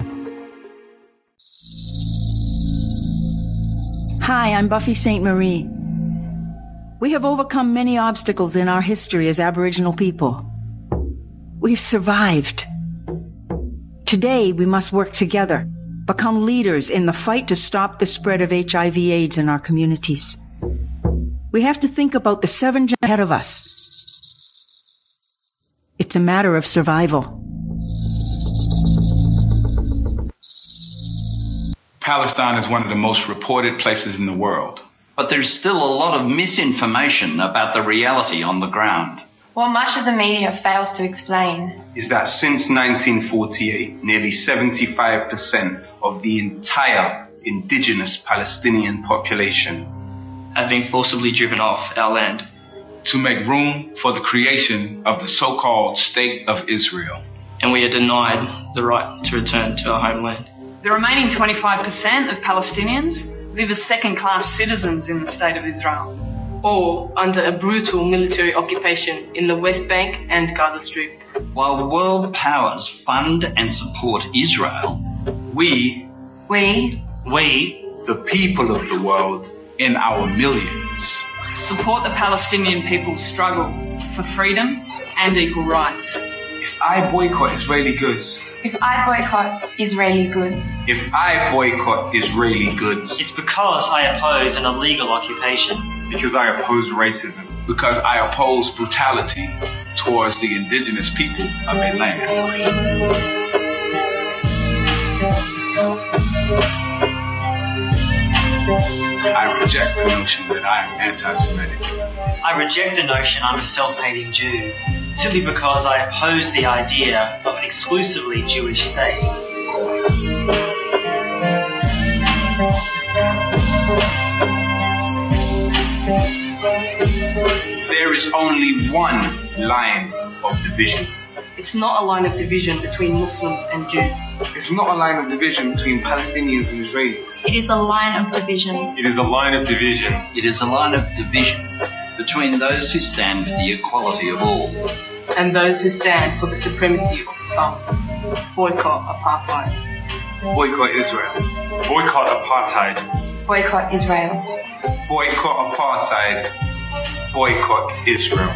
Hi, I'm Buffy Sainte Marie. We have overcome many obstacles in our history as Aboriginal people. We've survived. Today, we must work together, become leaders in the fight to stop the spread of H I V AIDS in our communities. We have to think about the seven generations ahead of us. It's a matter of survival. Palestine is one of the most reported places in the world. But there's still a lot of misinformation about the reality on the ground. What much of the media fails to explain is that since nineteen forty-eight, nearly seventy-five percent of the entire indigenous Palestinian population have been forcibly driven off our land to make room for the creation of the so-called State of Israel. And we are denied the right to return to our homeland. The remaining twenty-five percent of Palestinians live as second-class citizens in the State of Israel, or under a brutal military occupation in the West Bank and Gaza Strip. While world powers fund and support Israel, we, we, we, the people of the world, in our millions, support the Palestinian people's struggle for freedom and equal rights. If I boycott Israeli goods, If I boycott Israeli goods, If I boycott Israeli goods, it's because I oppose an illegal occupation. Because I oppose racism. Because I oppose brutality towards the indigenous people of a land. I reject the notion that I am anti-Semitic. I reject the notion I'm a self-hating Jew, simply because I oppose the idea of an exclusively Jewish state. There is only one line of division. It's not a line of division between Muslims and Jews. It's not a line of division between Palestinians and Israelis. It is a line of division. It is a line of division. It is a line of division between those who stand for the equality of all and those who stand for the supremacy of some. Boycott apartheid. Boycott Israel. Boycott apartheid. Boycott Israel. Boycott apartheid. Boycott Israel.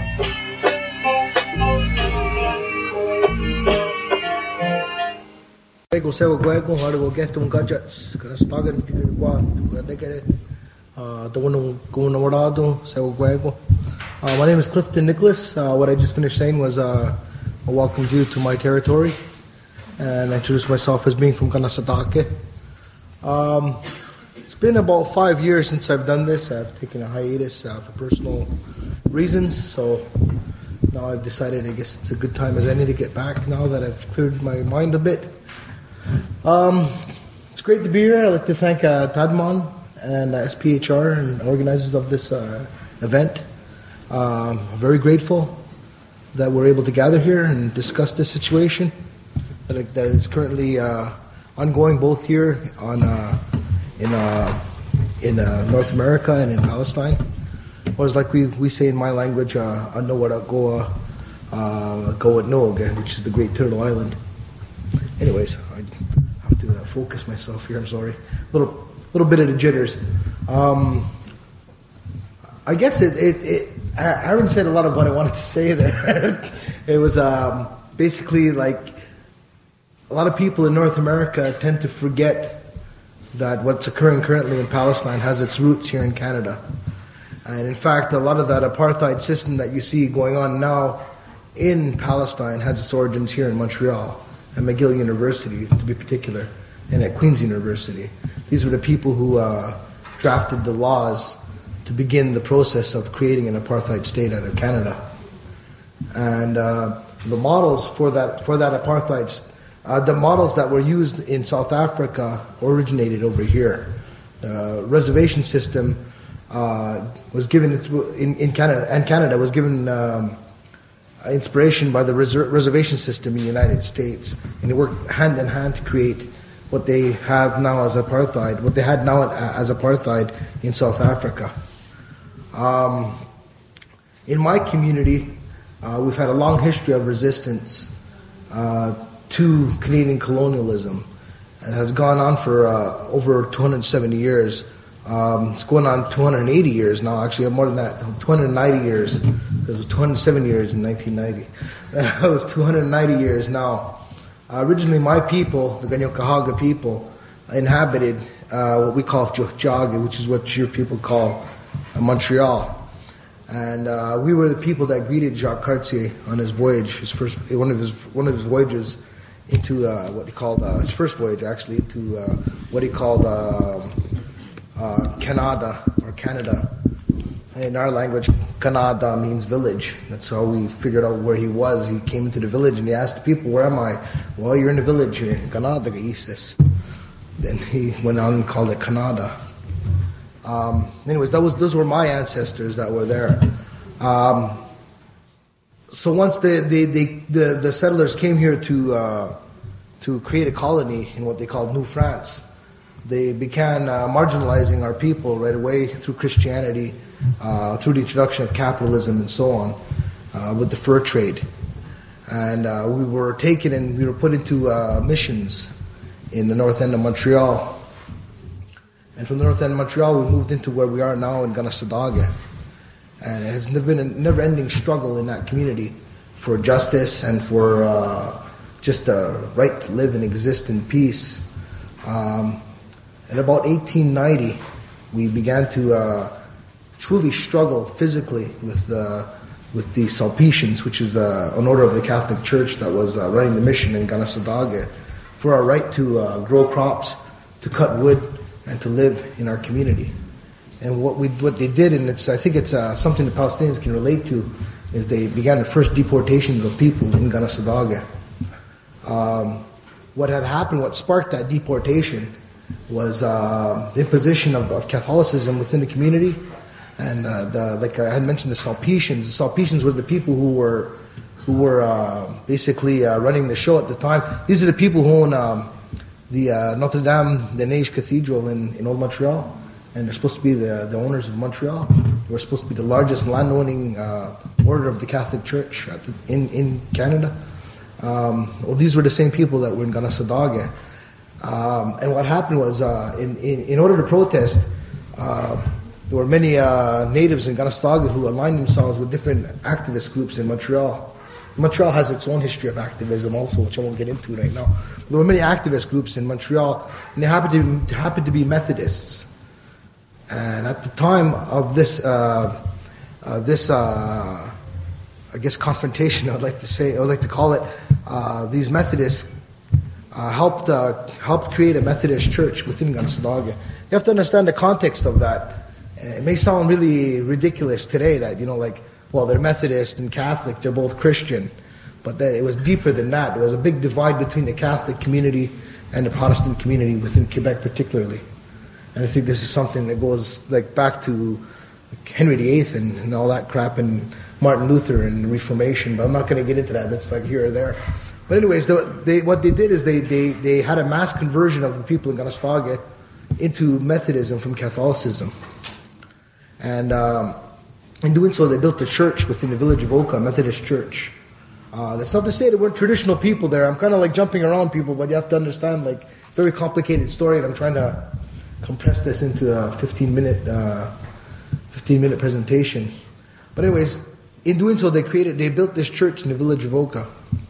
Go say go go hard go get tum gadgets. Kana stagar mi tigre kwa kada kare. Uh, the one go no morado say go go. Uh, my name is Clifton Nicholas. Uh, what I just finished saying was uh, I welcomed you to my territory and I introduced myself as being from Kanasatake. Um, it's been about five years since I've done this. I've taken a hiatus uh, for personal reasons, so now I've decided I guess it's a good time as any to get back now that I've cleared my mind a bit. Um, it's great to be here. I'd like to thank uh, Tadman and uh, S P H R and organizers of this uh, event. Um, I'm very grateful that we're able to gather here and discuss this situation that, that is currently uh, ongoing both here on uh, in uh, in uh, North America and in Palestine. Or as like we, we say in my language, uh, Anowaragoa uh, Goatnog, which is the Great Turtle Island. Anyways, I have to uh, focus myself here. I'm sorry, little little bit of the jitters. Um, I guess it, it, it. Aaron said a lot of what I wanted to say there. It was um, basically like a lot of people in North America tend to forget that what's occurring currently in Palestine has its roots here in Canada. And in fact, a lot of that apartheid system that you see going on now in Palestine has its origins here in Montreal, at McGill University to be particular, and at Queen's University. These were the people who uh, drafted the laws to begin the process of creating an apartheid state out of Canada. And uh, the models for that for that apartheid, uh, the models that were used in South Africa originated over here. The reservation system uh, was given in, in Canada, and Canada was given um, inspiration by the reser- reservation system in the United States, and they worked hand in hand to create what they have now as apartheid, what they had now as apartheid in South Africa. Um, in my community, uh, we've had a long history of resistance uh, to Canadian colonialism. It has gone on for uh, over two hundred seventy years. Um, it's going on two hundred eighty years now, actually, more than that, two hundred ninety years, because it was two hundred seven years in nineteen ninety. It was two hundred ninety years now. Uh, originally, my people, the Kanien'kehá:ka people, inhabited uh, what we call Tiohtià:ke, which is what your people call uh, Montreal. And uh, we were the people that greeted Jacques Cartier on his voyage, his first, one of his one of his voyages into uh, what he called uh, his first voyage, actually, into uh, what he called uh, uh, Canada or Canada. In our language, Canada means village. That's how we figured out where he was. He came into the village and he asked the people, "Where am I?" "Well, you're in the village here, Canada, Isis." Then he went on and called it Canada. Um, anyways, that was those were my ancestors that were there. Um, so once the the, the the the settlers came here to uh, to create a colony in what they called New France, they began uh, marginalizing our people right away through Christianity, uh, through the introduction of capitalism and so on, uh, with the fur trade. And uh, we were taken and we were put into uh, missions in the north end of Montreal. And from the north end of Montreal, we moved into where we are now in Kanesatake. And it has been a never-ending struggle in that community for justice and for uh, just the right to live and exist in peace. Um, in about eighteen ninety, we began to uh, truly struggle physically with the with the Sulpicians, which is uh, an order of the Catholic Church that was uh, running the mission in Kanesatake, for our right to uh, grow crops, to cut wood, and to live in our community. And what we what they did, and it's I think it's uh, something the Palestinians can relate to, is they began the first deportations of people in Kanesatake. Um, what had happened, what sparked that deportation, was uh, the imposition of, of Catholicism within the community. And uh, the, like I had mentioned, the Sulpicians. The Sulpicians were the people who were who were uh, basically uh, running the show at the time. These are the people who own um, the uh, Notre Dame de Neige Cathedral in, in Old Montreal, and they're supposed to be the, the owners of Montreal. They were supposed to be the largest land-owning uh, order of the Catholic Church at the, in, in Canada. Um, well, these were the same people that were in Kanesatake. Um, and what happened was, uh, in, in, in order to protest, uh, there were many uh, natives in Kanesatake who aligned themselves with different activist groups in Montreal. Montreal has its own history of activism also, which I won't get into right now. There were many activist groups in Montreal, and they happened to, happened to be Methodists. And at the time of this, uh, uh, this uh, I guess, confrontation, I would like to say, I would like to call it, uh, these Methodists uh, helped uh, helped create a Methodist church within Kanesatake. You have to understand the context of that. It may sound really ridiculous today that, you know, like, well, they're Methodist and Catholic, they're both Christian. But they, it was deeper than that. There was a big divide between the Catholic community and the Protestant community within Quebec particularly. And I think this is something that goes like back to Henry the Eighth and, and all that crap and Martin Luther and the Reformation, but I'm not going to get into that. That's like here or there. But anyways, they, they, what they did is they, they, they had a mass conversion of the people in Kanesatake into Methodism from Catholicism. And um, in doing so, they built a church within the village of Oka, a Methodist church. Uh, that's not to say there weren't traditional people there. I'm kind of like jumping around people, but you have to understand, like, very complicated story, and I'm trying to compress this into a fifteen minute, uh, fifteen minute presentation. But anyways, in doing so, they created, they built this church in the village of Oka.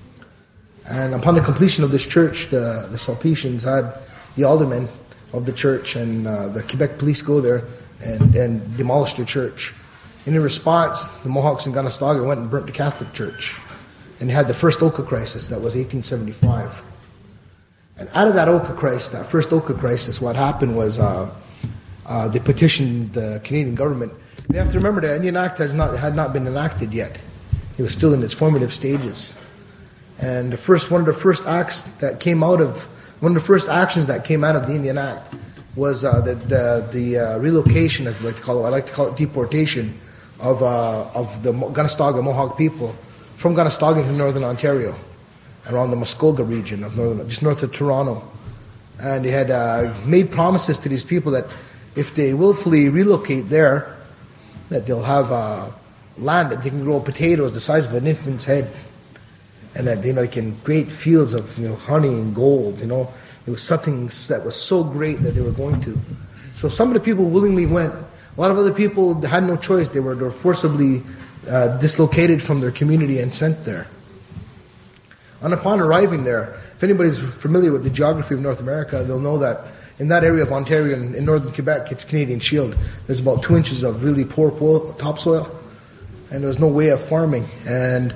And upon the completion of this church, the, the Sulpicians had the aldermen of the church and uh, the Quebec police go there and, and demolish the church. And in response, the Mohawks in Conestoga went and burnt the Catholic church. And they had the first Oka crisis, that was eighteen seventy-five. And out of that Oka crisis, that first Oka crisis, what happened was uh, uh, they petitioned the Canadian government. You have to remember the Indian Act has not, had not been enacted yet. It was still in its formative stages. And the first one of the first acts that came out of one of the first actions that came out of the Indian Act was uh, the the, the uh, relocation, as I like to call it. I like to call it deportation of uh, of the Conestoga Mohawk people from Conestoga to northern Ontario, around the Muskoka region of northern, just north of Toronto. And they had uh, made promises to these people that if they willfully relocate there, that they'll have uh, land that they can grow potatoes the size of an infant's head. And that, you know, they can create fields of, you know, honey and gold, you know. It was something that was so great that they were going to. So some of the people willingly went. A lot of other people had no choice. They were, they were forcibly uh, dislocated from their community and sent there. And upon arriving there, if anybody's familiar with the geography of North America, they'll know that in that area of Ontario and in northern Quebec, it's Canadian Shield. There's about two inches of really poor topsoil, and there was no way of farming. And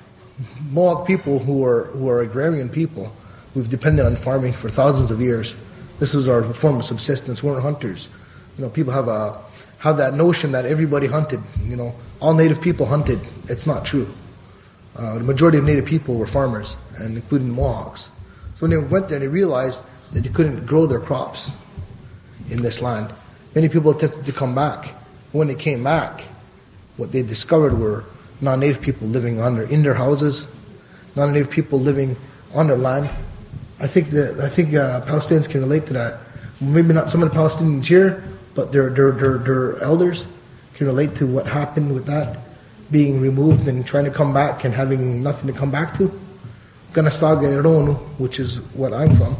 Mohawk people who are who are agrarian people, we've depended on farming for thousands of years. This is our form of subsistence. We're hunters. You know, people have a have that notion that everybody hunted. You know, all Native people hunted. It's not true. Uh, the majority of Native people were farmers, and including the Mohawks. So when they went there, they realized that they couldn't grow their crops in this land. Many people attempted to come back. When they came back, what they discovered were non-Native people living under in their houses, non-Native people living on their land. I think that I think uh, Palestinians can relate to that. Maybe not some of the Palestinians here, but their their their, their elders can relate to what happened with that, being removed and trying to come back and having nothing to come back to. Conestoga Ironu, which is what I'm from,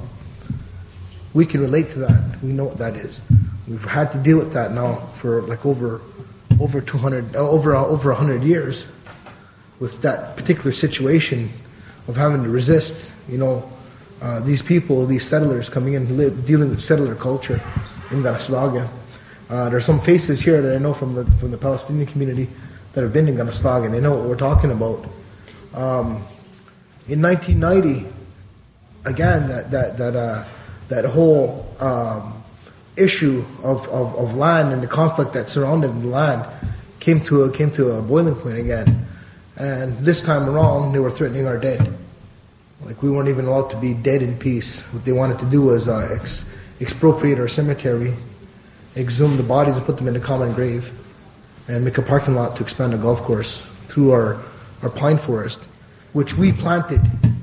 we can relate to that. We know what that is. We've had to deal with that now for like over over two hundred, over over one hundred years, with that particular situation of having to resist, you know, uh, these people, these settlers coming in, li- dealing with settler culture in Conestoga. Uh, there are some faces here that I know from the from the Palestinian community that have been in Conestoga, and they know what we're talking about. Um, in nineteen ninety, again, that that that uh, that whole um, issue of, of, of land and the conflict that surrounded the land came to a, came to a boiling point again. And this time around, they were threatening our dead. Like, we weren't even allowed to be dead in peace. What they wanted to do was uh, ex- expropriate our cemetery, exhume the bodies and put them in a common grave, and make a parking lot to expand a golf course through our, our pine forest, which we planted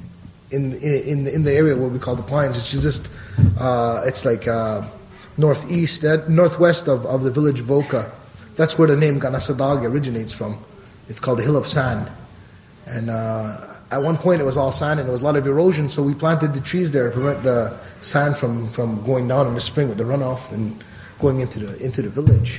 in in in the area what we call the Pines. It's just uh, it's like uh, northeast, uh, northwest of, of the village of Oka. That's where the name Conestoga originates from. It's called the Hill of Sand, and uh, at one point it was all sand and there was a lot of erosion. So we planted the trees there to prevent the sand from, from going down in the spring with the runoff and going into the into the village.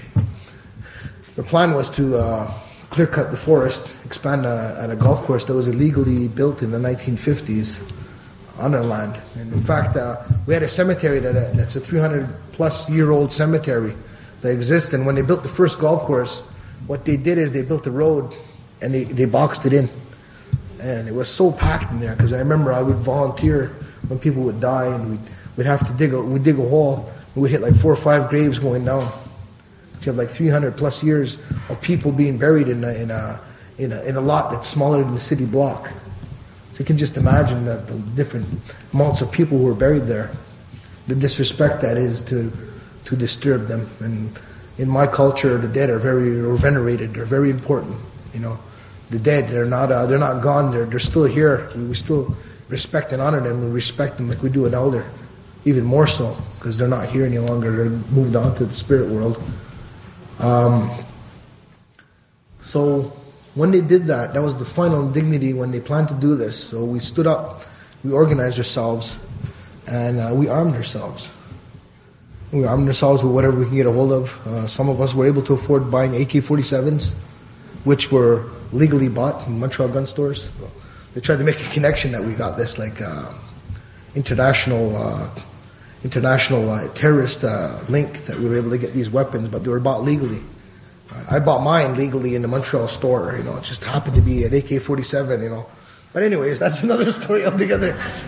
The plan was to uh, clear cut the forest, expand a, at a golf course that was illegally built in the nineteen fifties on our land. And in fact, uh, we had a cemetery that uh, that's a three hundred plus year old cemetery that exists. And when they built the first golf course, what they did is they built a road and they, they boxed it in. And it was so packed in there, because I remember I would volunteer when people would die, and we'd, we'd have to dig a, we'd dig a hole, and we'd hit like four or five graves going down. You have like three hundred plus years of people being buried in a, in a in a in a lot that's smaller than the city block. So you can just imagine that the different amounts of people who were buried there, the disrespect that is to to disturb them. And in my culture, the dead are very are venerated. They're very important. You know, the dead, they're not uh, they're not gone. They're they're still here. We still respect and honor them. We respect them like we do an elder, even more so because they're not here any longer. They're moved on to the spirit world. Um, so When they did that, that was the final dignity when they planned to do this. So we stood up, we organized ourselves, and uh, we armed ourselves. We armed ourselves with whatever we can get a hold of. Uh, some of us were able to afford buying A K forty-sevens, which were legally bought in Montreal gun stores. So they tried to make a connection that we got this like uh, international uh, international uh, terrorist uh, link that we were able to get these weapons, but they were bought legally. I bought mine legally in the Montreal store. You know, it just happened to be an A K forty-seven. You know, but anyways, that's another story altogether.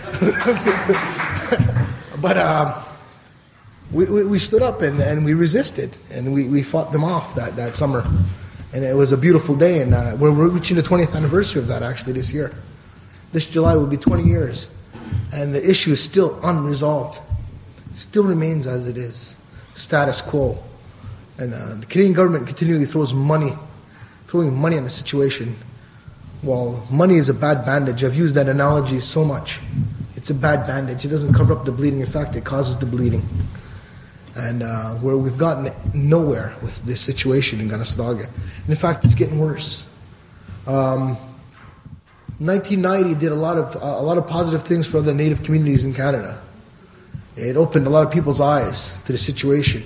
But um, we, we we stood up and, and we resisted and we, we fought them off that, that summer, and it was a beautiful day. And uh, we're, we're reaching the twentieth anniversary of that actually this year. This July will be twenty years, and the issue is still unresolved. Still remains as it is, status quo. And uh, the Canadian government continually throws money, throwing money on the situation. Well, money is a bad bandage. I've used that analogy so much. It's a bad bandage. It doesn't cover up the bleeding. In fact, it causes the bleeding. And uh, where we've gotten nowhere with this situation in Ganasdaga. And in fact, it's getting worse. Um, nineteen ninety did a lot of uh, a lot of positive things for the Native communities in Canada. It opened a lot of people's eyes to the situation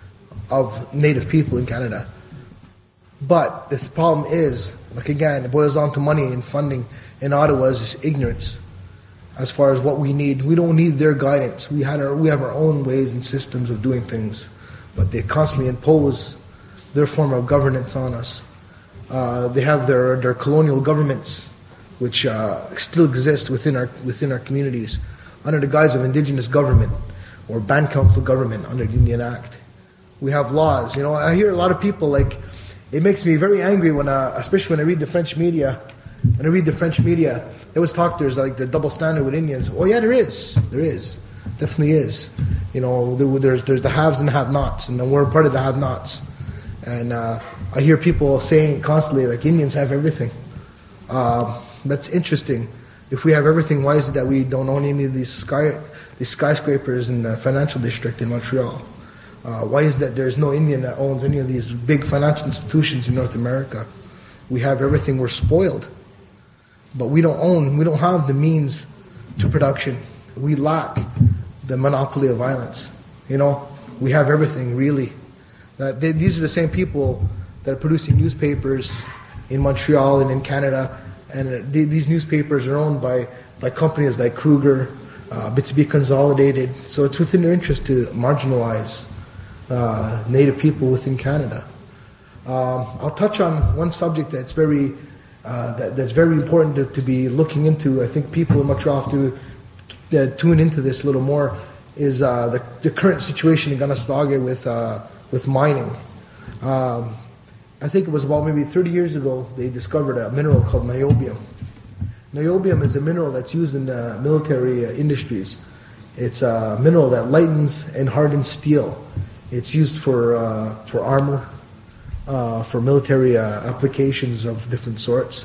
of Native people in Canada. But the problem is, like again, it boils down to money and funding in Ottawa's ignorance as far as what we need. We don't need their guidance. We had our, we have our own ways and systems of doing things, but they constantly impose their form of governance on us. Uh, they have their, their colonial governments, which uh, still exist within our within our communities under the guise of Indigenous government or Band Council government under the Indian Act. We have laws. You know, I hear a lot of people, like, it makes me very angry when, uh, especially when I read the French media. When I read the French media, they always talk there's like the double standard with Indians. Oh yeah, there is. There is. Definitely is. You know, there, there's there's the haves and the have-nots, and then we're part of the have-nots. And uh, I hear people saying constantly, like, Indians have everything. Uh, that's interesting. If we have everything, why is it that we don't own any of these sky these skyscrapers in the financial district in Montreal? Uh, why is that there's no Indian that owns any of these big financial institutions in North America? We have everything. We're spoiled. But we don't own, we don't have the means to production. We lack the monopoly of violence. You know, we have everything, really. That they, these are the same people that are producing newspapers in Montreal and in Canada, and they, these newspapers are owned by, by companies like Kruger, uh, Mitsubishi Consolidated. So it's within their interest to marginalize uh, Native people within Canada. Um, I'll touch on one subject that's very uh, that, that's very important to, to be looking into. I think people in Montreal have to uh, tune into this a little more. Is uh, the, the current situation in Ganasdaga with uh, with mining. Um, I think it was about maybe thirty years ago they discovered a mineral called niobium. Niobium is a mineral that's used in uh, military uh, industries. It's a mineral that lightens and hardens steel. It's used for uh, for armor, uh, for military uh, applications of different sorts.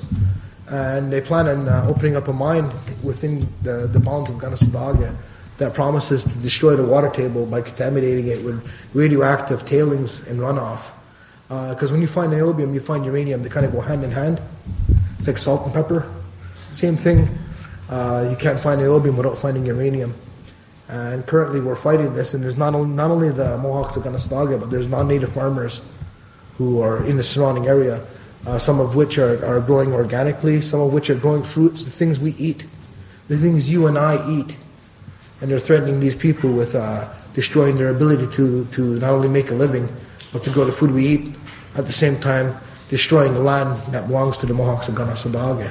And they plan on uh, opening up a mine within the, the bounds of Ganasdaga that promises to destroy the water table by contaminating it with radioactive tailings and runoff. Because uh, when you find niobium, you find uranium. They kind of go hand in hand. It's like salt and pepper. Same thing. Uh, you can't find niobium without finding uranium. And currently we're fighting this, and there's not only, not only the Mohawks of Ganasdaga, but there's non-native farmers who are in the surrounding area, uh, some of which are, are growing organically, some of which are growing fruits, the things we eat, the things you and I eat. And they're threatening these people with uh, destroying their ability to, to not only make a living, but to grow the food we eat, at the same time destroying the land that belongs to the Mohawks of Ganasdaga.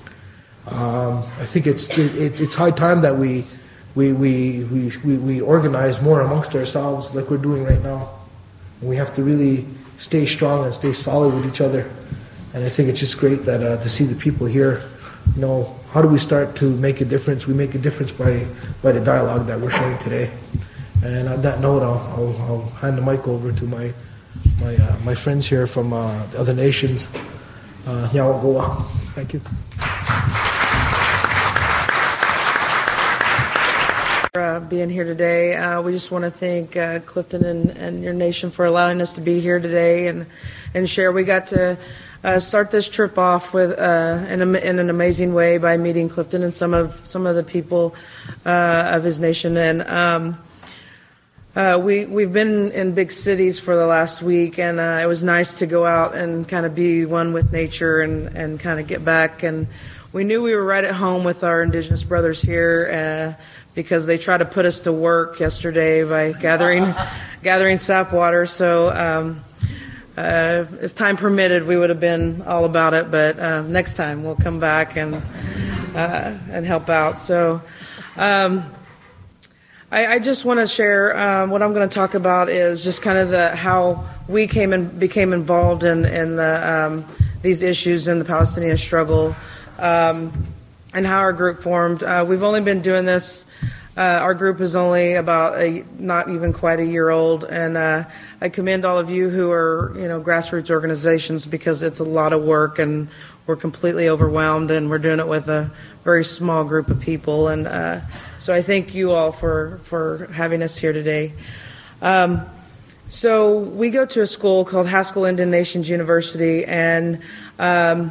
Um, I think it's it, it's high time that we we, we we we we organize more amongst ourselves, like we're doing right now. And we have to really stay strong and stay solid with each other. And I think it's just great that uh, to see the people here. You know, how do we start to make a difference? We make a difference by by the dialogue that we're showing today. And on that note, I'll I'll, I'll hand the mic over to my my uh, my friends here from uh, the other nations. Uh, Nyawagoa. Thank you. Uh, uh, being here today. Uh, we just want to thank uh, Clifton and, and your nation for allowing us to be here today and, and share. We got to uh, start this trip off with uh, in, a, in an amazing way by meeting Clifton and some of some of the people uh, of his nation. And um, uh, we we've been in big cities for the last week, and uh, it was nice to go out and kind of be one with nature and, and kind of get back. And we knew we were right at home with our Indigenous brothers here uh, because they tried to put us to work yesterday by gathering gathering sap water. So um, uh, if time permitted, we would have been all about it. But uh, next time we'll come back and uh, and help out. So um, I, I just want to share um, what I'm going to talk about is just kind of the how we came and became involved in in the um, these issues in the Palestinian struggle. Um, and how our group formed. Uh, we've only been doing this. Uh, our group is only about a, not even quite a year old, and uh, I commend all of you who are, you know, grassroots organizations because it's a lot of work, and we're completely overwhelmed, and we're doing it with a very small group of people. And uh, so I thank you all for for having us here today. Um, so we go to a school called Haskell Indian Nations University, and um,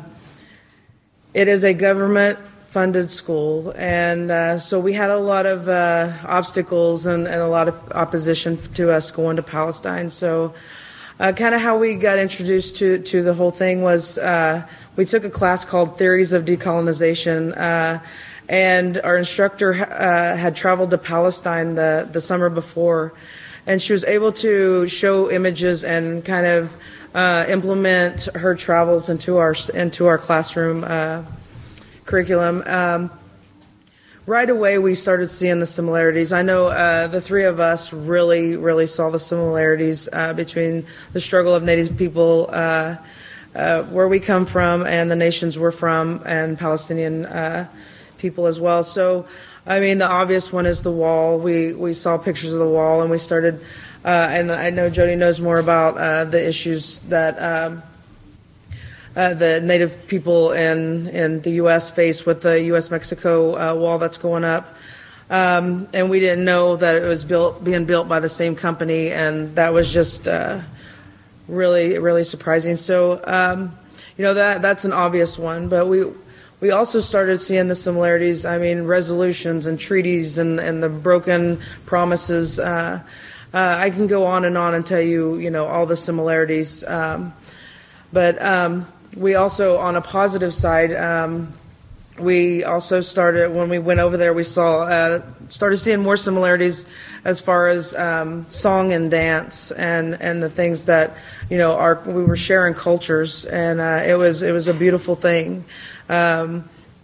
it is a government-funded school, and uh, so we had a lot of uh, obstacles and, and a lot of opposition to us going to Palestine. So uh, kind of how we got introduced to, to the whole thing was uh, we took a class called Theories of Decolonization, uh, and our instructor uh, had traveled to Palestine the, the summer before, and she was able to show images and kind of Uh, implement her travels into our into our classroom uh, curriculum. Um, right away, we started seeing the similarities. I know uh, the three of us really, really saw the similarities uh, between the struggle of Native people, uh, uh, where we come from, and the nations we're from, and Palestinian uh, people as well. So, I mean, the obvious one is the wall. We we saw pictures of the wall, and we started. Uh, and I know Jody knows more about uh, the issues that um, uh, the Native people in, in the U S face with the U S Mexico uh, wall that's going up. Um, and we didn't know that it was built being built by the same company, and that was just uh, really, really surprising. So, um, you know, that that's an obvious one. But we we also started seeing the similarities. I mean, resolutions and treaties and, and the broken promises. Uh, Uh, I can go on and on and tell you, you know, all the similarities. Um, but um, we also, on a positive side, um, we also started, when we went over there, we saw, uh, started seeing more similarities as far as um, song and dance and, and the things that, you know, our, we were sharing cultures, and uh, it was it was a beautiful thing. Um,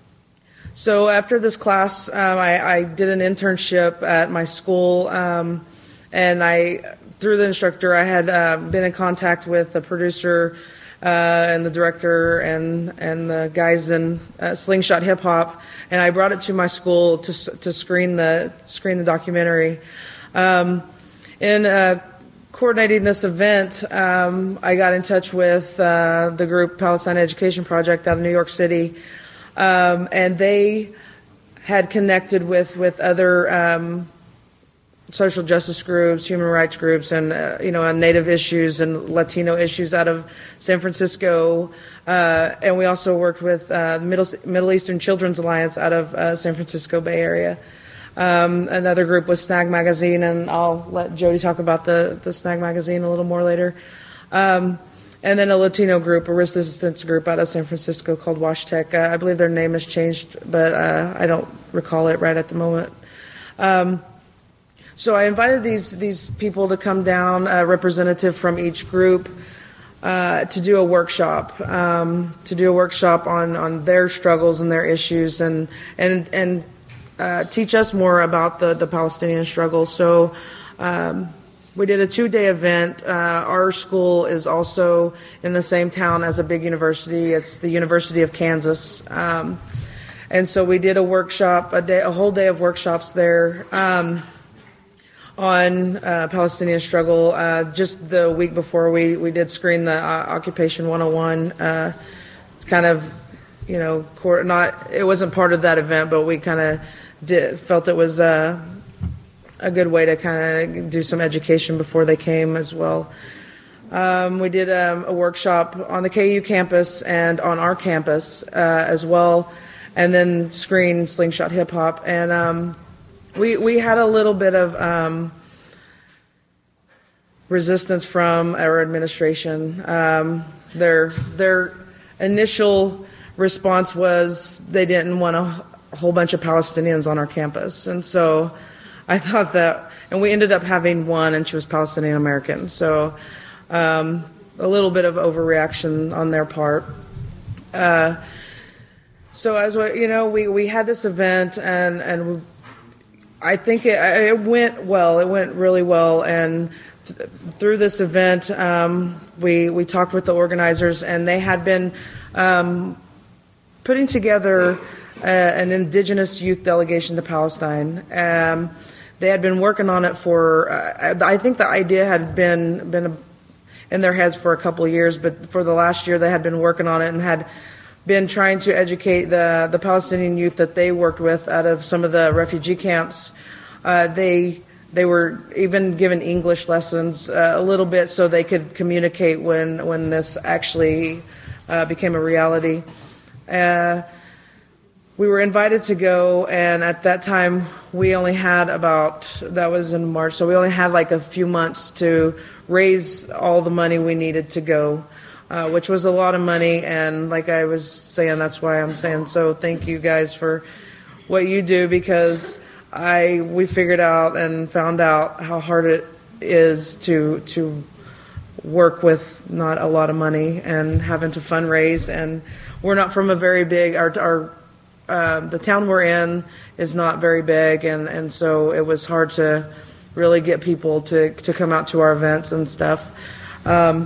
so after this class, um, I, I did an internship at my school. Um, And I, through the instructor, I had uh, been in contact with the producer uh, and the director and and the guys in uh, Slingshot Hip Hop, and I brought it to my school to to screen the screen the documentary. Um, in uh, coordinating this event, um, I got in touch with uh, the group Palestine Education Project out of New York City, um, and they had connected with with other. Um, social justice groups, human rights groups, and uh, you know, on Native issues and Latino issues out of San Francisco, uh, and we also worked with uh, the Middle Middle Eastern Children's Alliance out of uh, San Francisco Bay Area. Um, another group was Snag Magazine, and I'll let Jody talk about the the Snag Magazine a little more later. Um, and then a Latino group, a risk resistance group out of San Francisco called WashTech. Uh, I believe their name has changed, but uh, I don't recall it right at the moment. Um, So I invited these these people to come down, a representative from each group, uh, to do a workshop, um, to do a workshop on, on their struggles and their issues, and and and uh, teach us more about the, the Palestinian struggle. So um, we did a two-day event. Uh, our school is also in the same town as a big university. It's the University of Kansas, um, and so we did a workshop, a day, a whole day of workshops there. Um, on uh, Palestinian struggle. Uh, just the week before, we, we did screen the uh, Occupation one oh one. Uh, it's kind of, you know, not it wasn't part of that event, but we kind of did felt it was uh, a good way to kind of do some education before they came as well. Um, we did um, a workshop on the K U campus and on our campus uh, as well, and then screen Slingshot Hip Hop. And um, we we had a little bit of um, resistance from our administration. Um, their their initial response was they didn't want a, a whole bunch of Palestinians on our campus, and so I thought that, and we ended up having one, and she was Palestinian American. So. Um, a little bit of overreaction on their part. Uh, so as we, you know, we, we had this event, and and we, I think it, it went well. It went really well, and th- through this event, um, we we talked with the organizers, and they had been um, putting together uh, an indigenous youth delegation to Palestine. Um, they had been working on it for. Uh, I think the idea had been been. A, in their heads for a couple of years, but for the last year they had been working on it and had been trying to educate the, the Palestinian youth that they worked with out of some of the refugee camps. Uh, they they were even given English lessons uh, a little bit so they could communicate when, when this actually uh, became a reality. Uh, we were invited to go, and at that time we only had about, that was in March, so we only had like a few months to raise all the money we needed to go, uh, which was a lot of money. And like I was saying, that's why I'm saying so thank you guys for what you do, because I we figured out and found out how hard it is to to work with not a lot of money and having to fundraise. And we're not from a very big, our, our uh, the town we're in is not very big, and, and so it was hard to really get people to, to come out to our events and stuff. Um,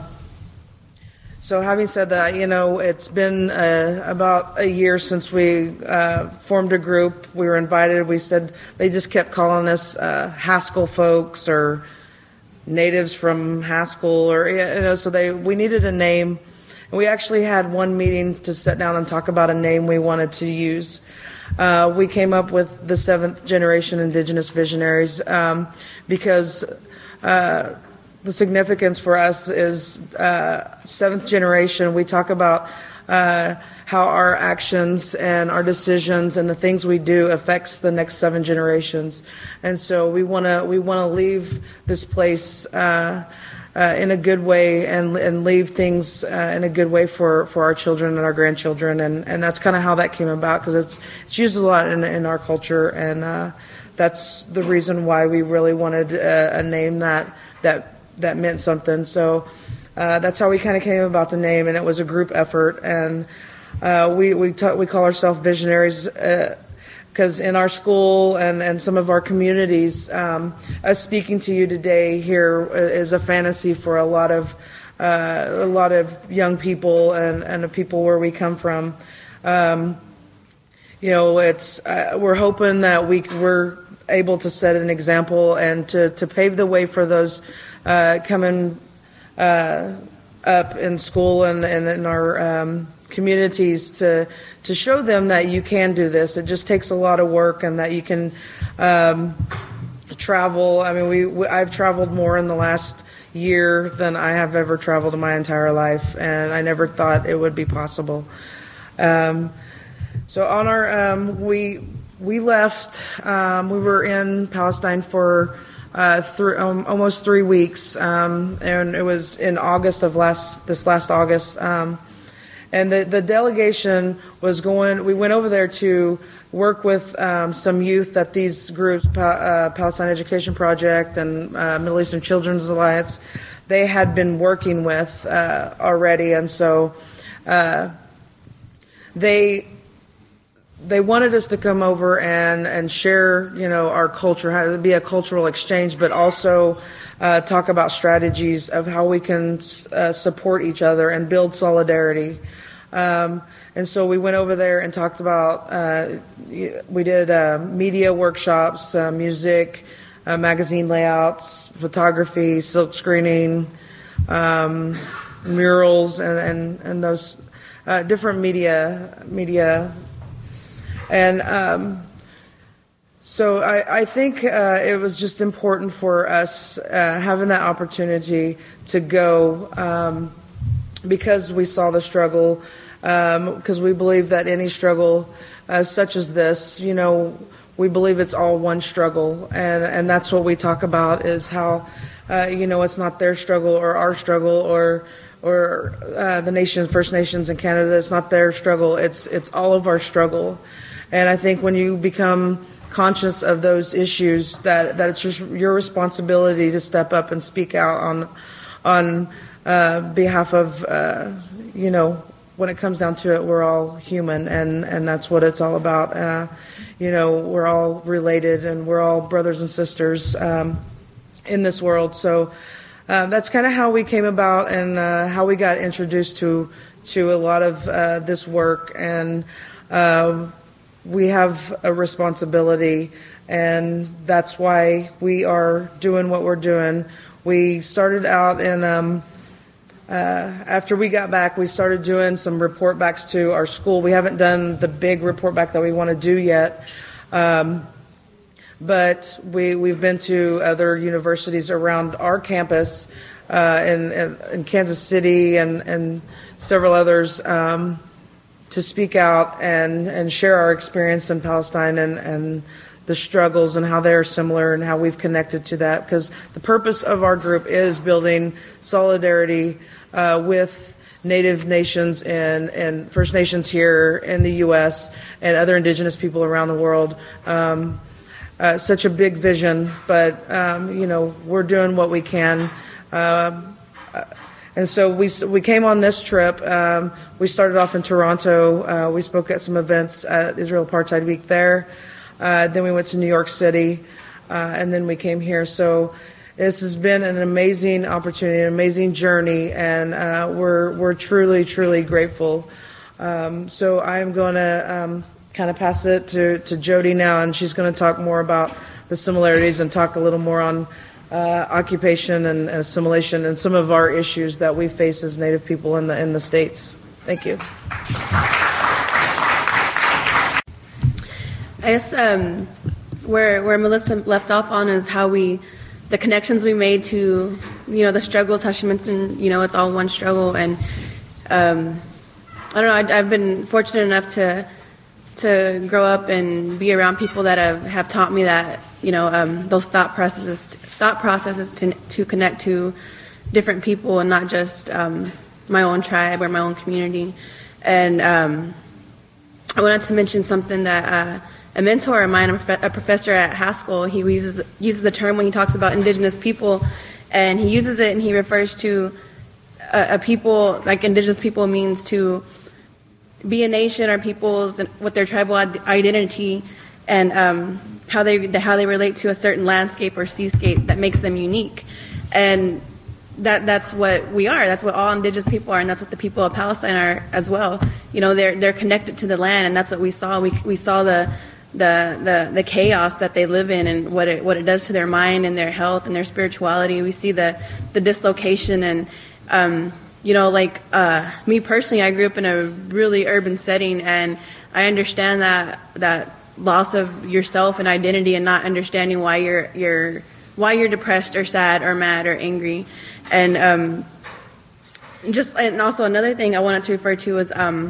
so having said that, you know, it's been uh, about a year since we uh, formed a group. We were invited. We said they just kept calling us uh, Haskell folks or natives from Haskell, or you know. So they we needed a name, and we actually had one meeting to sit down and talk about a name we wanted to use. Uh, we came up with the seventh generation Indigenous Visionaries um, because uh, the significance for us is uh, seventh generation. We talk about uh, how our actions and our decisions and the things we do affects the next seven generations, and so we want to we want to leave this place Uh, Uh, in a good way, and and leave things uh, in a good way for, for our children and our grandchildren, and, and that's kind of how that came about, because it's it's used a lot in in our culture, and uh, that's the reason why we really wanted a, a name that that that meant something. So uh, that's how we kind of came about the name, and it was a group effort, and uh, we we ta- we call ourselves Visionaries. Uh, Because in our school and, and some of our communities, um, us speaking to you today here is a fantasy for a lot of uh, a lot of young people and, and the people where we come from. Um, you know, it's uh, we're hoping that we we're able to set an example and to, to pave the way for those uh, coming uh, up in school and, and in our um, communities to to show them that you can do this. It just takes a lot of work, and that you can um, travel. I mean, we, we I've traveled more in the last year than I have ever traveled in my entire life, and I never thought it would be possible. Um, so on our um, we we left. Um, we were in Palestine for uh, th- um, almost three weeks, um, and it was in August of last this last August. Um, And the, the delegation was going, we went over there to work with um, some youth at these groups, uh, Palestine Education Project and uh, Middle Eastern Children's Alliance, they had been working with uh, already. And so uh, they they wanted us to come over and, and share, you know, our culture, how to be a cultural exchange, but also uh, talk about strategies of how we can uh, support each other and build solidarity. Um, and so we went over there and talked about, uh, we did uh, media workshops, uh, music, uh, magazine layouts, photography, silk screening, um, murals, and, and, and those uh, different media media. And um, So I, I think uh, it was just important for us uh, having that opportunity to go um, because we saw the struggle, because um, we believe that any struggle uh, such as this, you know, we believe it's all one struggle, and, and that's what we talk about is how, uh, you know, it's not their struggle or our struggle or or uh, the nations, First Nations in Canada, it's not their struggle, it's it's all of our struggle. And I think when you become conscious of those issues, that, that it's just your responsibility to step up and speak out on on uh, behalf of, uh, you know, when it comes down to it, we're all human, and, and that's what it's all about. Uh, you know, we're all related, and we're all brothers and sisters um, in this world. So uh, that's kind of how we came about and uh, how we got introduced to to a lot of uh, this work. And uh, we have a responsibility, and that's why we are doing what we're doing. We started out in, um, uh, after we got back, we started doing some report backs to our school. We haven't done the big report back that we want to do yet, um, but we, we've been to other universities around our campus uh, in, in, in Kansas City and, and several others, um, to speak out and, and share our experience in Palestine and, and the struggles and how they're similar and how we've connected to that. Because the purpose of our group is building solidarity uh, with Native nations and, and First Nations here in the U S and other Indigenous people around the world. Um, uh, such a big vision, but, um, you know, we're doing what we can. Uh, And so we we came on this trip. Um, we started off in Toronto. Uh, we spoke at some events at Israel Apartheid Week there. Uh, then we went to New York City, uh, and then we came here. So this has been an amazing opportunity, an amazing journey, and uh, we're we're truly, truly grateful. Um, so I'm going to um, kind of pass it to, to Jody now, and she's going to talk more about the similarities and talk a little more on Uh, occupation and assimilation and some of our issues that we face as Native people in the in the States. Thank you. I guess um, where where Melissa left off on is how we, the connections we made to, you know, the struggles. How she mentioned, you know, it's all one struggle, and um, I don't know. I, I've been fortunate enough to to grow up and be around people that have, have taught me that, you know, um, those thought processes, thought processes to to connect to different people and not just um, my own tribe or my own community. And um, I wanted to mention something that uh, a mentor of mine, a professor at Haskell, he uses uses the term when he talks about Indigenous people, and he uses it and he refers to a, a people, like Indigenous people means to be a nation or peoples with their tribal identity and um, how they how they relate to a certain landscape or seascape that makes them unique. And that that's what we are. That's what all Indigenous people are, and that's what the people of Palestine are as well. You know, they're they're connected to the land, and that's what we saw. We we saw the the the, the chaos that they live in, and what it what it does to their mind and their health and their spirituality. We see the the dislocation, and um, you know, like uh, me personally, I grew up in a really urban setting, and I understand that that loss of yourself and identity, and not understanding why you're you're why you're depressed or sad or mad or angry. And um, just and also another thing I wanted to refer to is um,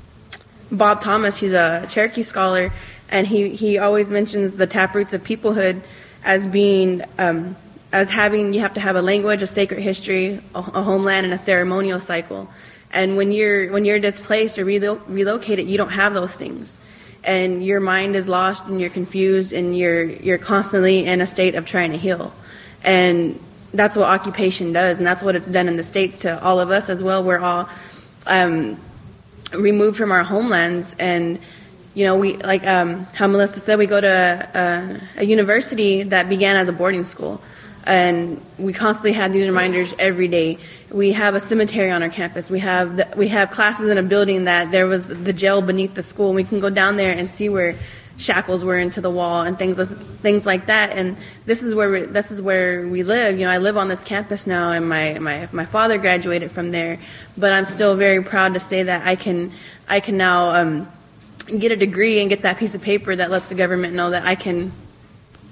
Bob Thomas. He's a Cherokee scholar, and he, he always mentions the taproots of peoplehood as being um, as having you have to have a language, a sacred history, a, a homeland, and a ceremonial cycle. And when you're when you're displaced or relo- relocated, you don't have those things, and your mind is lost and you're confused, and you're you're constantly in a state of trying to heal. And that's what occupation does, and that's what it's done in the States to all of us as well. We're all um, removed from our homelands, and you know, we like um, how Melissa said, we go to a, a university that began as a boarding school, and we constantly have these reminders every day. We have a cemetery on our campus. We have the, we have classes in a building that there was the jail beneath the school. We can go down there and see where shackles were into the wall and things things like that. And this is where we, this is where we live. You know, I live on this campus now, and my, my, my father graduated from there. But I'm still very proud to say that I can I can now um, get a degree and get that piece of paper that lets the government know that I can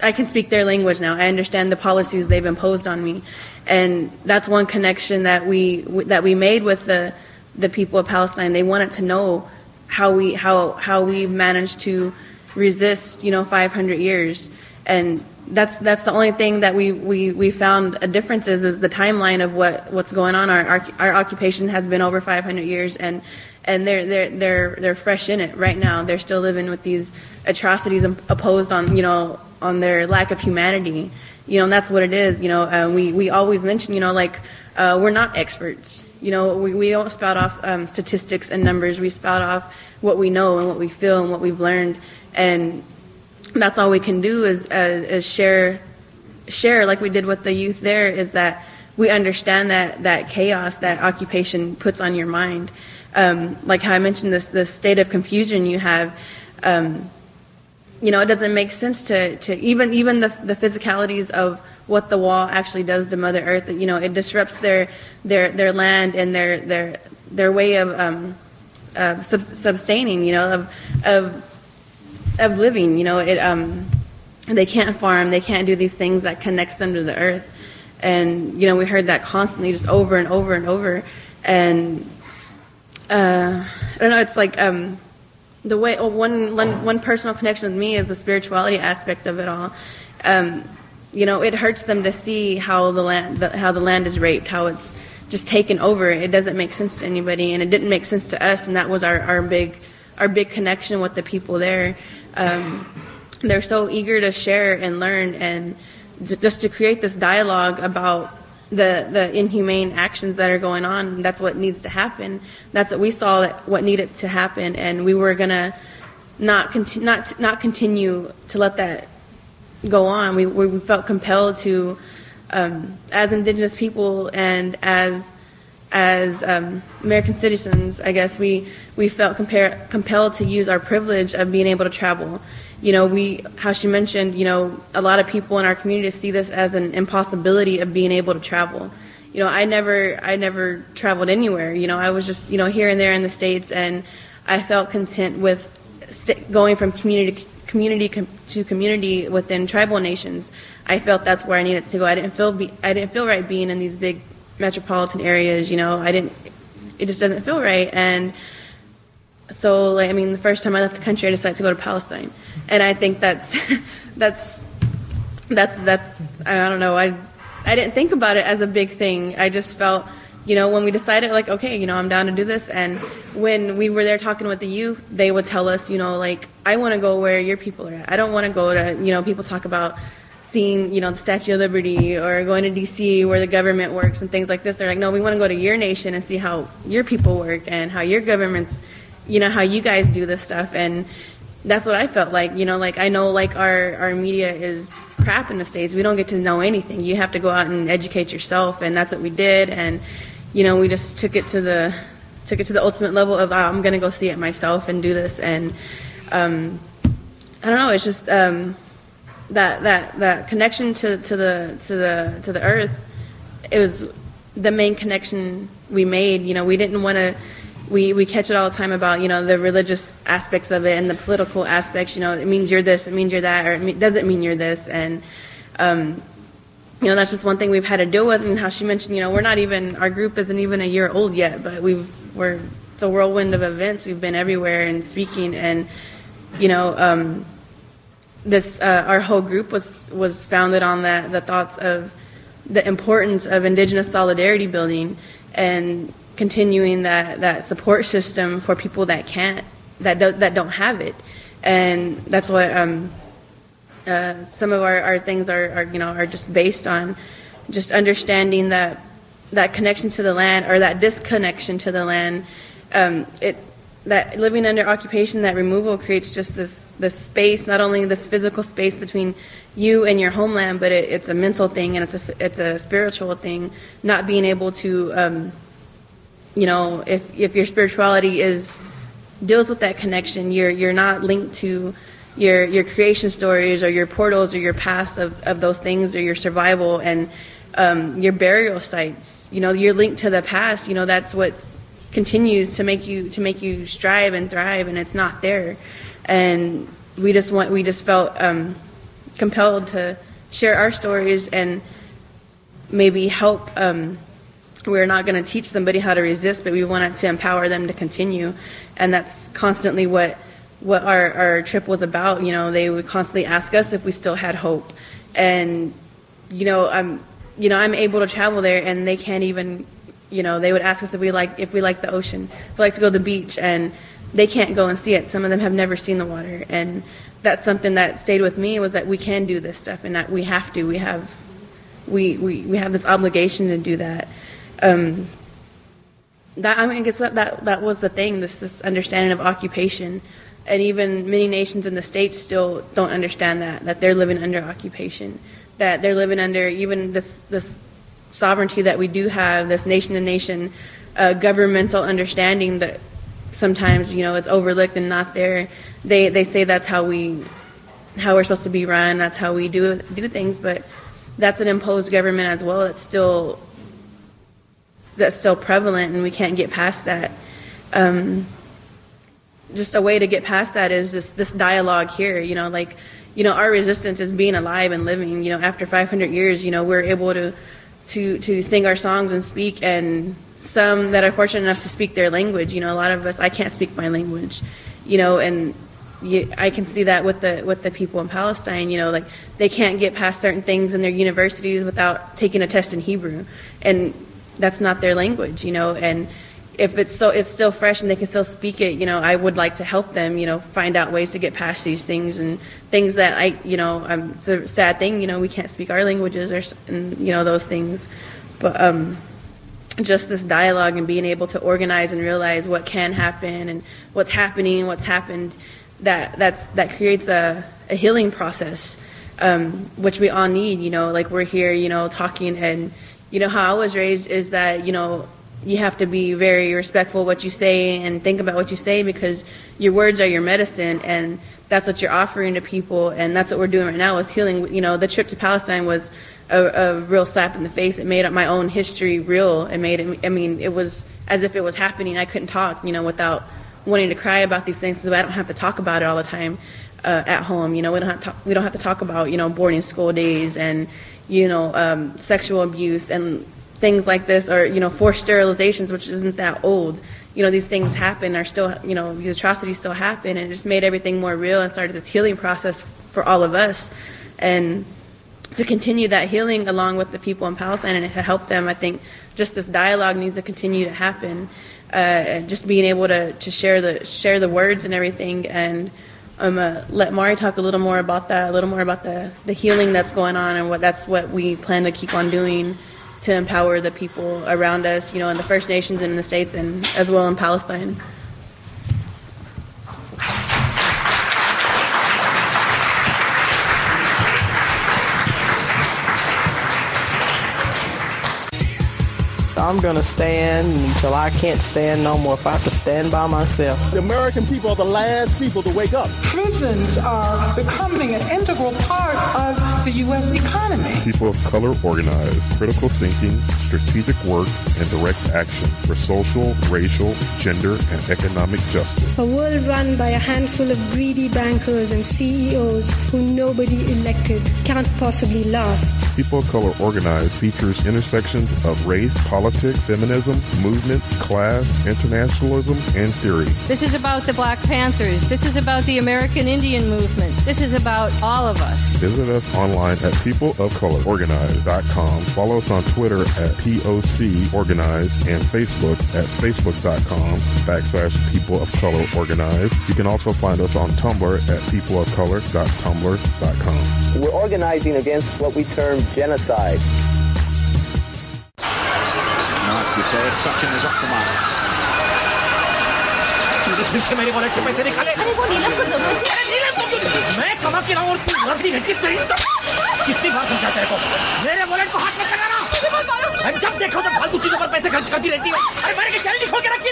I can speak their language now. I understand the policies they've imposed on me, and that's one connection that we that we made with the the people of Palestine. They wanted to know how we how how we managed to resist, you know, five hundred years, and that's that's the only thing that we, we, we found a difference is, is the timeline of what, what's going on. Our, our our occupation has been over five hundred years, and and they're they're they're they're fresh in it right now. They're still living with these atrocities opposed on you know on their lack of humanity. You know, and that's what it is. You know, uh, we we always mention, you know, like uh, we're not experts. You know, we we don't spout off um, statistics and numbers. We spout off what we know and what we feel and what we've learned, and that's all we can do is, uh, is share, share like we did with the youth there, is that we understand that, that chaos that occupation puts on your mind. Um, like how I mentioned this, this state of confusion you have, um, you know, it doesn't make sense to, to even, even the, the physicalities of what the wall actually does to Mother Earth. You know, it disrupts their, their, their land and their, their, their way of, um, uh, sub- sustaining, you know, of, of, of living. You know, it um they can't farm, they can't do these things that connects them to the earth, and you know we heard that constantly, just over and over and over. And uh I don't know, it's like um the way oh, one, one one personal connection with me is the spirituality aspect of it all. Um you know, it hurts them to see how the land the, how the land is raped, how it's just taken over. It doesn't make sense to anybody, and it didn't make sense to us, and that was our, our big our big connection with the people there. Um, they're so eager to share and learn, and just to create this dialogue about the the inhumane actions that are going on. That's what needs to happen. That's what we saw, that what needed to happen, and we were gonna not conti- not not continue to let that go on. We we felt compelled to, um, as Indigenous people and as as um, American citizens, I guess we, we felt compare, compelled to use our privilege of being able to travel. You know, we, how she mentioned, you know, a lot of people in our community see this as an impossibility of being able to travel. You know, I never, I never traveled anywhere. You know, I was just, you know, here and there in the States, and I felt content with st- going from community community com- to community within tribal nations. I felt that's where I needed to go. I didn't feel, be- I didn't feel right being in these big metropolitan areas. You know, I didn't, it just doesn't feel right. And so, like, I mean, the first time I left the country, I decided to go to Palestine. And I think that's, that's, that's, that's, I don't know, I, I didn't think about it as a big thing. I just felt, you know, when we decided, like, okay, you know, I'm down to do this. And when we were there talking with the youth, they would tell us, you know, like, I want to go where your people are at. I don't want to go to, you know, people talk about seeing, you know, the Statue of Liberty or going to D C where the government works and things like this. They're like, no, we want to go to your nation and see how your people work and how your government's, you know, how you guys do this stuff. And that's what I felt like, you know, like I know like our, our media is crap in the States. We don't get to know anything. You have to go out and educate yourself, and that's what we did. And, you know, we just took it to the took it to the ultimate level of, oh, I'm going to go see it myself and do this. And um, I don't know, it's just um, that that that connection to, to the to the to the earth. It was the main connection we made. You know, we didn't want to. We, we catch it all the time about, you know, the religious aspects of it and the political aspects. You know, it means you're this, it means you're that, or it doesn't mean you're this. And, um, you know, that's just one thing we've had to deal with. And how she mentioned, you know, we're not even, our group isn't even a year old yet, but we've, we're, it's a whirlwind of events. We've been everywhere and speaking. And, you know, um, this, uh, our whole group was, was founded on that, the thoughts of the importance of Indigenous solidarity building and continuing that, that support system for people that can't, that do, that don't have it. And that's what um, uh, some of our, our things are, are, you know, are just based on, just understanding that that connection to the land, or that disconnection to the land. Um, it that living under occupation, that removal creates just this this space, not only this physical space between you and your homeland, but it, it's a mental thing, and it's a it's a spiritual thing. Not being able to um, you know, if if your spirituality is deals with that connection, you're you're not linked to your your creation stories or your portals or your paths of, of those things, or your survival and um, your burial sites. You know, you're linked to the past. You know, that's what continues to make you to make you strive and thrive, and it's not there. And we just want we just felt um, compelled to share our stories and maybe help. Um, we're not going to teach somebody how to resist, but we wanted to empower them to continue, and that's constantly what what our, our trip was about. You know, they would constantly ask us if we still had hope, and you know, I'm you know I'm able to travel there, and they can't even. You know, they would ask us if we like if we like the ocean, if we like to go to the beach, and they can't go and see it. Some of them have never seen the water, and that's something that stayed with me, was that we can do this stuff, and that we have to. We have, we we, we have this obligation to do that. Um, that I mean, I guess that, that that was the thing. This this understanding of occupation, and even many nations in the States still don't understand that that they're living under occupation, that they're living under even this this. sovereignty that we do have, this nation-to-nation uh, governmental understanding that sometimes, you know, it's overlooked and not there. They they say that's how we, how we're supposed to be run. That's how we do do things, but that's an imposed government as well. It's still that's still prevalent, and we can't get past that. Um, just a way to get past that is just this dialogue here. You know, like, you know, our resistance is being alive and living. You know, after five hundred years, you know, we're able to. to to sing our songs and speak, and some that are fortunate enough to speak their language. You know, a lot of us, I can't speak my language, you know, and you, I can see that with the with the people in Palestine. You know, like, they can't get past certain things in their universities without taking a test in Hebrew, and that's not their language, you know, and if it's so it's still fresh and they can still speak it, you know, I would like to help them, you know, find out ways to get past these things, and things that I, you know, um, it's a sad thing, you know, we can't speak our languages, or, and, you know, those things. But um, just this dialogue and being able to organize and realize what can happen and what's happening, what's happened, that that's that creates a, a healing process, um, which we all need, you know, like we're here, you know, talking, and, you know, how I was raised is that, you know, you have to be very respectful of what you say and think about what you say, because your words are your medicine, and that's what you're offering to people, and that's what we're doing right now is healing. You know, the trip to Palestine was a, a real slap in the face. It made my own history real. It made it, I mean, it was as if it was happening. I couldn't talk, you know, without wanting to cry about these things, because I don't have to talk about it all the time uh, at home. You know, we don't have to talk, we don't have to talk about, you know, boarding school days and, you know, um, sexual abuse and things like this, or, you know, forced sterilizations, which isn't that old. You know, these things happen, are still, you know, these atrocities still happen, and it just made everything more real and started this healing process for all of us. And to continue that healing along with the people in Palestine and to help them, I think just this dialogue needs to continue to happen. Uh, and just being able to, to share the share the words and everything, and um, uh, let Mari talk a little more about that, a little more about the, the healing that's going on, and what that's what we plan to keep on doing to empower the people around us, you know, in the First Nations and in the States, and as well in Palestine. I'm going to stand until I can't stand no more, if I have to stand by myself. The American people are the last people to wake up. Prisons are becoming an integral part of the U S economy. People of color organize critical thinking, strategic work, and direct action for social, racial, gender, and economic justice. A world run by a handful of greedy bankers and C E Os who nobody elected can't possibly last. People of Color Organize features intersections of race, politics, feminism, movement, class, internationalism, and theory. This is about the Black Panthers. This is about the American Indian movement. This is about all of us. Visit us online at people of color organize dot com. Follow us on Twitter at P O C Organize and Facebook at facebook.com backslash People of Color Organize. You can also find us on Tumblr at people of color dot tumblr dot com. We're organizing against what we term genocide. Nicely played. Sachin is off the mark. फिर से मेरे wallet से पैसे निकाले। अरे वो नीलम को जरूरत थी। अरे नीलम को मैं कमा के लाऊं और तू लड़ती रहती तेरी तो कितनी बार समझा तेरे को मेरे वॉलेट को हाथ मत लगाना। मैं जब देखो तब फालतू चीजों पर पैसे खर्च करती रहती है। अरे मेरे की चैरिटी खोल के रखी।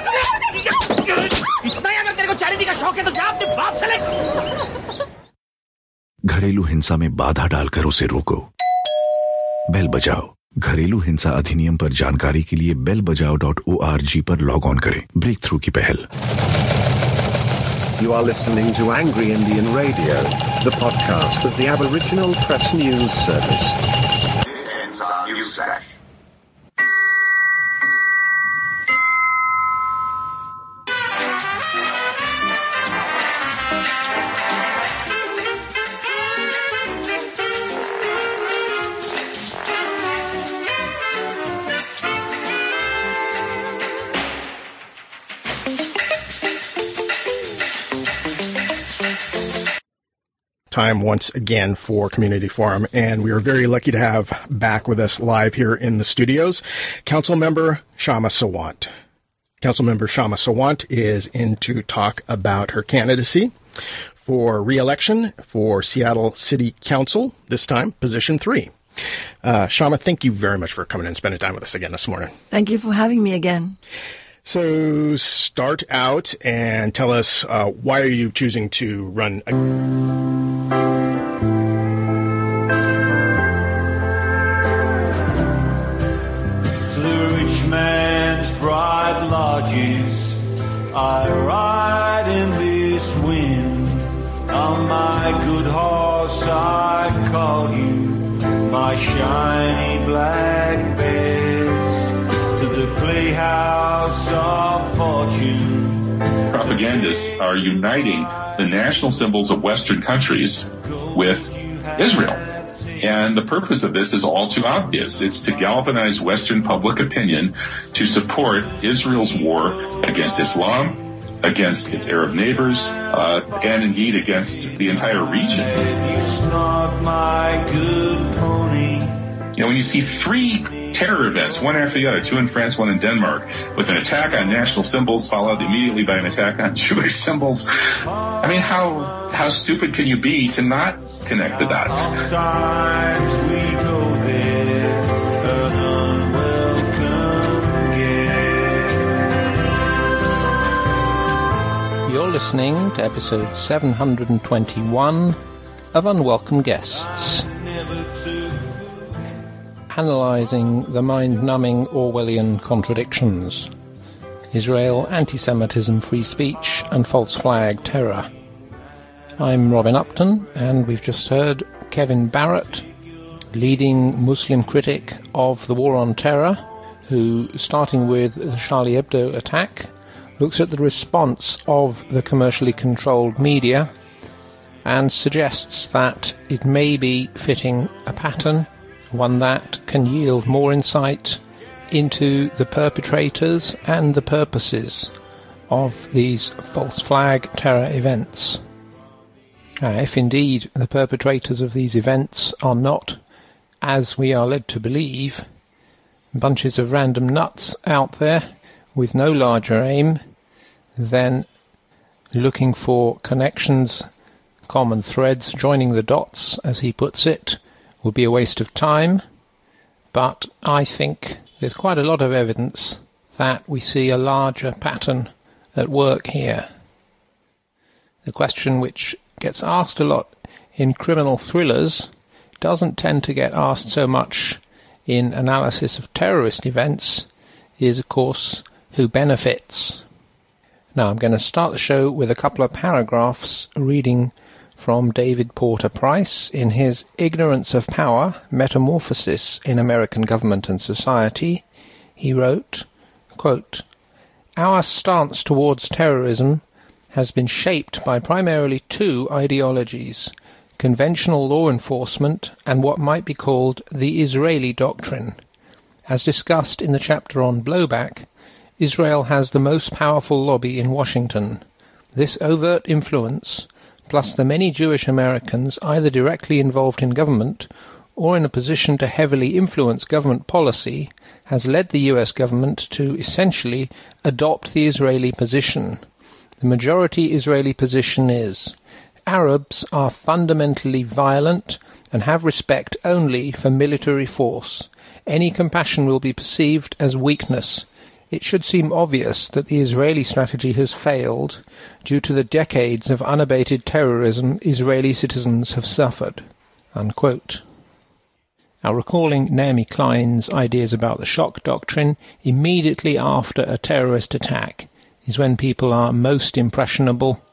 इतना ही अगर तेरे को चैरिटी का शौक है तो जा अपने बाप से ले। घरेलू हिंसा में बाधा डालकर उसे रोको। बेल बजाओ। घरेलू हिंसा अधिनियम पर जानकारी के लिए बेल बजाओ डॉट ओ आर जी पर लॉग ऑन करें। ब्रेक थ्रू की पहल। You are listening to Angry Indian Radio, the podcast of the Aboriginal Press News Service. This ends our news flash. Time once again for Community Forum, and we are very lucky to have back with us live here in the studios Councilmember Kshama Sawant. Councilmember Kshama Sawant is in to talk about her candidacy for re-election for Seattle City Council, this time position three. Uh, Kshama, thank you very much for coming and spending time with us again this morning. Thank you for having me again. So start out and tell us uh, why are you choosing to run a- To the rich man's bright lodges I ride in this wind. On my good horse I call you my shiny black bess. To the playhouse of fortune. Propagandists are uniting the national symbols of Western countries with Israel. And the purpose of this is all too obvious. It's to galvanize Western public opinion to support Israel's war against Islam, against its Arab neighbors, uh, and indeed against the entire region. You snort my good pony. You know, when you see three terror events, one after the other, two in France, one in Denmark, with an attack on national symbols followed immediately by an attack on Jewish symbols, I mean, how how stupid can you be to not connect the dots? Sometimes we go there, an unwelcome guest. You're listening to episode seven hundred twenty-one of Unwelcome Guests, analysing the mind-numbing Orwellian contradictions: Israel, anti-Semitism, free speech, and false flag terror. I'm Robin Upton, and we've just heard Kevin Barrett, leading Muslim critic of the War on Terror, who, starting with the Charlie Hebdo attack, looks at the response of the commercially controlled media and suggests that it may be fitting a pattern, one that can yield more insight into the perpetrators and the purposes of these false flag terror events. Uh, if indeed the perpetrators of these events are not, as we are led to believe, bunches of random nuts out there with no larger aim than looking for connections, common threads, joining the dots, as he puts it, would be a waste of time. But I think there's quite a lot of evidence that we see a larger pattern at work here. The question which gets asked a lot in criminal thrillers doesn't tend to get asked so much in analysis of terrorist events is, of course, who benefits. Now, I'm going to start the show with a couple of paragraphs reading from David Porter Price in his Ignorance of Power, Metamorphosis in American Government and Society. He wrote, quote, "Our stance towards terrorism has been shaped by primarily two ideologies, conventional law enforcement and what might be called the Israeli doctrine. As discussed in the chapter on blowback, Israel has the most powerful lobby in Washington. This overt influence, plus the many Jewish Americans either directly involved in government or in a position to heavily influence government policy, has led the U S government to essentially adopt the Israeli position. The majority Israeli position is, Arabs are fundamentally violent and have respect only for military force. Any compassion will be perceived as weakness. It should seem obvious that the Israeli strategy has failed due to the decades of unabated terrorism Israeli citizens have suffered." Unquote. Now, recalling Naomi Klein's ideas about the shock doctrine, immediately after a terrorist attack is when people are most impressionable,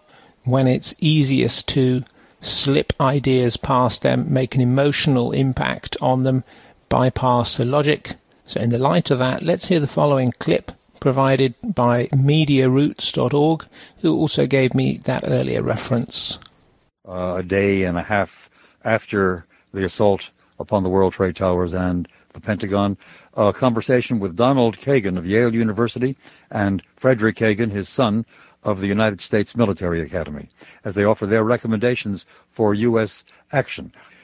when it's easiest to slip ideas past them, make an emotional impact on them, bypass the logic. So in the light of that, let's hear the following clip provided by media roots dot org, who also gave me that earlier reference. Uh, a day and a half after the assault upon the World Trade Towers and the Pentagon, a conversation with Donald Kagan of Yale University and Frederick Kagan, his son, of the United States Military Academy, as they offer their recommendations for U S action.